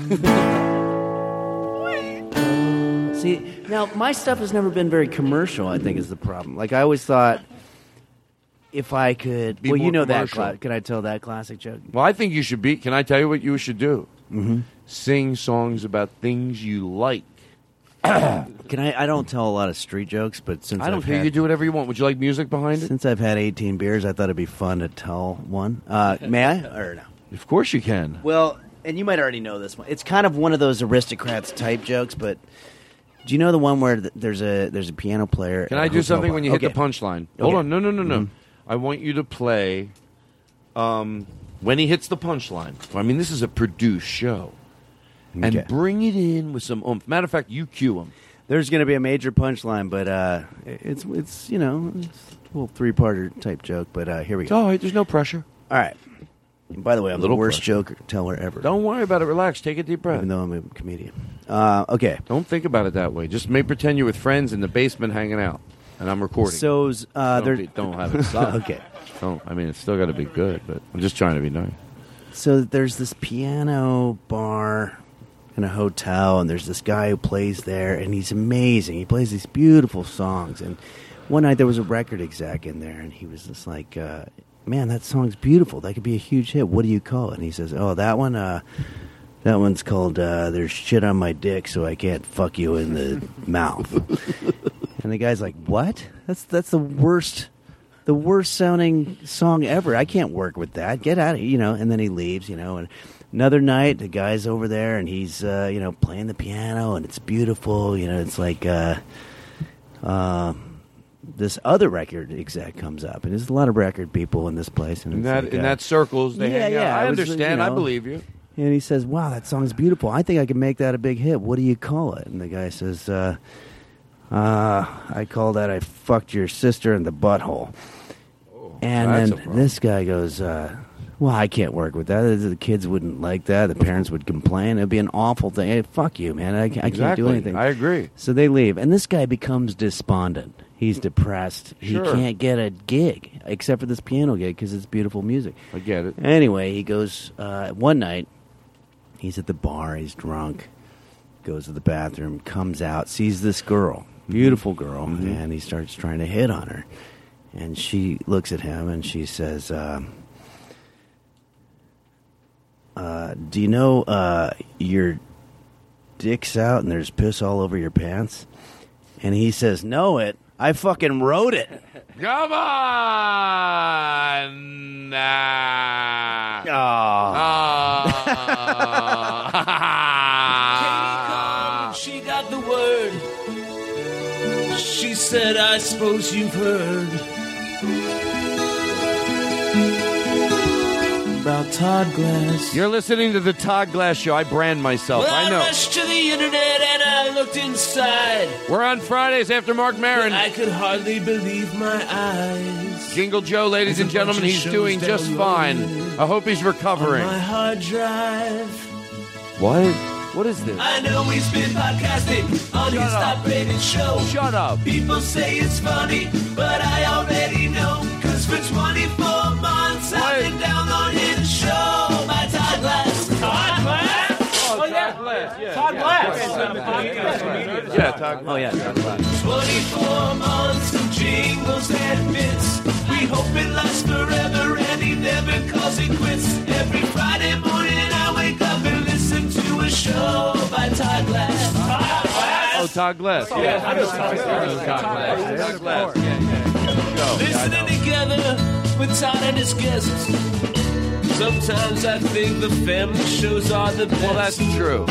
See, now my stuff has never been very commercial. I think is the problem. Like I always thought, if I could, Be well, you more know that. commercial. Cla- can I tell that classic joke? Well, I think you should be. Can I tell you what you should do? Mm-hmm. Sing songs about things you like. Can I? I don't tell a lot of street jokes, but since I don't I've care. had, You do whatever you want. Would you like music behind it? since I've had eighteen beers, I thought it'd be fun to tell one. Uh, may I or no? Of course you can. Well, and you might already know this one. It's kind of one of those aristocrats type jokes, but do you know the one where th- there's a there's a piano player? Can at I a do hotel something bar? when you hit Okay. the punchline? Hold Okay. on. No, no, no, no. Mhm. I want you to play um, when he hits the punchline. I mean, this is a produced show. Okay. And bring it in with some oomph. Matter of fact, you cue him. There's going to be a major punchline, but uh, it's it's you know it's a little three parter type joke. But uh, here we It's go. all right. There's no pressure. All right. And by the way, I'm Little the worst pressure. joker teller ever. Don't worry about it. Relax. Take a deep breath. Even though I'm a comedian. Uh, okay. Don't think about it that way. Just may pretend you're with friends in the basement hanging out, and I'm recording. So uh, don't, there. be, don't have it suck. Okay. Don't. I mean, it's still got to be good, but I'm just trying to be nice. So there's this piano bar in a hotel, and there's this guy who plays there, and he's amazing. He plays these beautiful songs. And one night there was a record exec in there, and he was just like, uh, "Man, that song's beautiful. That could be a huge hit. What do you call it?" And he says, "Oh, that one. Uh, that one's called uh, There's Shit on My Dick, So I Can't Fuck You in the Mouth." And the guy's like, "What? That's that's the worst." The worst sounding song ever. I can't work with that. Get out of here, you know. And then he leaves, you know. And another night, the guy's over there, and he's, uh, you know, playing the piano, and it's beautiful. You know, it's like uh, uh, this other record exec comes up, and there's a lot of record people in this place. And In it's that like, in uh, that circles, they yeah, hang out. yeah, I it was, understand. you I know, believe you. And he says, wow, that song's beautiful. I think I can make that a big hit. What do you call it? And the guy says, uh, uh, I call that I fucked your sister in the butthole. Oh, and then this guy goes, uh, well, I can't work with that. The kids wouldn't like that. The parents would complain. It'd be an awful thing. Hey, fuck you, man. I, I can't Exactly. do anything. I agree. So they leave. And this guy becomes despondent. He's depressed. Sure. He can't get a gig, except for this piano gig, because it's beautiful music. I get it. Anyway, he goes, uh, one night, he's at the bar, he's drunk, goes to the bathroom, comes out, sees this girl, beautiful girl, Mm-hmm. and he starts trying to hit on her. And she looks at him and she says, uh, uh, do you know uh, your dick's out and there's piss all over your pants? And he says, know it. I fucking wrote it. Come on! Nah. Katie called, she got the word. She said, I suppose you've heard about Todd Glass. You're listening to the Todd Glass Show. I brand myself. Well, I know. rushed to the internet and I looked inside. We're on Fridays after Mark Maron. I could hardly believe my eyes. Jingle Joe, ladies and There's a bunch gentlemen, of he's shows doing just fine. downloaded I hope he's recovering. on my hard drive. What? What is this? I know he's been podcasting on Shut his up. top-rated show. Shut up. People say it's funny, but I already know. Cause for twenty-four months I've been downloading the show by Todd Glass. Todd Glass? Oh, yeah. Glass. Yeah, Todd yeah. Glass. Yeah, Todd Glass. Oh, yeah, Todd Glass. twenty-four months of jingles and bits. We hope it lasts forever and he never calls it quits. Every Friday morning I wake up and listen to a show by Todd Glass. Todd Glass. Oh, Todd Glass. Oh, Yeah, yeah, I know Todd Todd Glass. Glass. Todd Glass. Todd Glass. Yeah, yeah. Go. Listening together with Todd and his guests. Sometimes I think the family shows are the best. Well, that's true.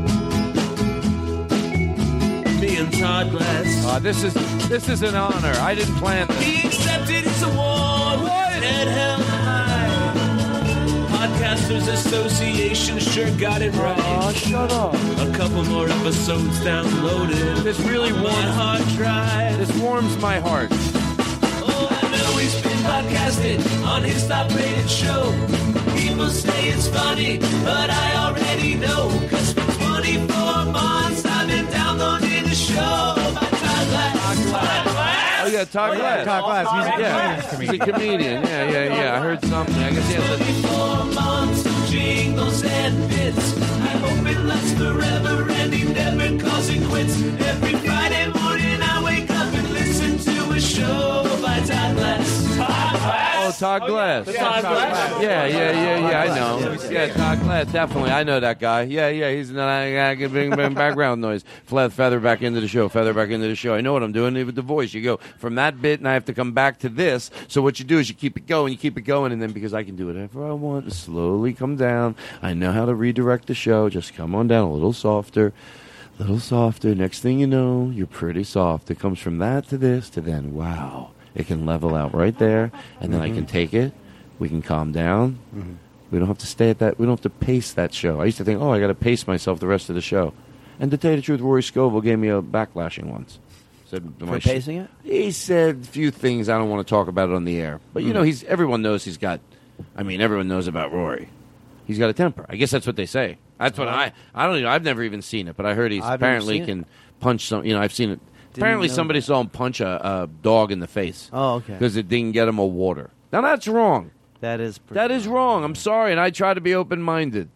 Me and Todd Glass. Uh, this is this is an honor. I didn't plan this. He accepted his award with head held high. Podcasters Association sure got it right. Oh, shut up. A couple more episodes downloaded. This really on my warms hard drive. This warms my heart. Oh, I know he's been podcasting on his top-rated show. People say it's funny, but I already know. Cause for twenty-four months I've been downloading the show by Todd Glass. Todd Glass. Oh yeah, Todd Oh, yeah, Glass. Todd Glass. He's a yeah. comedian. He's a comedian. Yeah, yeah, yeah. I heard something. I guess he has a... twenty-four months of jingles and bits. I hope it lasts forever and he never calls it quits. Every Friday morning I wake up and listen to a show by Todd Glass. Todd Glass. Oh, Todd Glass. Yeah, Todd Glass. Yeah, yeah, yeah, yeah. I know. Yeah, Todd Glass. Definitely. I know that guy. Yeah, yeah. He's not. I can bring background noise. Fle- Feather back into the show. Feather back into the show. I know what I'm doing with the voice. You go from that bit, and I have to come back to this. So what you do is you keep it going. You keep it going, and then because I can do whatever I want, slowly come down. I know how to redirect the show. Just come on down a little softer. A little softer. Next thing you know, you're pretty soft. It comes from that to this to then. Wow. It can level out right there, and then Mhm. I can take it. We can calm down. Mhm. We don't have to stay at that. We don't have to pace that show. I used to think, oh, I got to pace myself the rest of the show. And to tell you the truth, Rory Scovel gave me a backlashing once. Said For my sh- pacing it? He said a few things. I don't want to talk about it on the air, but you Mm. know, he's everyone knows he's got. I mean, everyone knows about Rory. He's got a temper. I guess that's what they say. That's what Oh. I. I don't. Even, I've never even seen it, but I heard he's I've never apparently seen it. can punch some. You know, I've seen it. Didn't Apparently, know somebody that. saw him punch a, a dog in the face. Oh, okay. Because it didn't get him a water. Now that's wrong. That is pretty That is wrong. I'm sorry, and I try to be open minded.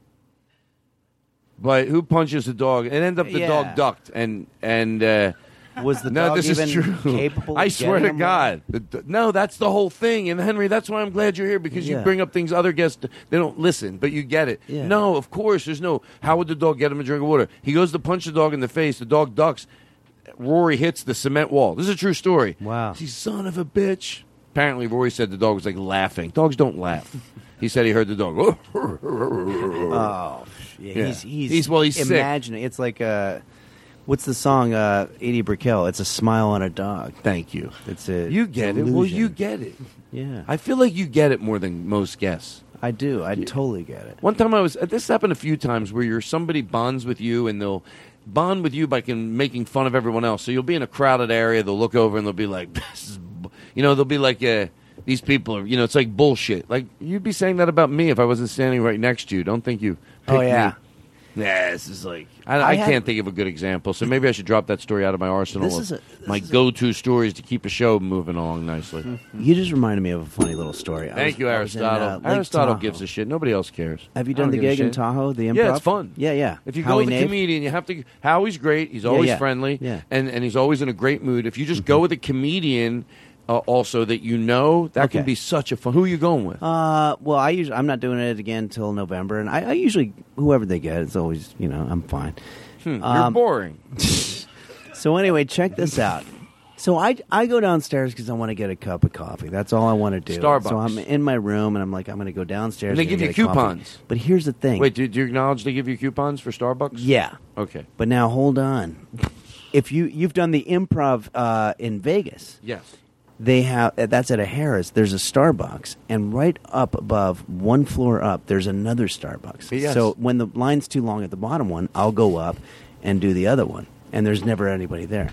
But who punches the dog? It ended up the Yeah. dog ducked, and and uh, Was the no, dog this even is true. capable of I swear getting to him God, the, the- no, that's the whole thing. And Henry, that's why I'm glad you're here because you Yeah. bring up things other guests they don't listen, but you get it. Yeah. No, of course, there's no. How would the dog get him a drink of water? He goes to punch the dog in the face. The dog ducks. Rory hits the cement wall. This is a true story. Wow. He's son of a bitch. Apparently, Rory said the dog was like laughing. Dogs don't laugh. He said he heard the dog. Oh, yeah, Yeah. He's, he's He's- well, he's sick. imagining. It's like uh, what's the song? Uh, Edie Brickell. It's a smile on a dog. Thank you. It's a You get it. Well, delusion. you get it. Yeah. I feel like you get it more than most guests. I do. I totally get it. One time I was, this happened a few times where you're, somebody bonds with you and they'll bond with you by can, making fun of everyone else. So you'll be in a crowded area, they'll look over and they'll be like, this is, bu-" you know, they'll be like, uh, these people are, you know, it's like bullshit. Like, you'd be saying that about me if I wasn't standing right next to you. Don't think you picked Oh, yeah. me. Yeah, this is like, I, I I had- can't think of a good example, so maybe I should drop that story out of my arsenal This of is a- this my is a- go-to stories to keep a show moving along nicely. You just reminded me of a funny little story. I Thank was- you, I was in, Aristotle. uh, Lake Aristotle Tahoe. gives a shit. Nobody else cares. Have you I done don't the give a gig in shit. Tahoe, the improv? Yeah, it's fun. Yeah, yeah. If you Howie go with a Nave? comedian, you have to. Howie's great. He's Yeah, always yeah. friendly. Yeah. And and he's always in a great mood. If you just go with a comedian, uh, also that you know, that can Okay. be such a fun. Who are you going with? Uh, well, I usually I'm not doing it again until November, and I, I usually whoever they get, it's always you know I'm fine. Hmm, you're Um, boring. So anyway, check this out. So I, I go downstairs because I want to get a cup of coffee. That's all I want to do. Starbucks. So I'm in my room and I'm like I'm going to go downstairs. And they and give you get a coffee. coupons. But here's the thing. Wait, do, do you acknowledge they give you coupons for Starbucks? Yeah. Okay. But now hold on. If you you've done the improv uh, in Vegas, Yes. they have uh, that's at a Harris. There's a Starbucks, and right up above, one floor up, there's another Starbucks. Yes. So when the line's too long at the bottom one, I'll go up and do the other one, and there's never anybody there.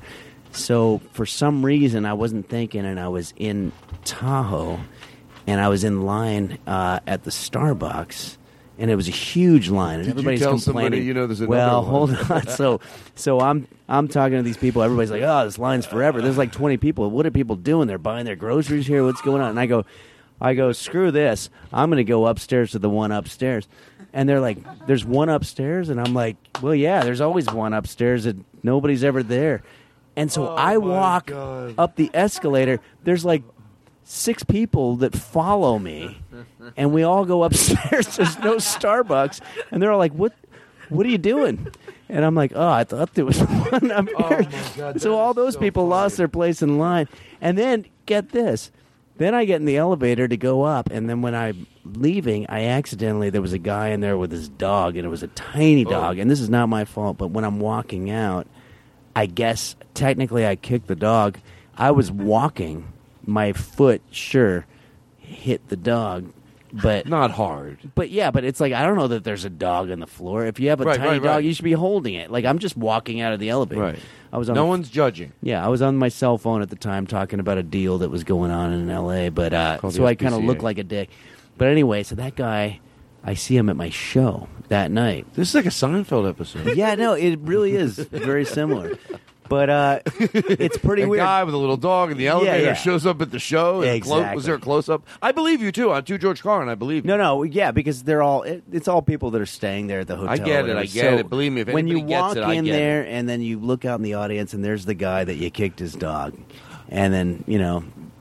So for some reason, I wasn't thinking, and I was in Tahoe, and I was in line uh, at the Starbucks. And it was a huge line, and Did you everybody's tell complaining. somebody, you know, there's another well, one? hold on. So, so I'm I'm talking to these people. Everybody's like, "Oh, this line's forever." There's like twenty people. What are people doing? They're buying their groceries here. What's going on? And I go, I go, screw this. I'm going to go upstairs to the one upstairs. And they're like, "There's one upstairs," and I'm like, "Well, yeah, there's always one upstairs, and nobody's ever there." And so I walk up the escalator. There's like six people that follow me, and we all go upstairs. There's no Starbucks, and they're all like, "What? What are you doing?" And I'm like, "Oh, I thought there was one up here." God, So all those people lost their place in line, and then get this. Then I get in the elevator to go up, and then when I'm leaving, I accidentally there was a guy in there with his dog, and it was a tiny dog, and this is not my fault. But when I'm walking out, I guess technically I kicked the dog. I was walking. My foot, sure, hit the dog, but not hard. But yeah, but it's like I don't know that there's a dog on the floor. If you have a Right, tiny right, dog, right. you should be holding it. Like I'm just walking out of the elevator. Right. I was on No the- one's judging. Yeah, I was on my cell phone at the time talking about a deal that was going on in L A. But uh, Called so the I kind of S P C A. looked like a dick. But anyway, so that guy, I see him at my show that night. This is like a Seinfeld episode. Yeah, no, it really is very similar. But uh, it's pretty a weird. guy with a little dog in the elevator yeah. shows up at the show. And clo- Exactly. was there a close up? I believe you too. On to George Carlin, I believe. You. No, no, yeah, because they're all it, it's all people that are staying there at the hotel. I get or it, I whatever. get So it. Believe me, if when you anybody gets walk it, I in get there and then you look out in the audience and there's the guy that you kicked his dog, and then you know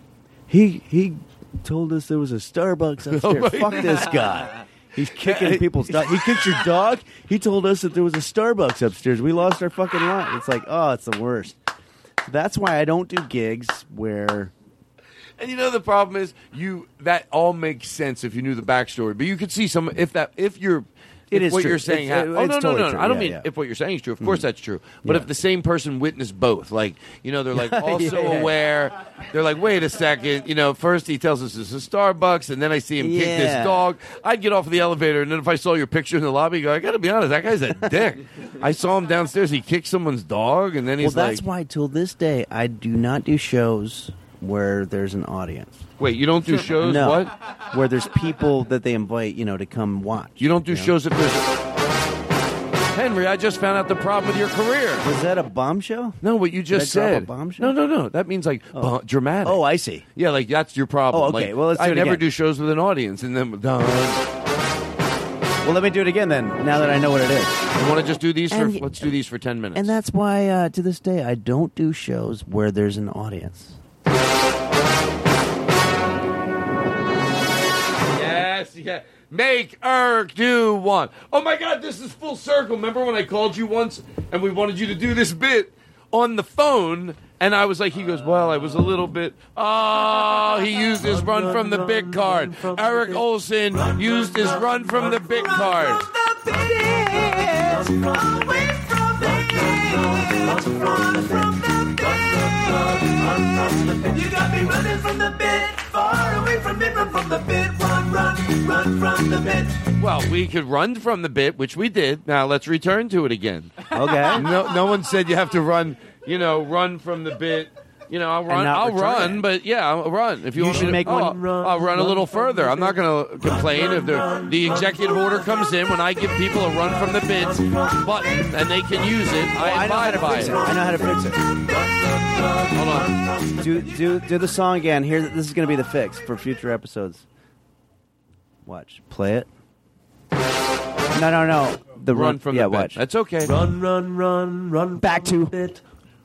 he he told us there was a Starbucks upstairs. Oh my Fuck this guy. He's kicking people's dog. He kicked your dog. He told us that there was a Starbucks upstairs. We lost our fucking line. It's like, oh, it's the worst. That's why I don't do gigs where. And you know the problem is you that all makes sense if you knew the backstory. But you could see some if that if you're It if is what true. you're saying. It's- hap- it- oh it's no, totally no, no, true. I don't Yeah, mean yeah. if what you're saying is true. Of course Mhm. that's true. But Yeah. if the same person witnessed both, like you know, they're like also Yeah. aware. They're like, wait a second. You know, first he tells us it's a Starbucks, and then I see him kick Yeah. this dog. I'd get off of the elevator, and then if I saw your picture in the lobby, go, I got to be honest, that guy's a dick. I saw him downstairs. He kicked someone's dog, and then Well, he's that's like, why till this day I do not do shows where there's an audience. wait, you don't do shows? No, What? where there's people that they invite, you know, to come watch. You don't do you know? shows if there's. Henry, I just found out the problem with your career. Was that a bombshell? No, what you just Did I drop said. a bombshell? No, no, no. That means like Oh. bu- dramatic. Oh, I see. Yeah, like that's your problem. Oh, okay. Like, Well, let's do I it never again. do shows with an audience, and then done. Well, let me do it again then. Now that I know what it is. You want to just do these for? And y- Let's do these for ten minutes. And that's why uh, to this day I don't do shows where there's an audience. Yes, yeah. Make Eric do one. Oh my God, this is full circle. Remember when I called you once and we wanted you to do this bit on the phone? And I was like, he goes, well, I was a little bit. Oh, he used his run from the bit card. Eric Olson used his run from the bit card. You got me running from the bit, far away from it, run from the bit, run, run, run from from the bit. Well, we could run from the bit, which we did. Now let's return to it again. Okay. No, no one said you have to run. You know, run from the bit. You know, I'll run. not I'll return run, it. but yeah, I'll run. If you, You want should me to, make oh, one run, I'll run a run little from further. the I'm not going to complain if the the executive order comes in when I give people a run from the bit button and they can use it. I I know how abide to by fix it. it. I know how to fix it. Hold on. Do do do the song again. Here, this is going to be the fix for future episodes. Watch, play it. No, no, no. The Run run, from yeah, the bit. watch. That's okay. Run, run, run, run. Back to bit.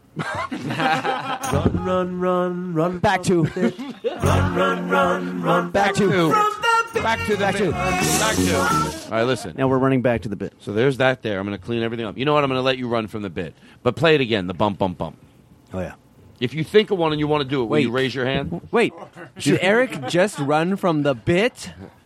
Run, run, run, run. back to Run, run, run, run. back to. Back to the Back bit. to. Back to. All right, listen. Now we're running back to the bit. So there's that there. I'm going to clean everything up. You know what? I'm going to let you run from the bit. But play it again, the bump, bump, bump. Oh yeah. If you think of one and you want to do it, will Wait. you raise your hand? Wait, should Eric just run from the bit?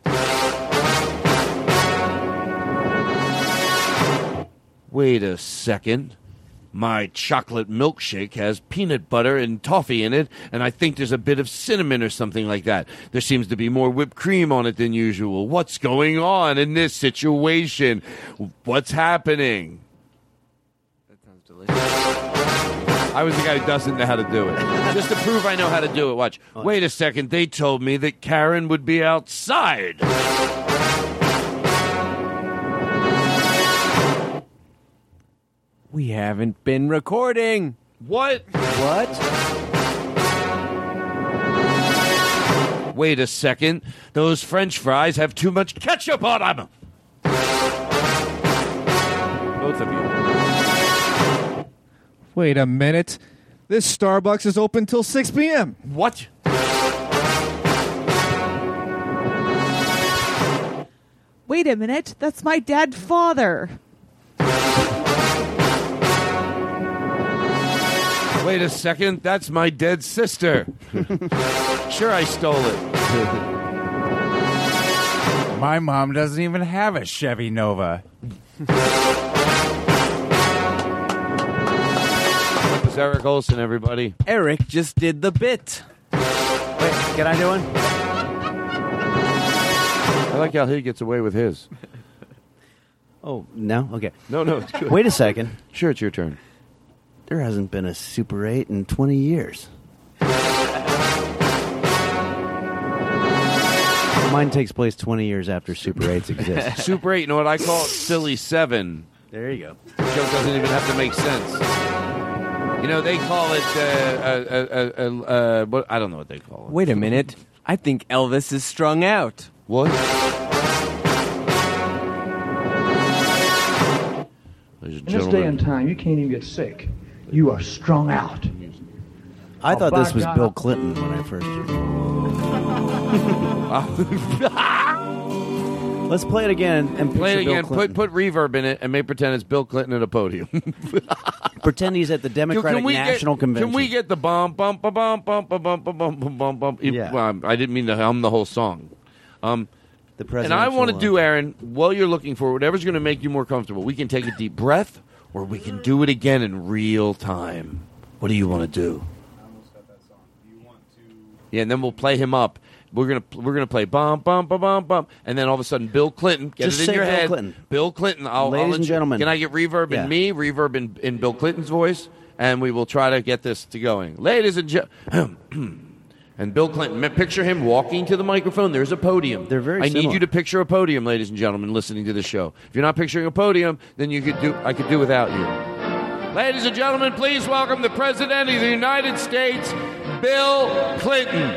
Wait a second. My chocolate milkshake has peanut butter and toffee in it, and I think there's a bit of cinnamon or something like that. There seems to be more whipped cream on it than usual. What's going on in this situation? What's happening? That sounds delicious. I was the guy who doesn't know how to do it. Just to prove I know how to do it. Watch. Wait a second. They told me that Karen would be outside. We haven't been recording. What? What? Wait a second. Those French fries have too much ketchup on them. Both of you. Wait a minute. This Starbucks is open till six p.m. What? Wait a minute. That's my dead father. Wait a second. That's my dead sister. Sure, I stole it. My mom doesn't even have a Chevy Nova. That was Eric Olson, everybody. Eric just did the bit. Wait, can I do one? I like how he gets away with his. Oh, no? Okay. No, no, it's good. Wait a second. Sure, it's your turn. There hasn't been a Super eight in twenty years. Mine takes place twenty years after Super eights exist. Super eight, you know what I call it? Silly seven. There you go. The joke doesn't even have to make sense. You know, they call it, uh, uh, uh, uh, uh, what, I don't know what they call it. Wait a minute. I think Elvis is strung out. What? In this day and time, you can't even get sick. You are strung out. I Oh, thought by this was God. Bill Clinton when I first Let's play it again and Play it picture Bill again. Put Clinton. put reverb in it and make pretend it's Bill Clinton at a podium. Pretend he's at the Democratic we National get, Convention. Can we get the bump bump bump bump bump bump bump bump bump bump bump? Yeah. Well, I didn't mean to hum the whole song. Um, the and I want to presidential, do, Aaron, while you're looking for whatever's going to make you more comfortable. We can take a deep breath, or we can do it again in real time. What do you want to do? Yeah, and then we'll play him up. We're gonna we're gonna play bump bump bump bump bump, and then all of a sudden Bill Clinton. Get Just it in say your Bill head. Clinton. Bill Clinton. I'll, Ladies I'll let and you- gentlemen. Can I get reverb in Yeah. me, reverb in, in Bill Clinton's voice, and we will try to get this to going. Ladies and gentlemen. And Bill Clinton, ma- picture him walking to the microphone. There's a podium. They're very I need similar. you to picture a podium, ladies and gentlemen, listening to the show. If you're not picturing a podium, then you could do. I could do without you. Ladies and gentlemen, please welcome the President of the United States, Bill Clinton.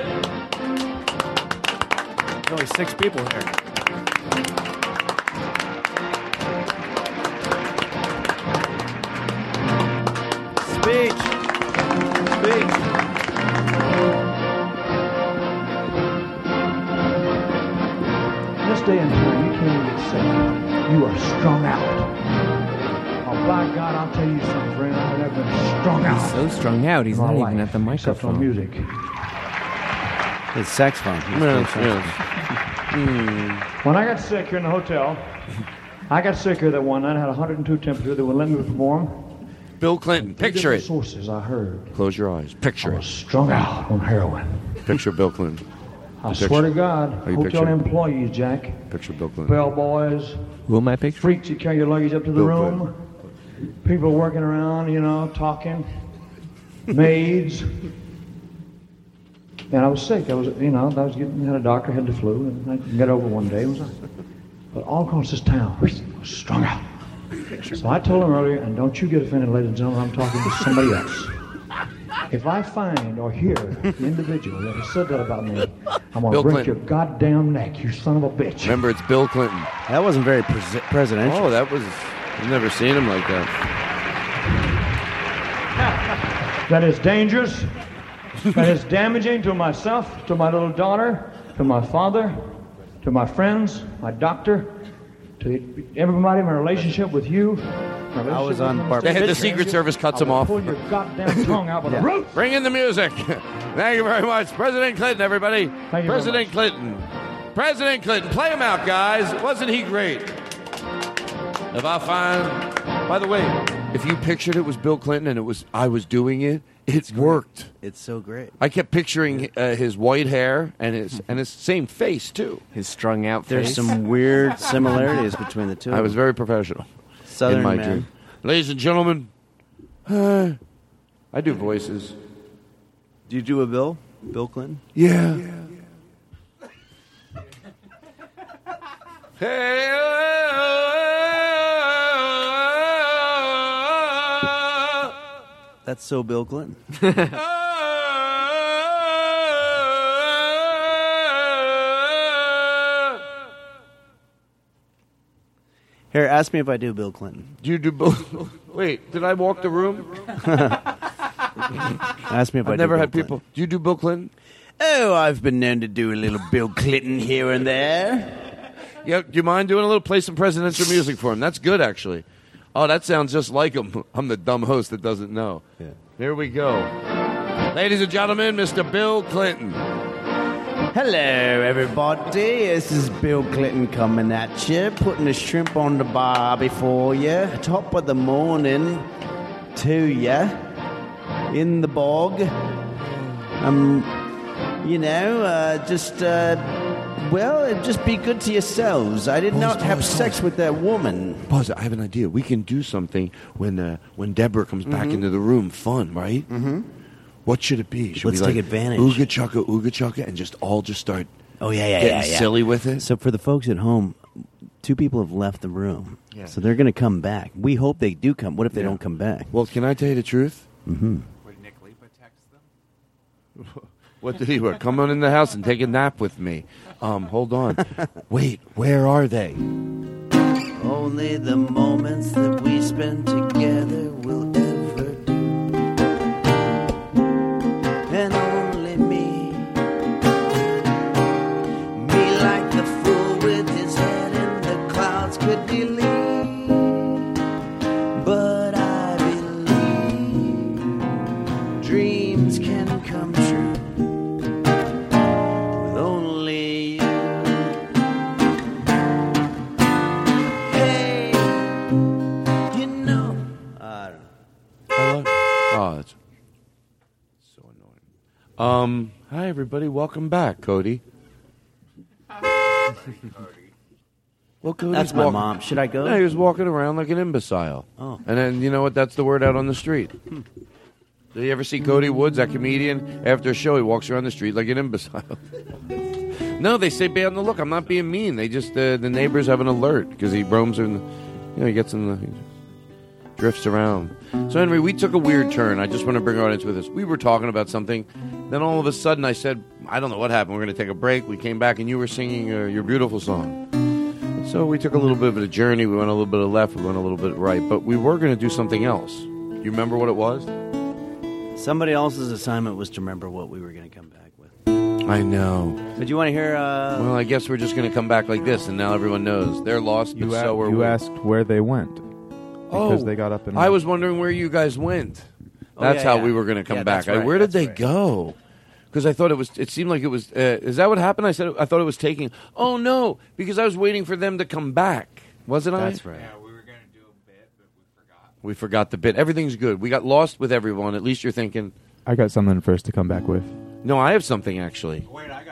There's only six people here. Speech. Speech. In this day and time, you can't even get sick. You are strung out. Oh, by God, I'll tell you something, friend. I've never been strung out. He's so strung out, he's in my not life, even at the except on microphone. music. It's saxophone. He's Yes, playing yes. saxophone. When I got sick here in the hotel, I got sick here that one night. I had one hundred two temperature. They wouldn't let me perform. Bill Clinton, Three picture different it. Sources I heard. Close your eyes. Picture I it. was strung out on heroin. Picture Bill Clinton. I Picture- swear to God, Are you hotel picturing- employees, Jack, Picture Bill Clinton. bellboys, Who am I picturing? freaks that carry your luggage up to the Bill room, people working around, you know, talking, maids. And I was sick. I was, you know, I was getting, had a doctor, had the flu, and I got over one day. It was, but all across this town, I was strung out. So I told him earlier, and don't you get offended, ladies and gentlemen, I'm talking to somebody else. If I find or hear the individual that has said that about me, I'm going to Bill break Clinton. your goddamn neck, you son of a bitch. Remember, it's Bill Clinton. That wasn't very pres- presidential. Oh, that was. I've never seen him like that. That is dangerous. That is damaging to myself, to my little daughter, to my father, to my friends, my doctor, to everybody in my relationship with you. I was on Barbara They had the Fisher. Secret Service cuts I him will off. pull your goddamn tongue out with Yeah. a root. Bring in the music. Thank you very much. President Clinton, everybody. Thank you very President much. Clinton. President Clinton. Play him out, guys. Wasn't he great? If I find... By the way, if you pictured it was Bill Clinton and it was I was doing it, it worked. It's so great. I kept picturing uh, his white hair and his and his same face, too. His strung out There's face. some weird similarities between the two. I was very professional Southern in my man. dream. Ladies and gentlemen, uh, I do voices. Do you do a Bill? Bill Clinton? Yeah. Hey, That's so Bill Clinton. Here, ask me if I do Bill Clinton. Do you do Bill? Wait, did I walk the room? Ask me if I I've do never Bill had Clinton. people. Do you do Bill Clinton? Oh, I've been known to do a little Bill Clinton here and there. Yeah, do you mind doing a little play some presidential music for him? That's good, actually. Oh, that sounds just like him. I'm the dumb host that doesn't know. Yeah. Here we go. Ladies and gentlemen, Mister Bill Clinton. Hello, everybody. This is Bill Clinton coming at you, putting the shrimp on the barbie for you. Top of the morning to you in the bog. Um, you know, uh, just, uh, well, just be good to yourselves. I did Pause, not have pause, sex pause. with that woman. Pause. I have an idea. We can do something when uh, when Deborah comes back Mhm. into the room. Fun, right? Mm-hmm. What should it be? Should Let's we take like advantage. Ooga chugga, ooga chugga, and just all just start Oh, yeah, yeah, getting yeah, yeah. silly with it? So for the folks at home, two people have left the room. Yeah. So they're going to come back. We hope they do come. What if they Yeah. don't come back? Well, can I tell you the truth? Mm-hmm. Would Nick Lipa text them? What did he wear? Come on in the house and take a nap with me. Um, hold on. Wait, where are they? Only the moments that we spend together will ever do. And only me, me like the fool with his head in the clouds could believe. But I believe dreams can come true with only you. Hey, you know. I don't know. I love Oh, that's so annoying. Um, hi everybody, welcome back, Cody. Well, Cody's That's my walk- mom. Should I go? No, he was walking around like an imbecile. Oh. And then, you know what? That's the word out on the street. Hmm. Did you ever see Cody Woods, that comedian? After a show, he walks around the street like an imbecile. No, they say be on the look. I'm not being mean. They just, uh, the neighbors have an alert because he roams in the, you know, he gets in the, he drifts around. So, Henry, we took a weird turn. I just want to bring our audience with us. We were talking about something. Then all of a sudden I said, I don't know what happened. We're going to take a break. We came back and you were singing uh, your beautiful song. So we took a little bit of a journey. We went a little bit of left. We went a little bit right. But we were going to do something else. You remember what it was? Somebody else's assignment was to remember what we were going to come back with. I know. But you want to hear? Uh, Well, I guess we're just going to come back like this, and now everyone knows. They're lost, but You, a- so are you we. asked where they went because Oh, they got up and I was wondering where you guys went. Oh, That's yeah, how yeah. we were going to come Yeah, back. that's I, right, where did that's they right. go? Because I thought it was. It seemed like it was. Uh, is that what happened? I said I thought it was taking. Oh no! Because I was waiting for them to come back. Wasn't I? That's right. Yeah, we were going to do a bit, but we forgot. We forgot the bit. Everything's good. We got lost with everyone. At least you're thinking. I got something first to come back with. No, I have something actually. Wait, I got something.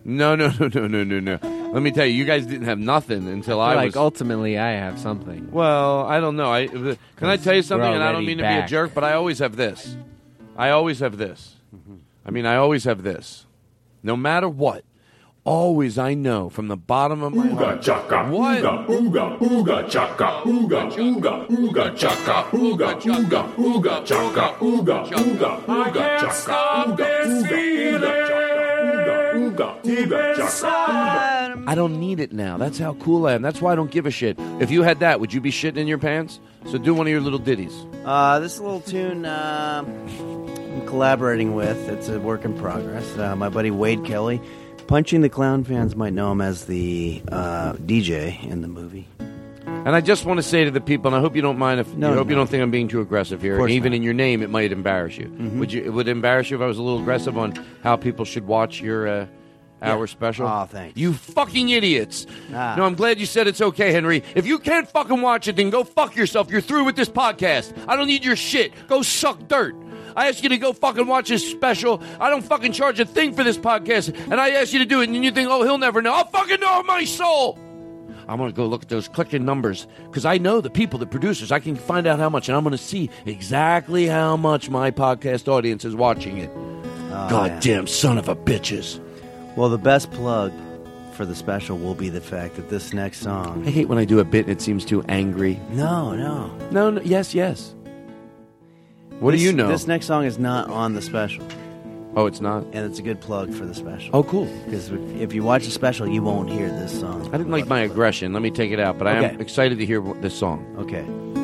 No, no, no, no, no, no, no. Let me tell you, you guys didn't have nothing until I like was. ultimately, I have something. Well, I don't know. I can I tell you something, we're and I don't already mean to be back. a jerk, but I always have this. I always have this. I mean, I always have this. No matter what, always I know from the bottom of my heart. Chaka, What? ooga, ooga, ooga, chaka, ooga, ooga, ooga, chaka, ooga, ooga, ooga, chaka, ooga, ooga, ooga, chaka, ooga, ooga, ooga, ooga, chaka. I don't need it now. That's how cool I am. That's why I don't give a shit. If you had that, would you be shitting in your pants? So do one of your little ditties. Uh, this little tune uh, I'm collaborating with, it's a work in progress. Uh, my buddy Wade Kelly. Punching the Clown fans might know him as the uh, D J in the movie. And I just want to say to the people, and I hope you don't mind if No, I hope no. you don't think I'm being too aggressive here. Of course Even not. in your name, it might embarrass you. Mhm. Would you? It would embarrass you if I was a little aggressive on how people should watch your uh, hour special. Aw, thanks. You fucking idiots! Ah. No, I'm glad you said it's okay, Henry. If you can't fucking watch it, then go fuck yourself. You're through with this podcast. I don't need your shit. Go suck dirt. I ask you to go fucking watch this special. I don't fucking charge a thing for this podcast, and I ask you to do it, and you think, oh, he'll never know. I'll fucking know my soul. I'm going to go look at those clicking numbers because I know the people, the producers. I can find out how much, and I'm going to see exactly how much my podcast audience is watching it. Oh, Goddamn son of a bitches. Well, the best plug for the special will be the fact that this next song... I hate when I do a bit and it seems too angry. No, no. No, no yes, yes. What This- do you know? This next song is not on the special. Oh, it's not? And it's a good plug for the special. Oh, cool. Because if you watch the special, you won't hear this song. I didn't like my aggression. Let me take it out, but I am Okay. excited to hear what- this song. Okay.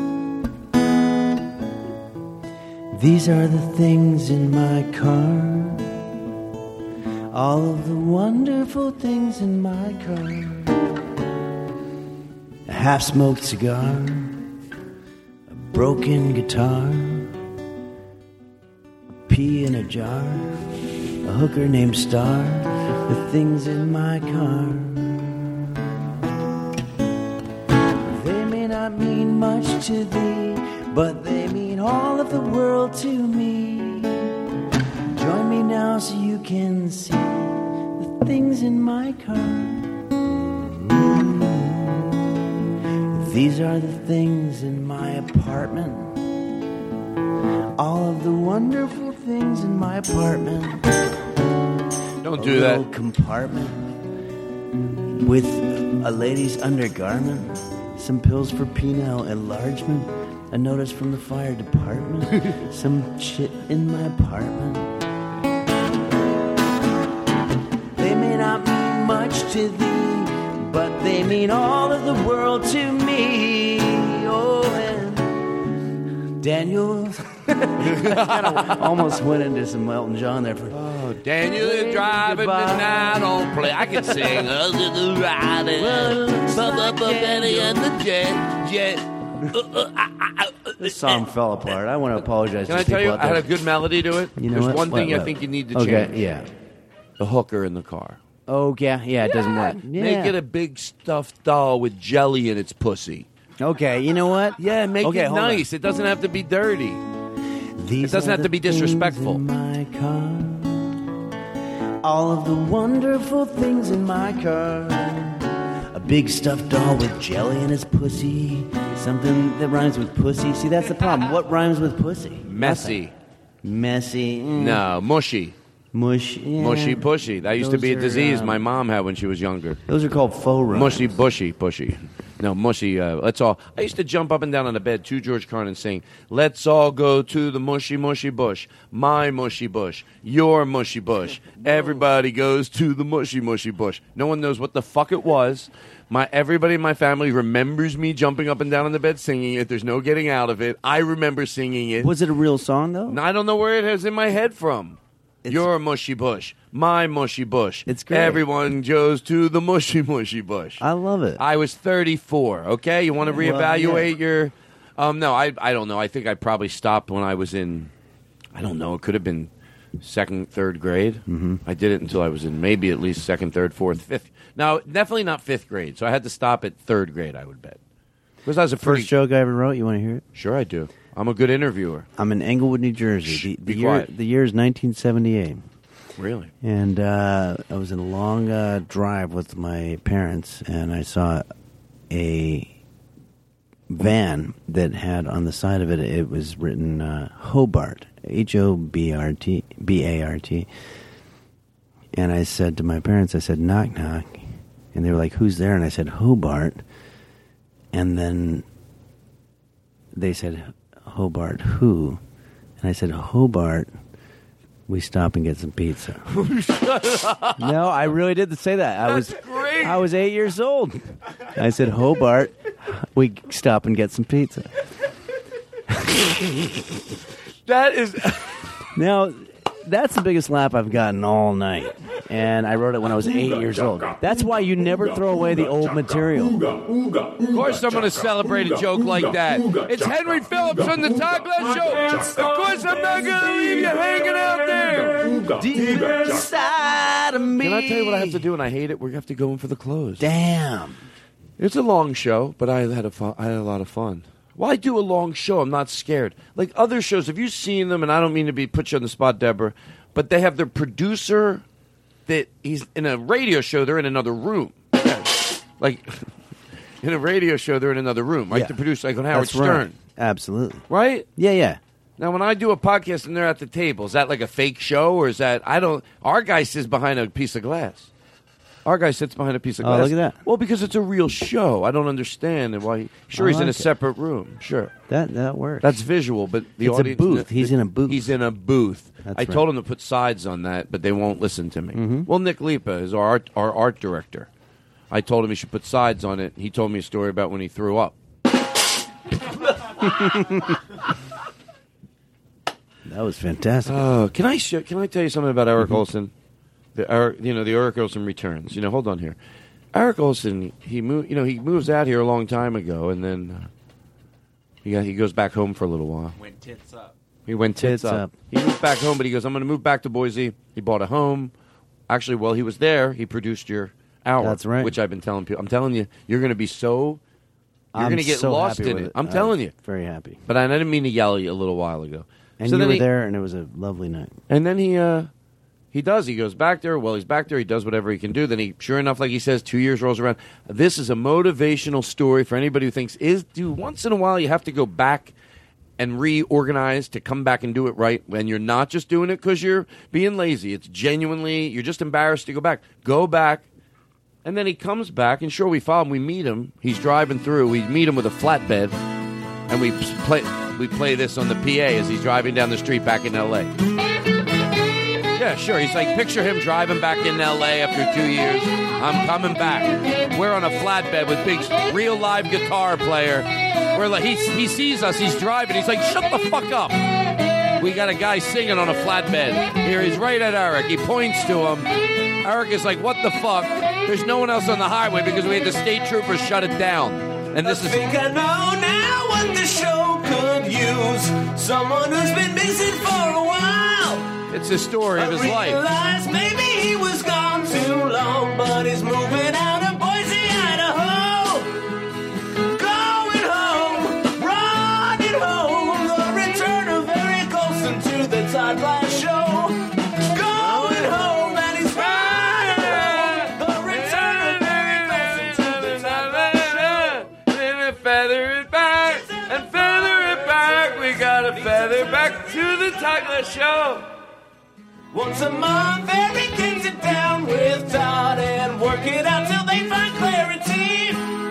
These are the things in my car. All of the wonderful things in my car. A half-smoked cigar. A broken guitar. A pea in a jar. A hooker named Star. The things in my car. They may not mean much to thee, but they mean all of the world to me. Join me now so you can see the things in my car. These are the things in my apartment. All of the wonderful things in my apartment. Don't a do that. little compartment with a lady's undergarment. Some pills for penile enlargement. A notice from the fire department. Some shit in my apartment. They may not mean much to thee, but they mean all of the world to me. Oh, and Daniel kinda almost went into some Elton John there for. Oh, Daniel is driving tonight on play. I can sing. Us in the riding. Bubba Betty and the jet, jet. Uh, uh, uh, uh, uh, This song fell apart. I want to apologize. Can to I tell people you, out I had there. a good melody to it. You know There's what? one thing What, I what? think you need to Okay, change. yeah. The hooker in the car. Oh yeah, yeah, it doesn't work. Yeah. Make it a big stuffed doll with jelly in its pussy. Okay, you know what? Yeah, make Okay, it hold on. nice. It doesn't have to be dirty. These it doesn't are have to the be things disrespectful. in my car. All of the wonderful things in my car. A big stuffed doll with jelly in its pussy. Something that rhymes with pussy. See, that's the problem. What rhymes with pussy? Messy. Messy. mm. No, mushy. Mush. Yeah. Mushy pushy. That used to Those be a are, disease um, my mom had when she was younger. Those are called faux rhymes. Mushy bushy pushy. No, mushy. Uh, let's all. I used to jump up and down on the bed to George Carlin and sing, "Let's all go to the mushy mushy bush, my mushy bush, your mushy bush. Everybody goes to the mushy mushy bush." No one knows what the fuck it was. My everybody in my family remembers me jumping up and down on the bed singing it. There's no getting out of it. I remember singing it. Was it a real song though? No, I don't know where it is in my head from. Your mushy bush, my mushy bush. It's great. Everyone goes to the mushy mushy bush. I love it. I was thirty-four. Okay, you want to Well, reevaluate yeah. your? Um, no, I I don't know. I think I probably stopped when I was in. I don't know. It could have been second, third grade. Mm-hmm. I did it until I was in maybe at least second, third, fourth, fifth. No, definitely not fifth grade. So I had to stop at third grade. I would bet. Because I was a pretty, First joke I ever wrote. You want to hear it? Sure, I do. I'm a good interviewer. I'm in Englewood, New Jersey. The, the be year, quiet. the year is nineteen seventy-eight. Really? And uh, I was in a long uh, drive with my parents, and I saw a van that had on the side of it, it was written uh, Hobart, H O B R T, B A R T. And I said to my parents, I said, knock, knock. And they were like, who's there? And I said, Hobart. And then they said, Hobart who? And I said, Hobart, we stop and get some pizza. No, I really did say that. I That's was great. I was eight years old. I said, Hobart, we stop and get some pizza. That is... Now, that's the biggest laugh I've gotten all night. And I wrote it when I was eight years old. That's why you never throw away the old material. Of course I'm going to celebrate a joke like that. It's Henry Phillips from the Todd Glass Show. Of course I'm not going to leave you hanging out there. Deep inside of me. Can I tell you what I have to do, and I hate it? We have to go in for the close. Damn. It's a long show, but I had a fun, I had a lot of fun. Why do a long show? I'm not scared. Like other shows, have you seen them? And I don't mean to be put you on the spot, Deborah, but they have their producer that he's in a radio show. They're in another room. Like in a radio show, they're in another room. Right? Yeah. The producer, like on Howard That's Stern. right. Absolutely. Right? Yeah, yeah. Now, when I do a podcast and they're at the table, is that like a fake show, or is that I don't? Our guy sits behind a piece of glass. Our guy sits behind a piece of Oh, glass. look at that. Well, because it's a real show. I don't understand why. Sure, I he's in a like it. separate room. Sure, That that works. that's visual, but the It's a audience. booth. He's in a booth. He's in a booth. That's I right. told him to put sides on that, but they won't listen to me. Mm-hmm. Well, Nick Lipa is our art, our art director. I told him he should put sides on it. He told me a story about when he threw up. That was fantastic. Oh, can I sh- can I tell you something about Eric Olson? The Eric, you know, the Eric Olson returns. You know, hold on here. Eric Olson, he moved. You know, he moves out here a long time ago, and then uh, he got, he goes back home for a little while. Went tits up. He went tits, Tits up. up. He moved back home, but he goes, "I'm going to move back to Boise." He bought a home. Actually, while he was there, he produced your hour. That's right. Which I've been telling people. I'm telling you, you're going to be so. You're I'm going to get so lost happy in with it. it. I'm I'm telling you. Very happy. But I didn't mean to yell at you a little while ago. And So you then were he- there, and it was a lovely night. And then he uh, he does. He goes back there. Well, he's back there. He does whatever he can do. Then he, sure enough, like he says, two years rolls around. This is a motivational story for anybody who thinks, is do once in a while you have to go back and reorganize to come back and do it right. When you're not just doing it because you're being lazy. It's genuinely, you're just embarrassed to go back. Go back. And then he comes back, and sure, we follow him. We meet him. He's driving through. We meet him with a flatbed, and we play we play this on the P A as he's driving down the street back in L A Yeah, sure. He's like, picture him driving back in L A after two years. I'm coming back. We're on a flatbed with big, real live guitar player. We're like, he, he sees us. He's driving. He's like, shut the fuck up. We got a guy singing on a flatbed. Here, he's right at Eric. He points to him. Eric is like, what the fuck? There's no one else on the highway because we had the state troopers shut it down. And this I is... think I know now what the show could use. Someone who's been missing for a while. It's the story of his I life. realized maybe he was gone too long, but he's moving out of Boise, Idaho. Going home, running home. The return of Eric Olson to the Todd Glass Show. Going home, and he's running home. The return of Eric Olson to the Todd Glass Show. Feather it back and feather it back. We gotta feather back to the Todd Glass Show. Once a month, Eric gets it down with Todd and work it out till they find clarity.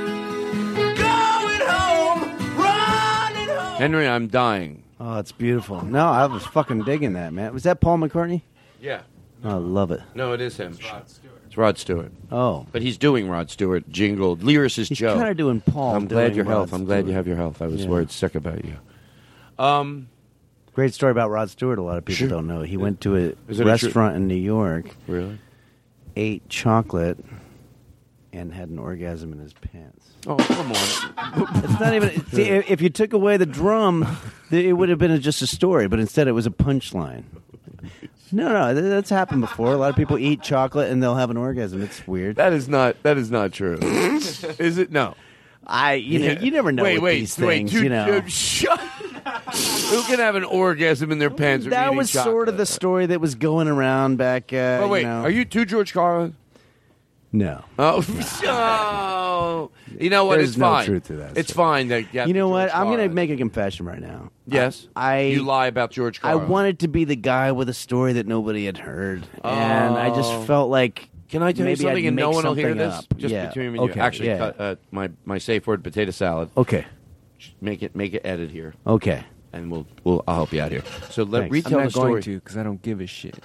Going home, running home. Henry, I'm dying. Oh, it's beautiful. No, I was fucking digging that, man. Was that Paul McCartney? Yeah. Oh, I love it. No, it is him. It's Rod Stewart. It's Rod Stewart. Oh. But he's doing Rod Stewart, jingled. Lyricist He's Joe. kinda doing Paul I'm glad doing your health. Rod I'm glad Stewart. you have your health. I was Yeah. worried sick about you. Um, Great story about Rod Stewart. A lot of people Sure. don't know. He went to a Is it a tr- restaurant in New York. Really? Ate chocolate and had an orgasm in his pants. Oh, come on. It's not even. See, if you took away the drum, it would have been just a story. But instead, it was a punchline. No, no, th- that's happened before. A lot of people eat chocolate and they'll have an orgasm. It's weird. That is not. That is not true. Is it? No. I, you know, Yeah. you never know Wait, with wait, these wait, things. dude, you know, dude, shut. Who can have an orgasm in their pants? From That eating was chocolate? sort of the story that was going around back. Uh, Oh wait, you know. are you too George Carlin? No. Oh, oh. You know what? There's it's no fine. truth to that It's fine. That You know what? I'm going to make a confession right now. Yes, I you lie about George I Carlin. wanted to be the guy with a story that nobody had heard, and I just Oh. felt like. Can I tell you maybe something I'd and no make one will hear something this? up. Just Yeah. between me and Okay, you. Actually, yeah. cut, uh, my my safe word: potato salad. Okay. Make it make it edit here. Okay. And we'll we'll I'll help you out here. So let Thanks. retell I'm not the story. going to because I don't give a shit.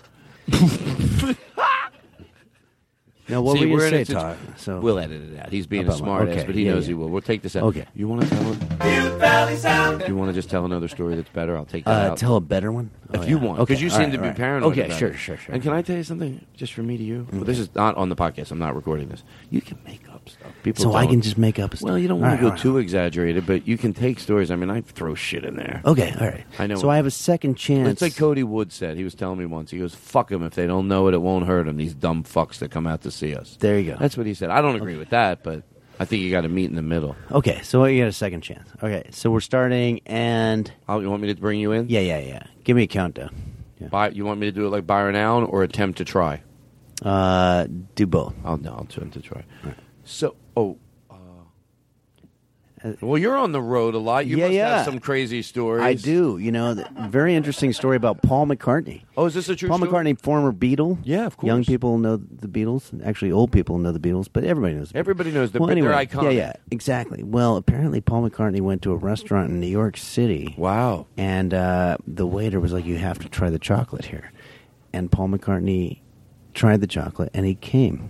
Now, what See, were you we're in going a to say, situ- Todd? So We'll edit it out. He's being a About my- smart ass, okay, but he yeah, knows yeah. he will. We'll take this out. Okay. You want to tell him? Valley Sound. Do you want to just tell another story that's better? I'll take that Uh, out. tell a better one If Oh, you yeah. want, Okay, because you all seem right, to be all right. paranoid. Okay, about sure, it. sure, sure. And can I tell you something, just from me to you? Well, this is not on the podcast. I'm not recording this. You can make up stuff. People So I don't. can just make up a Well, you don't All want right, to go all right. too exaggerated, but you can take stories. I mean, I throw shit in there. Okay, all right. I know. So I have a second chance. It's like Cody Wood said. He was telling me once. He goes, "Fuck them. If they don't know it, it won't hurt them. These dumb fucks that come out to see us." There you go. That's what he said. I don't agree with that, but I think you got to meet in the middle. Okay, so you get a second chance. Okay, so we're starting, and Oh, you want me to bring you in? yeah, yeah, yeah. Give me a countdown. By, you want me to do it like Byron Allen or attempt to try? Uh, do both. Oh no, I'll attempt to try. So, oh, uh, well, you're on the road a lot. You Yeah, must yeah. have some crazy stories. I do. You know, the, very interesting story about Paul McCartney. Oh, is this a true Paul story? McCartney, former Beatle. Yeah, of course. Young people know the Beatles. Actually, old people know the Beatles, but everybody knows. The Beatles. Everybody knows the well, but anyway, they're iconic. Yeah, yeah, exactly. Well, apparently, Paul McCartney went to a restaurant in New York City. Wow. And uh, the waiter was like, "You have to try the chocolate here." And Paul McCartney tried the chocolate, and he came.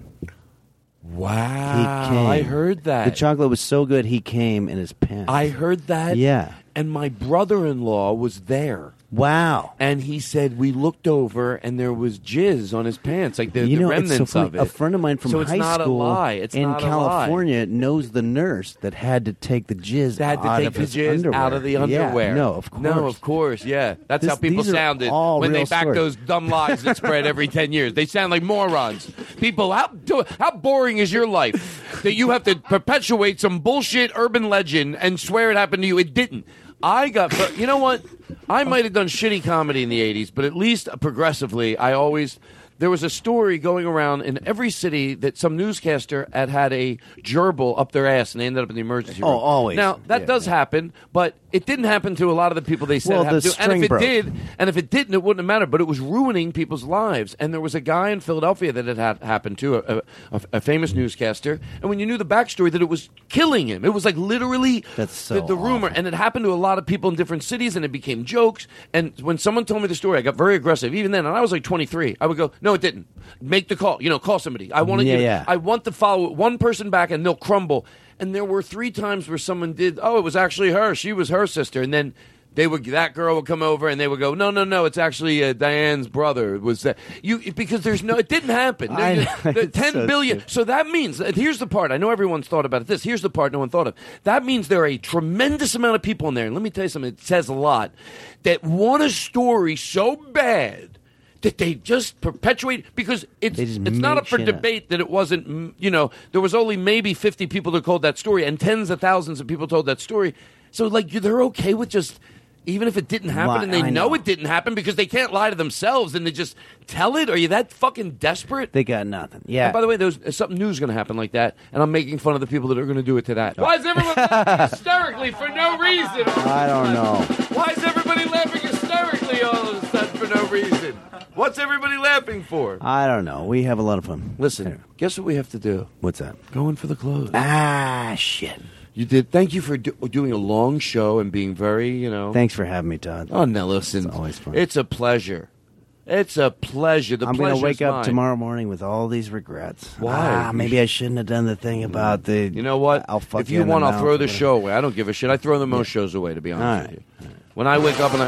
Wow. He came. I heard that. The chocolate was so good, he came in his pants. I heard that. Yeah. And my brother-in-law was there. Wow. And he said we looked over and there was jizz on his pants, like the, you the know, it's so remnants funny. of it. A friend of mine from so it's high not school a lie. It's in not California knows the nurse that had to take the jizz They had to out take of the his jizz underwear. out of the Yeah, underwear. no, of course. No, of course, yeah. That's This- how people these are sounded all when they real back stories. those dumb lies that spread every ten years. They sound like morons. People, how do, how boring is your life that you have to perpetuate some bullshit urban legend and swear it happened to you? It didn't. I got, but you know what? I might have done shitty comedy in the eighties, but at least progressively, I always. There was a story going around in every city that some newscaster had had a gerbil up their ass and they ended up in the emergency room. Oh, always. Now, that Yeah, does happen, but it didn't happen to a lot of the people they said Well, it happened the to. And if string it broke. did, and if it didn't, it wouldn't have mattered. But it was ruining people's lives. And there was a guy in Philadelphia that it had happened to, a, a, a famous newscaster. And when you knew the backstory, that it was killing him. It was like literally That's so the, the rumor. And it happened to a lot of people in different cities, and it became jokes. And when someone told me the story, I got very aggressive. Even then, and I was like twenty-three, I would go, "No, it didn't. Make the call. You know, call somebody. I want to. Yeah, you know, yeah. I want to follow one person back, and they'll crumble." And there were three times where someone did. Oh, it was actually her. She was her sister, and then. They would that girl would come over and they would go, no, no, no, it's actually uh, Diane's brother. It was that you because there's no, it didn't happen. I know, The it's ten so billion. stupid. So that means and here's the part. I know everyone's thought about this. Here's the part no one thought of. That means there are a tremendous amount of people in there. And let me tell you something. It says a lot that want a story so bad. That they just perpetuate because it's They just it's not make up for shit up. debate that it wasn't mm, you know there was only maybe fifty people that told that story and tens of thousands of people told that story. So like they're okay with just even if it didn't happen Lie- and they I know. know. it didn't happen because they can't lie to themselves and they just tell it. Are you that fucking desperate? They got nothing. Yeah. And by the way, there's there's something new is going to happen like that, and I'm making fun of the people that are going to do it to that. Why is everyone laughing hysterically for no reason? I don't know. Why is everybody laughing hysterically all of a sudden for no reason? What's everybody laughing for? I don't know. We have a lot of fun. Listen, guess what we have to do? What's that? Go in for the close. Ah, shit. You did. Thank you for do- doing a long show and being very, you know. Thanks for having me, Todd. Oh, no, listen. It's always fun. It's a pleasure. It's a pleasure. The I'm going to pleasure's wake up mine. tomorrow morning with all these regrets. Why? Ah, maybe I shouldn't have done the thing about the. You know what? I'll fuck if you in the want, I'll mouth throw or the whatever. show away. I don't give a shit. I throw the most shows away, to be honest All with right. you. When I wake up and I,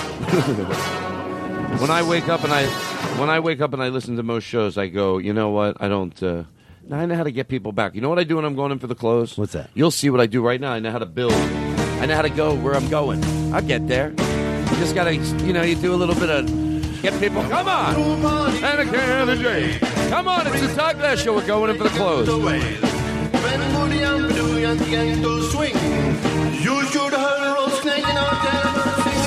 when I wake up and I, when I wake up and I listen to most shows, I go, you know what? I don't. Uh, I know how to get people back. You know what I do when I'm going in for the close? What's that? You'll see what I do right now. I know how to build. I know how to go where I'm going. I'll get there. You just gotta, you know, you do a little bit of get people. Come on, and a can of J. Come on, it's the Todd Glass Show. We're going in for the close. You should have roast snake in our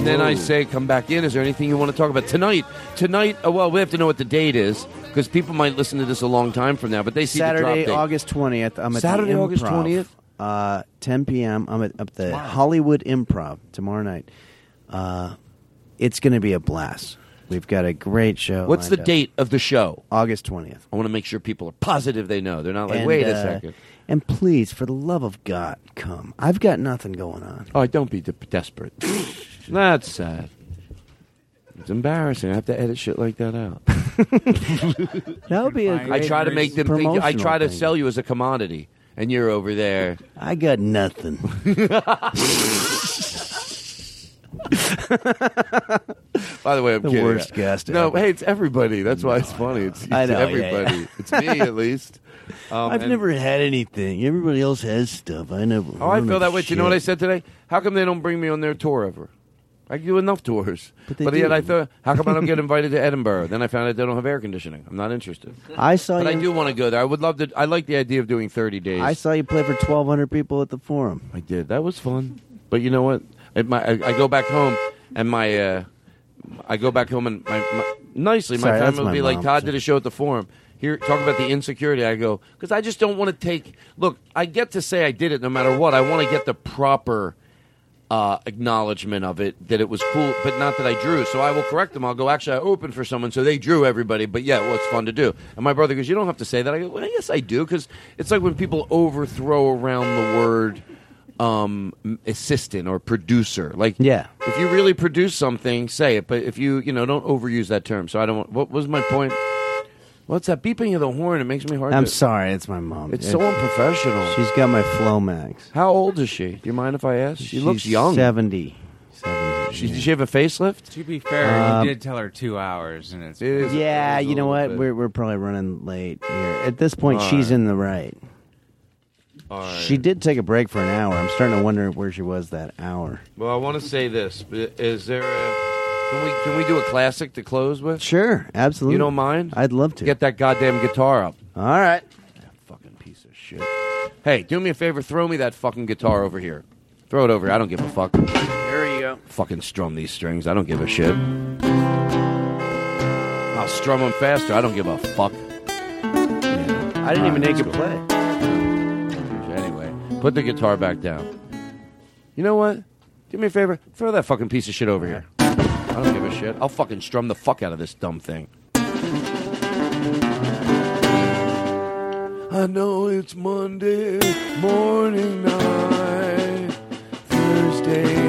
And then I say, come back in. Is there anything you want to talk about? Tonight, tonight, oh, well, we have to know what the date is, because people might listen to this a long time from now, but they see Saturday, the drop date. August twentieth. I'm at Saturday, the Improv, August twentieth? Uh, ten p.m. I'm at, at the Wow. Hollywood Improv tomorrow night. Uh, it's going to be a blast. We've got a great show. What's the lined up. date of the show? August twentieth. I want to make sure people are positive they know. They're not like, And, wait a uh, second. And please, for the love of God, come. I've got nothing going on. Oh, don't be de- desperate. That's sad. It's embarrassing. I have to edit shit like that out. That would be a I great try to make them think. I promotional try to thing. sell you as a commodity, and you're over there. I got nothing. By the way, I'm The kidding. worst guest No, ever. hey, it's everybody. That's why it's funny. It's, it's I know, yeah, everybody. yeah. It's me, at least. Um, I've and- never had anything. Everybody else has stuff. I never. Oh, I don't feel have that way. Do you know what I shit. said today? How come they don't bring me on their tour ever? I do enough tours. But they yet do. I thought, how come I don't get invited to Edinburgh? Then I found out they don't have air conditioning. I'm not interested. I saw But you. I do want to go there. I would love to. I like the idea of doing thirty days. I saw you play for twelve hundred people at the Forum. I did. That was fun. But you know what? It, my, I, I go back home, and my uh, I go back home, and my, my nicely, Sorry, my that's family will my be like, mom. Todd did a show at the Forum. Here, talk about the insecurity. I go, because I just don't want to take. Look, I get to say I did it no matter what. I want to get the proper uh, acknowledgement of it, that it was cool, but not that I drew. So I will correct them. I'll go, actually, I opened for someone, so they drew everybody. But yeah, well, it's fun to do. And my brother goes, you don't have to say that. I go, well, yes, I do, because it's like when people overthrow around the word um, assistant or producer. Like, Yeah. if you really produce something, say it. But if you, you know, don't overuse that term. So I don't. want- What was my point? What's that beeping of the horn? It makes me hard. I'm to, sorry, it's my mom. It's so unprofessional. She's got my Flomax. How old is she? Do you mind if I ask? She looks She's young. Seventy. Seventy. She, Did she have a facelift? To be fair, Um, you did tell her two hours, and it's Yeah, it is a you know little what? bit- We're we're probably running late here. At this point, All she's right. in the right. All right. She did take a break for an hour. I'm starting to wonder where she was that hour. Well, I want to say this. Is there a... Can we, can we do a classic to close with? Sure, absolutely. You don't mind? I'd love to. Get that goddamn guitar up. All right. Fucking piece of shit. Hey, do me a favor. Throw me that fucking guitar over here. Throw it over here. I don't give a fuck. There you go. Fucking strum these strings. I don't give a shit. I'll strum them faster. I don't give a fuck. I didn't even make it play. Anyway, put the guitar back down. You know what? Do me a favor. Throw that fucking piece of shit over here. I don't give a shit. I'll fucking strum the fuck out of this dumb thing. I know it's Monday morning night, Thursday.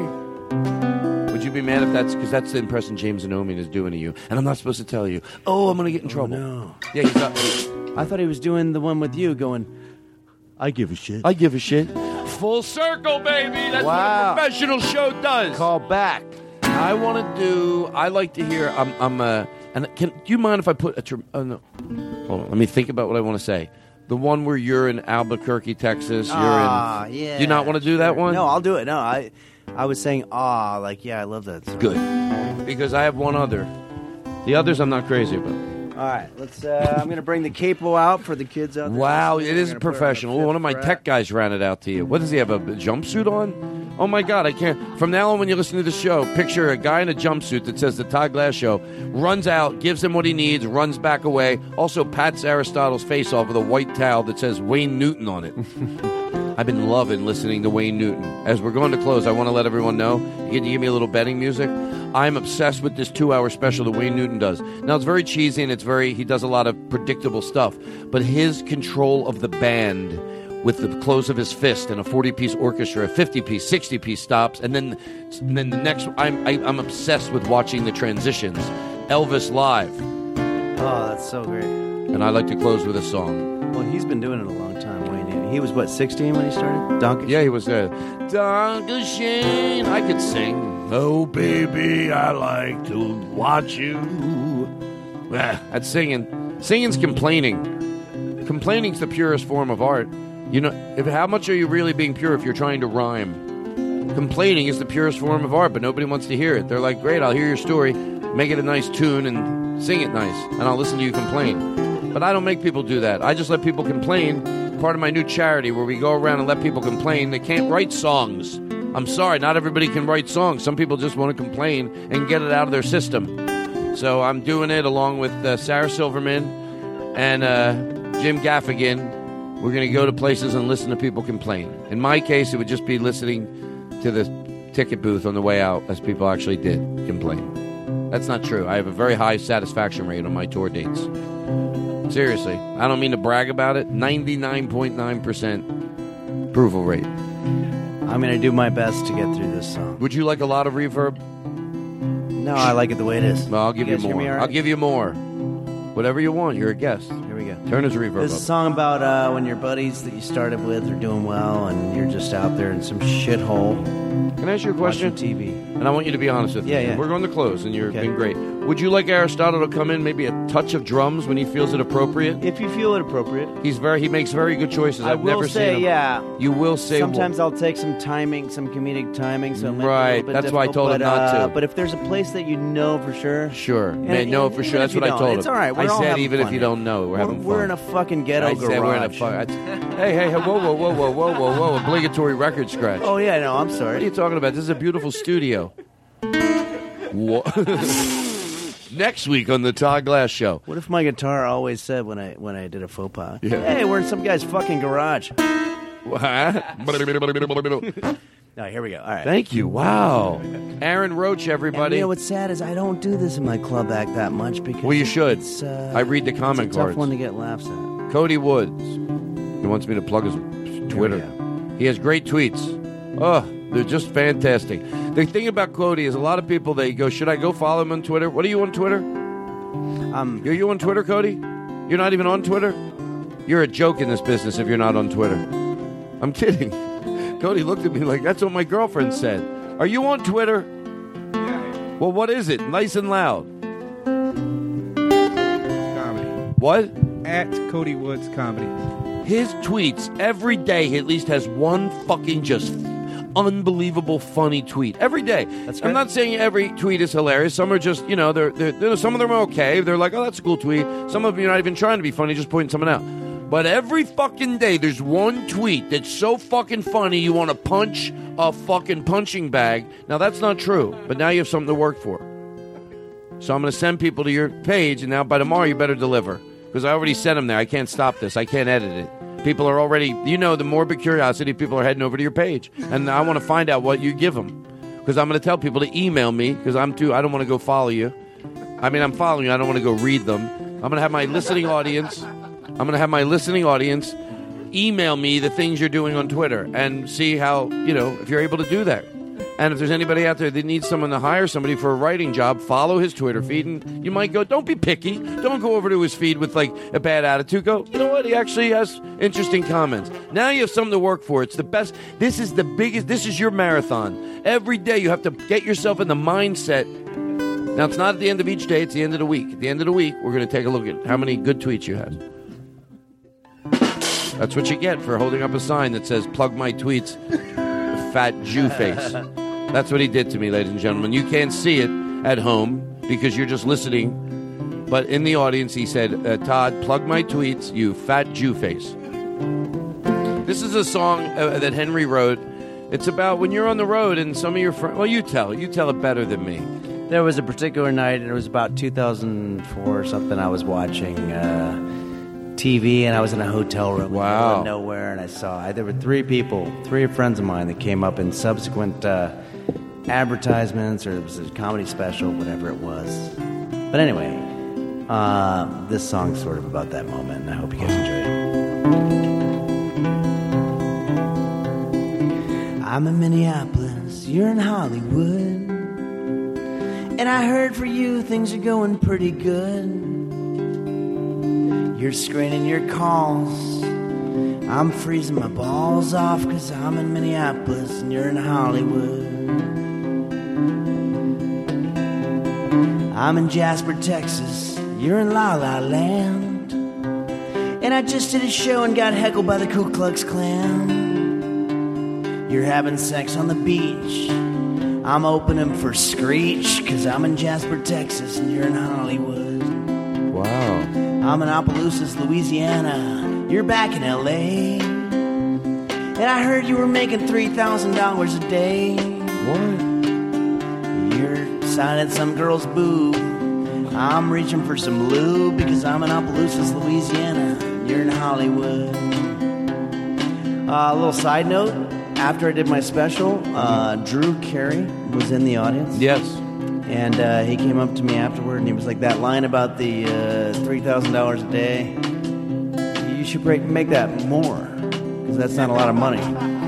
Would you be mad if that's because that's the impression James Anomian is doing to you, and I'm not supposed to tell you? Oh, I'm gonna get in trouble. no. Yeah, he's not. I thought he was doing the one with you going, I give a shit. I give a shit. Full circle, baby. That's Wow. what a professional show does. Call back. I want to do. I like to hear. I'm. I'm. Uh, and can do you mind if I put a? Tr- oh no. Hold on. Let me think about what I want to say. The one where you're in Albuquerque, Texas. You're Ah, in. yeah. Do you not want to do that one? No, I'll do it. No, I I was saying, ah, like, yeah, I love that song. Good. Because I have one other. The others I'm not crazy about. All right, let's. Uh, I'm going to bring the capo out for the kids out there. Wow, listening. it We're is gonna put it on the professional. fifth One of my fret. tech guys ran it out to you. What does he have? A jumpsuit on? Oh my God, I can't. From now on, when you listen to the show, picture a guy in a jumpsuit that says the Todd Glass Show, runs out, gives him what he needs, runs back away. Also pats Aristotle's face off with a white towel that says Wayne Newton on it. I've been loving listening to Wayne Newton. As we're going to close, I want to let everyone know. Can you give me a little betting music? I'm obsessed with this two-hour special that Wayne Newton does. Now, it's very cheesy, and it's very he does a lot of predictable stuff. But his control of the band with the close of his fist and a forty-piece orchestra, a fifty-piece, sixty-piece stops, and then, and then the next... I'm, I, I'm obsessed with watching the transitions. Elvis live. Oh, that's so great. And I like to close with a song. Well, he's been doing it a long time, Wayne. He was, what, sixteen when he started? Donkey? Yeah, he was there. Donkey Shane. I could sing. Oh, baby, I like to watch you. Ah, that's singing. Singing's complaining. Complaining's the purest form of art. You know, if how much are you really being pure if you're trying to rhyme? Complaining is the purest form of art, but nobody wants to hear it. They're like, great, I'll hear your story, make it a nice tune, and sing it nice, and I'll listen to you complain. But I don't make people do that. I just let people complain. Part of my new charity where we go around and let people complain. They can't write songs. I'm sorry, not everybody can write songs. Some people just want to complain and get it out of their system. So I'm doing it along with uh, Sarah Silverman and uh, Jim Gaffigan. We're going to go to places and listen to people complain. In my case, it would just be listening to the ticket booth on the way out as people actually did complain. That's not true. I have a very high satisfaction rate on my tour dates. Seriously. I don't mean to brag about it. ninety-nine point nine percent approval rate. I'm going to do my best to get through this song. Would you like a lot of reverb? No, I like it the way it is. Well, I'll give You you, guys hear more. me all right? I'll give you more. Whatever you want. You're a guest. Here we go. Turn his reverb This is up. a song about uh, when your buddies that you started with are doing well and you're just out there in some shithole. Can I ask you a question? Watching T V. And I want you to be honest with me. Yeah, yeah. We're going to close, and you've Okay. been great. Would you like Aristotle to come in, maybe a touch of drums when he feels it appropriate? If you feel it appropriate. He's very. He makes very good choices. I I've will never say, seen him. yeah. You will say. Sometimes I'll take some timing, some comedic timing. So it might be a Right, little bit that's why I difficult, told him but, not to. uh, But if there's a place that you know for sure, Sure. And- Man, no, and for even sure. if That's you what I don't, told it's him. all right. We're I all said having even fun if you here. don't know, we're, We're- having fun. we're in a fucking ghetto I said we're in a garage. fu- Hey, hey, hey, whoa, whoa, whoa, whoa, whoa, whoa, whoa! Obligatory record scratch. Oh yeah, no, I'm sorry. What are you talking about? This is a beautiful studio. Wha- Next week on the Todd Glass Show. What if my guitar always said when I when I did a faux pas? Yeah. Hey, we're in some guy's fucking garage. No, here we go. All right. Thank you. Wow. Aaron Roach, everybody. And you know what's sad is I don't do this in my club act that much because Well, you should. It's, uh, I read the comment it's a tough cards. one to get laughs at. Cody Woods. He wants me to plug his Twitter. He has great tweets. Oh, they're just fantastic. The thing about Cody is a lot of people, they go, should I go follow him on Twitter? What are you on Twitter? Um, are you on Twitter, Cody? You're not even on Twitter? You're a joke in this business if you're not on Twitter. I'm kidding. Cody looked at me like, that's what my girlfriend said. Are you on Twitter? Yeah. Well, what is it? Nice and loud. Comedy. What? At Cody Woods Comedy. His tweets, every day, he at least has one fucking just unbelievable funny tweet. Every day. That's I'm great. not saying every tweet is hilarious. Some are just, you know, they're, they're, they're, some of them are okay. They're like, oh, that's a cool tweet. Some of them you're not even trying to be funny, just pointing something out. But every fucking day, there's one tweet that's so fucking funny you want to punch a fucking punching bag. Now, that's not true, but now you have something to work for. So I'm going to send people to your page, and now by tomorrow you better deliver. Because I already sent them there. I can't stop this. I can't edit it. People are already, you know, the morbid curiosity, people are heading over to your page. And I want to find out what you give them. Because I'm going to tell people to email me, because I'm too, I don't want to go follow you. I mean, I'm following you. I don't want to go read them. I'm going to have my listening audience... I'm going to have my listening audience email me the things you're doing on Twitter and see how, you know, if you're able to do that. And if there's anybody out there that needs someone to hire somebody for a writing job, follow his Twitter feed. And you might go, don't be picky. Don't go over to his feed with, like, a bad attitude. Go, you know what? He actually has interesting comments. Now you have something to work for. It's the best. This is the biggest. This is your marathon. Every day you have to get yourself in the mindset. Now, it's not at the end of each day. It's the end of the week. At the end of the week, we're going to take a look at how many good tweets you had. That's what you get for holding up a sign that says, plug my tweets, fat Jew face. That's what he did to me, ladies and gentlemen. You can't see it at home because you're just listening. But in the audience, he said, uh, Todd, plug my tweets, you fat Jew face. This is a song uh, that Henry wrote. It's about when you're on the road and some of your friends... Well, you tell it. You tell it better than me. There was a particular night, and it was about two thousand four or something. I was watching uh, T V, and I was in a hotel room Wow. in the middle of nowhere, and I saw there were three people, three friends of mine that came up in subsequent uh, advertisements, or it was a comedy special, whatever it was. But anyway, uh, this song's sort of about that moment, and I hope you guys enjoy it. I'm in Minneapolis, you're in Hollywood. And I heard for you things are going pretty good. You're screening your calls. I'm freezing my balls off because I'm in Minneapolis and you're in Hollywood. I'm in Jasper, Texas. You're in La La Land. And I just did a show and got heckled by the Ku Klux Klan. You're having sex on the beach. I'm opening for Screech, cause I'm in Jasper, Texas, and you're in Hollywood. Wow. I'm in Opelousas, Louisiana. You're back in L A. And I heard you were making three thousand dollars a day. What? You're signing some girl's boob. I'm reaching for some lube because I'm in Opelousas, Louisiana. You're in Hollywood. Uh, a little side note. After I did my special, uh, Drew Carey was in the audience. Yes. And uh, he came up to me afterward and he was like, that line about the uh, three thousand dollars a day, you should break, make that more. Because that's not a lot of money.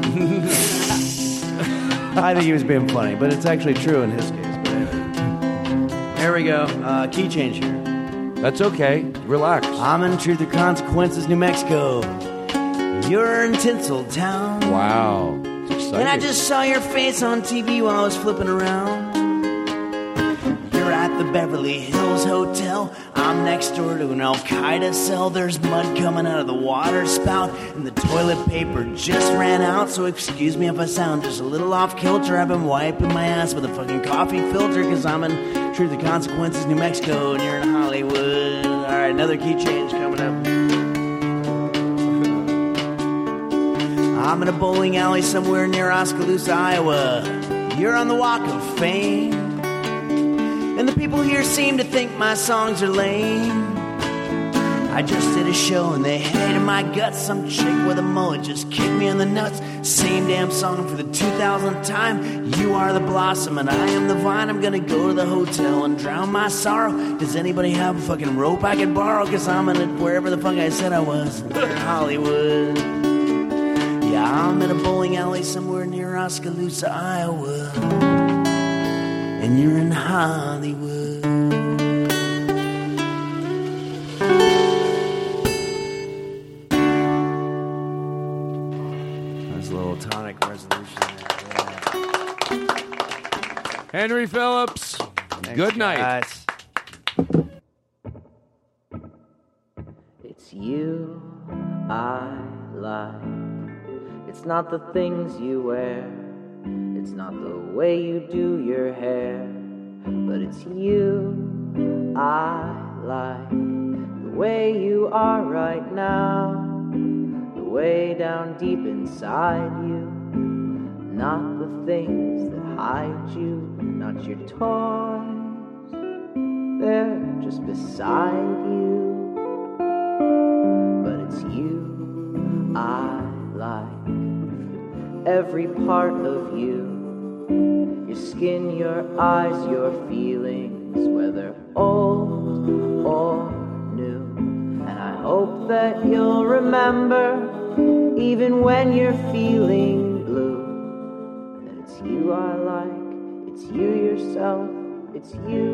I think he was being funny, but it's actually true in his case. But anyway. There we go. Uh, key change here. That's okay. Relax. I'm in Truth or Consequences, New Mexico. You're in Tinseltown. Wow. It's exciting. And I just saw your face on T V while I was flipping around. You're at the Beverly Hills Hotel. I'm next door to an Al-Qaeda cell. There's mud coming out of the water spout, and the toilet paper just ran out. So excuse me if I sound just a little off kilter. I've been wiping my ass with a fucking coffee filter because I'm in Truth or Consequences, New Mexico, and you're in Hollywood. All right, another key change coming up. I'm in a bowling alley somewhere near Oskaloosa, Iowa. You're on the Walk of Fame. And the people here seem to think my songs are lame. I just did a show and they hated my guts. Some chick with a mullet just kicked me in the nuts. Same damn song for the two thousandth time. You are the blossom and I am the vine. I'm gonna go to the hotel and drown my sorrow. Does anybody have a fucking rope I could borrow? Cause I'm in it wherever the fuck I said I was. In Hollywood. Yeah, I'm in a bowling alley somewhere near Oskaloosa, Iowa. And you're in Hollywood. There's a little tonic resolution there. Yeah. Henry Phillips. Thanks, Good night. Guys. It's you I like. It's not the things you wear. It's not the way you do your hair. But it's you I like. The way you are right now. The way down deep inside you. Not the things that hide you. Not your toys. They're just beside you. But it's you I like. Every part of you. Your skin, your eyes, your feelings, whether old or new. And I hope that you'll remember, even when you're feeling blue, that it's you I like, it's you yourself, it's you.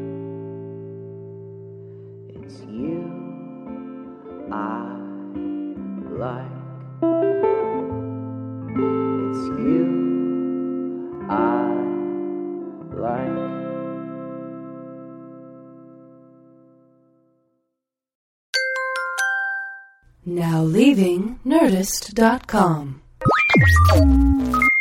It's you I like. It's you I like. Now leaving Nerdist dot com.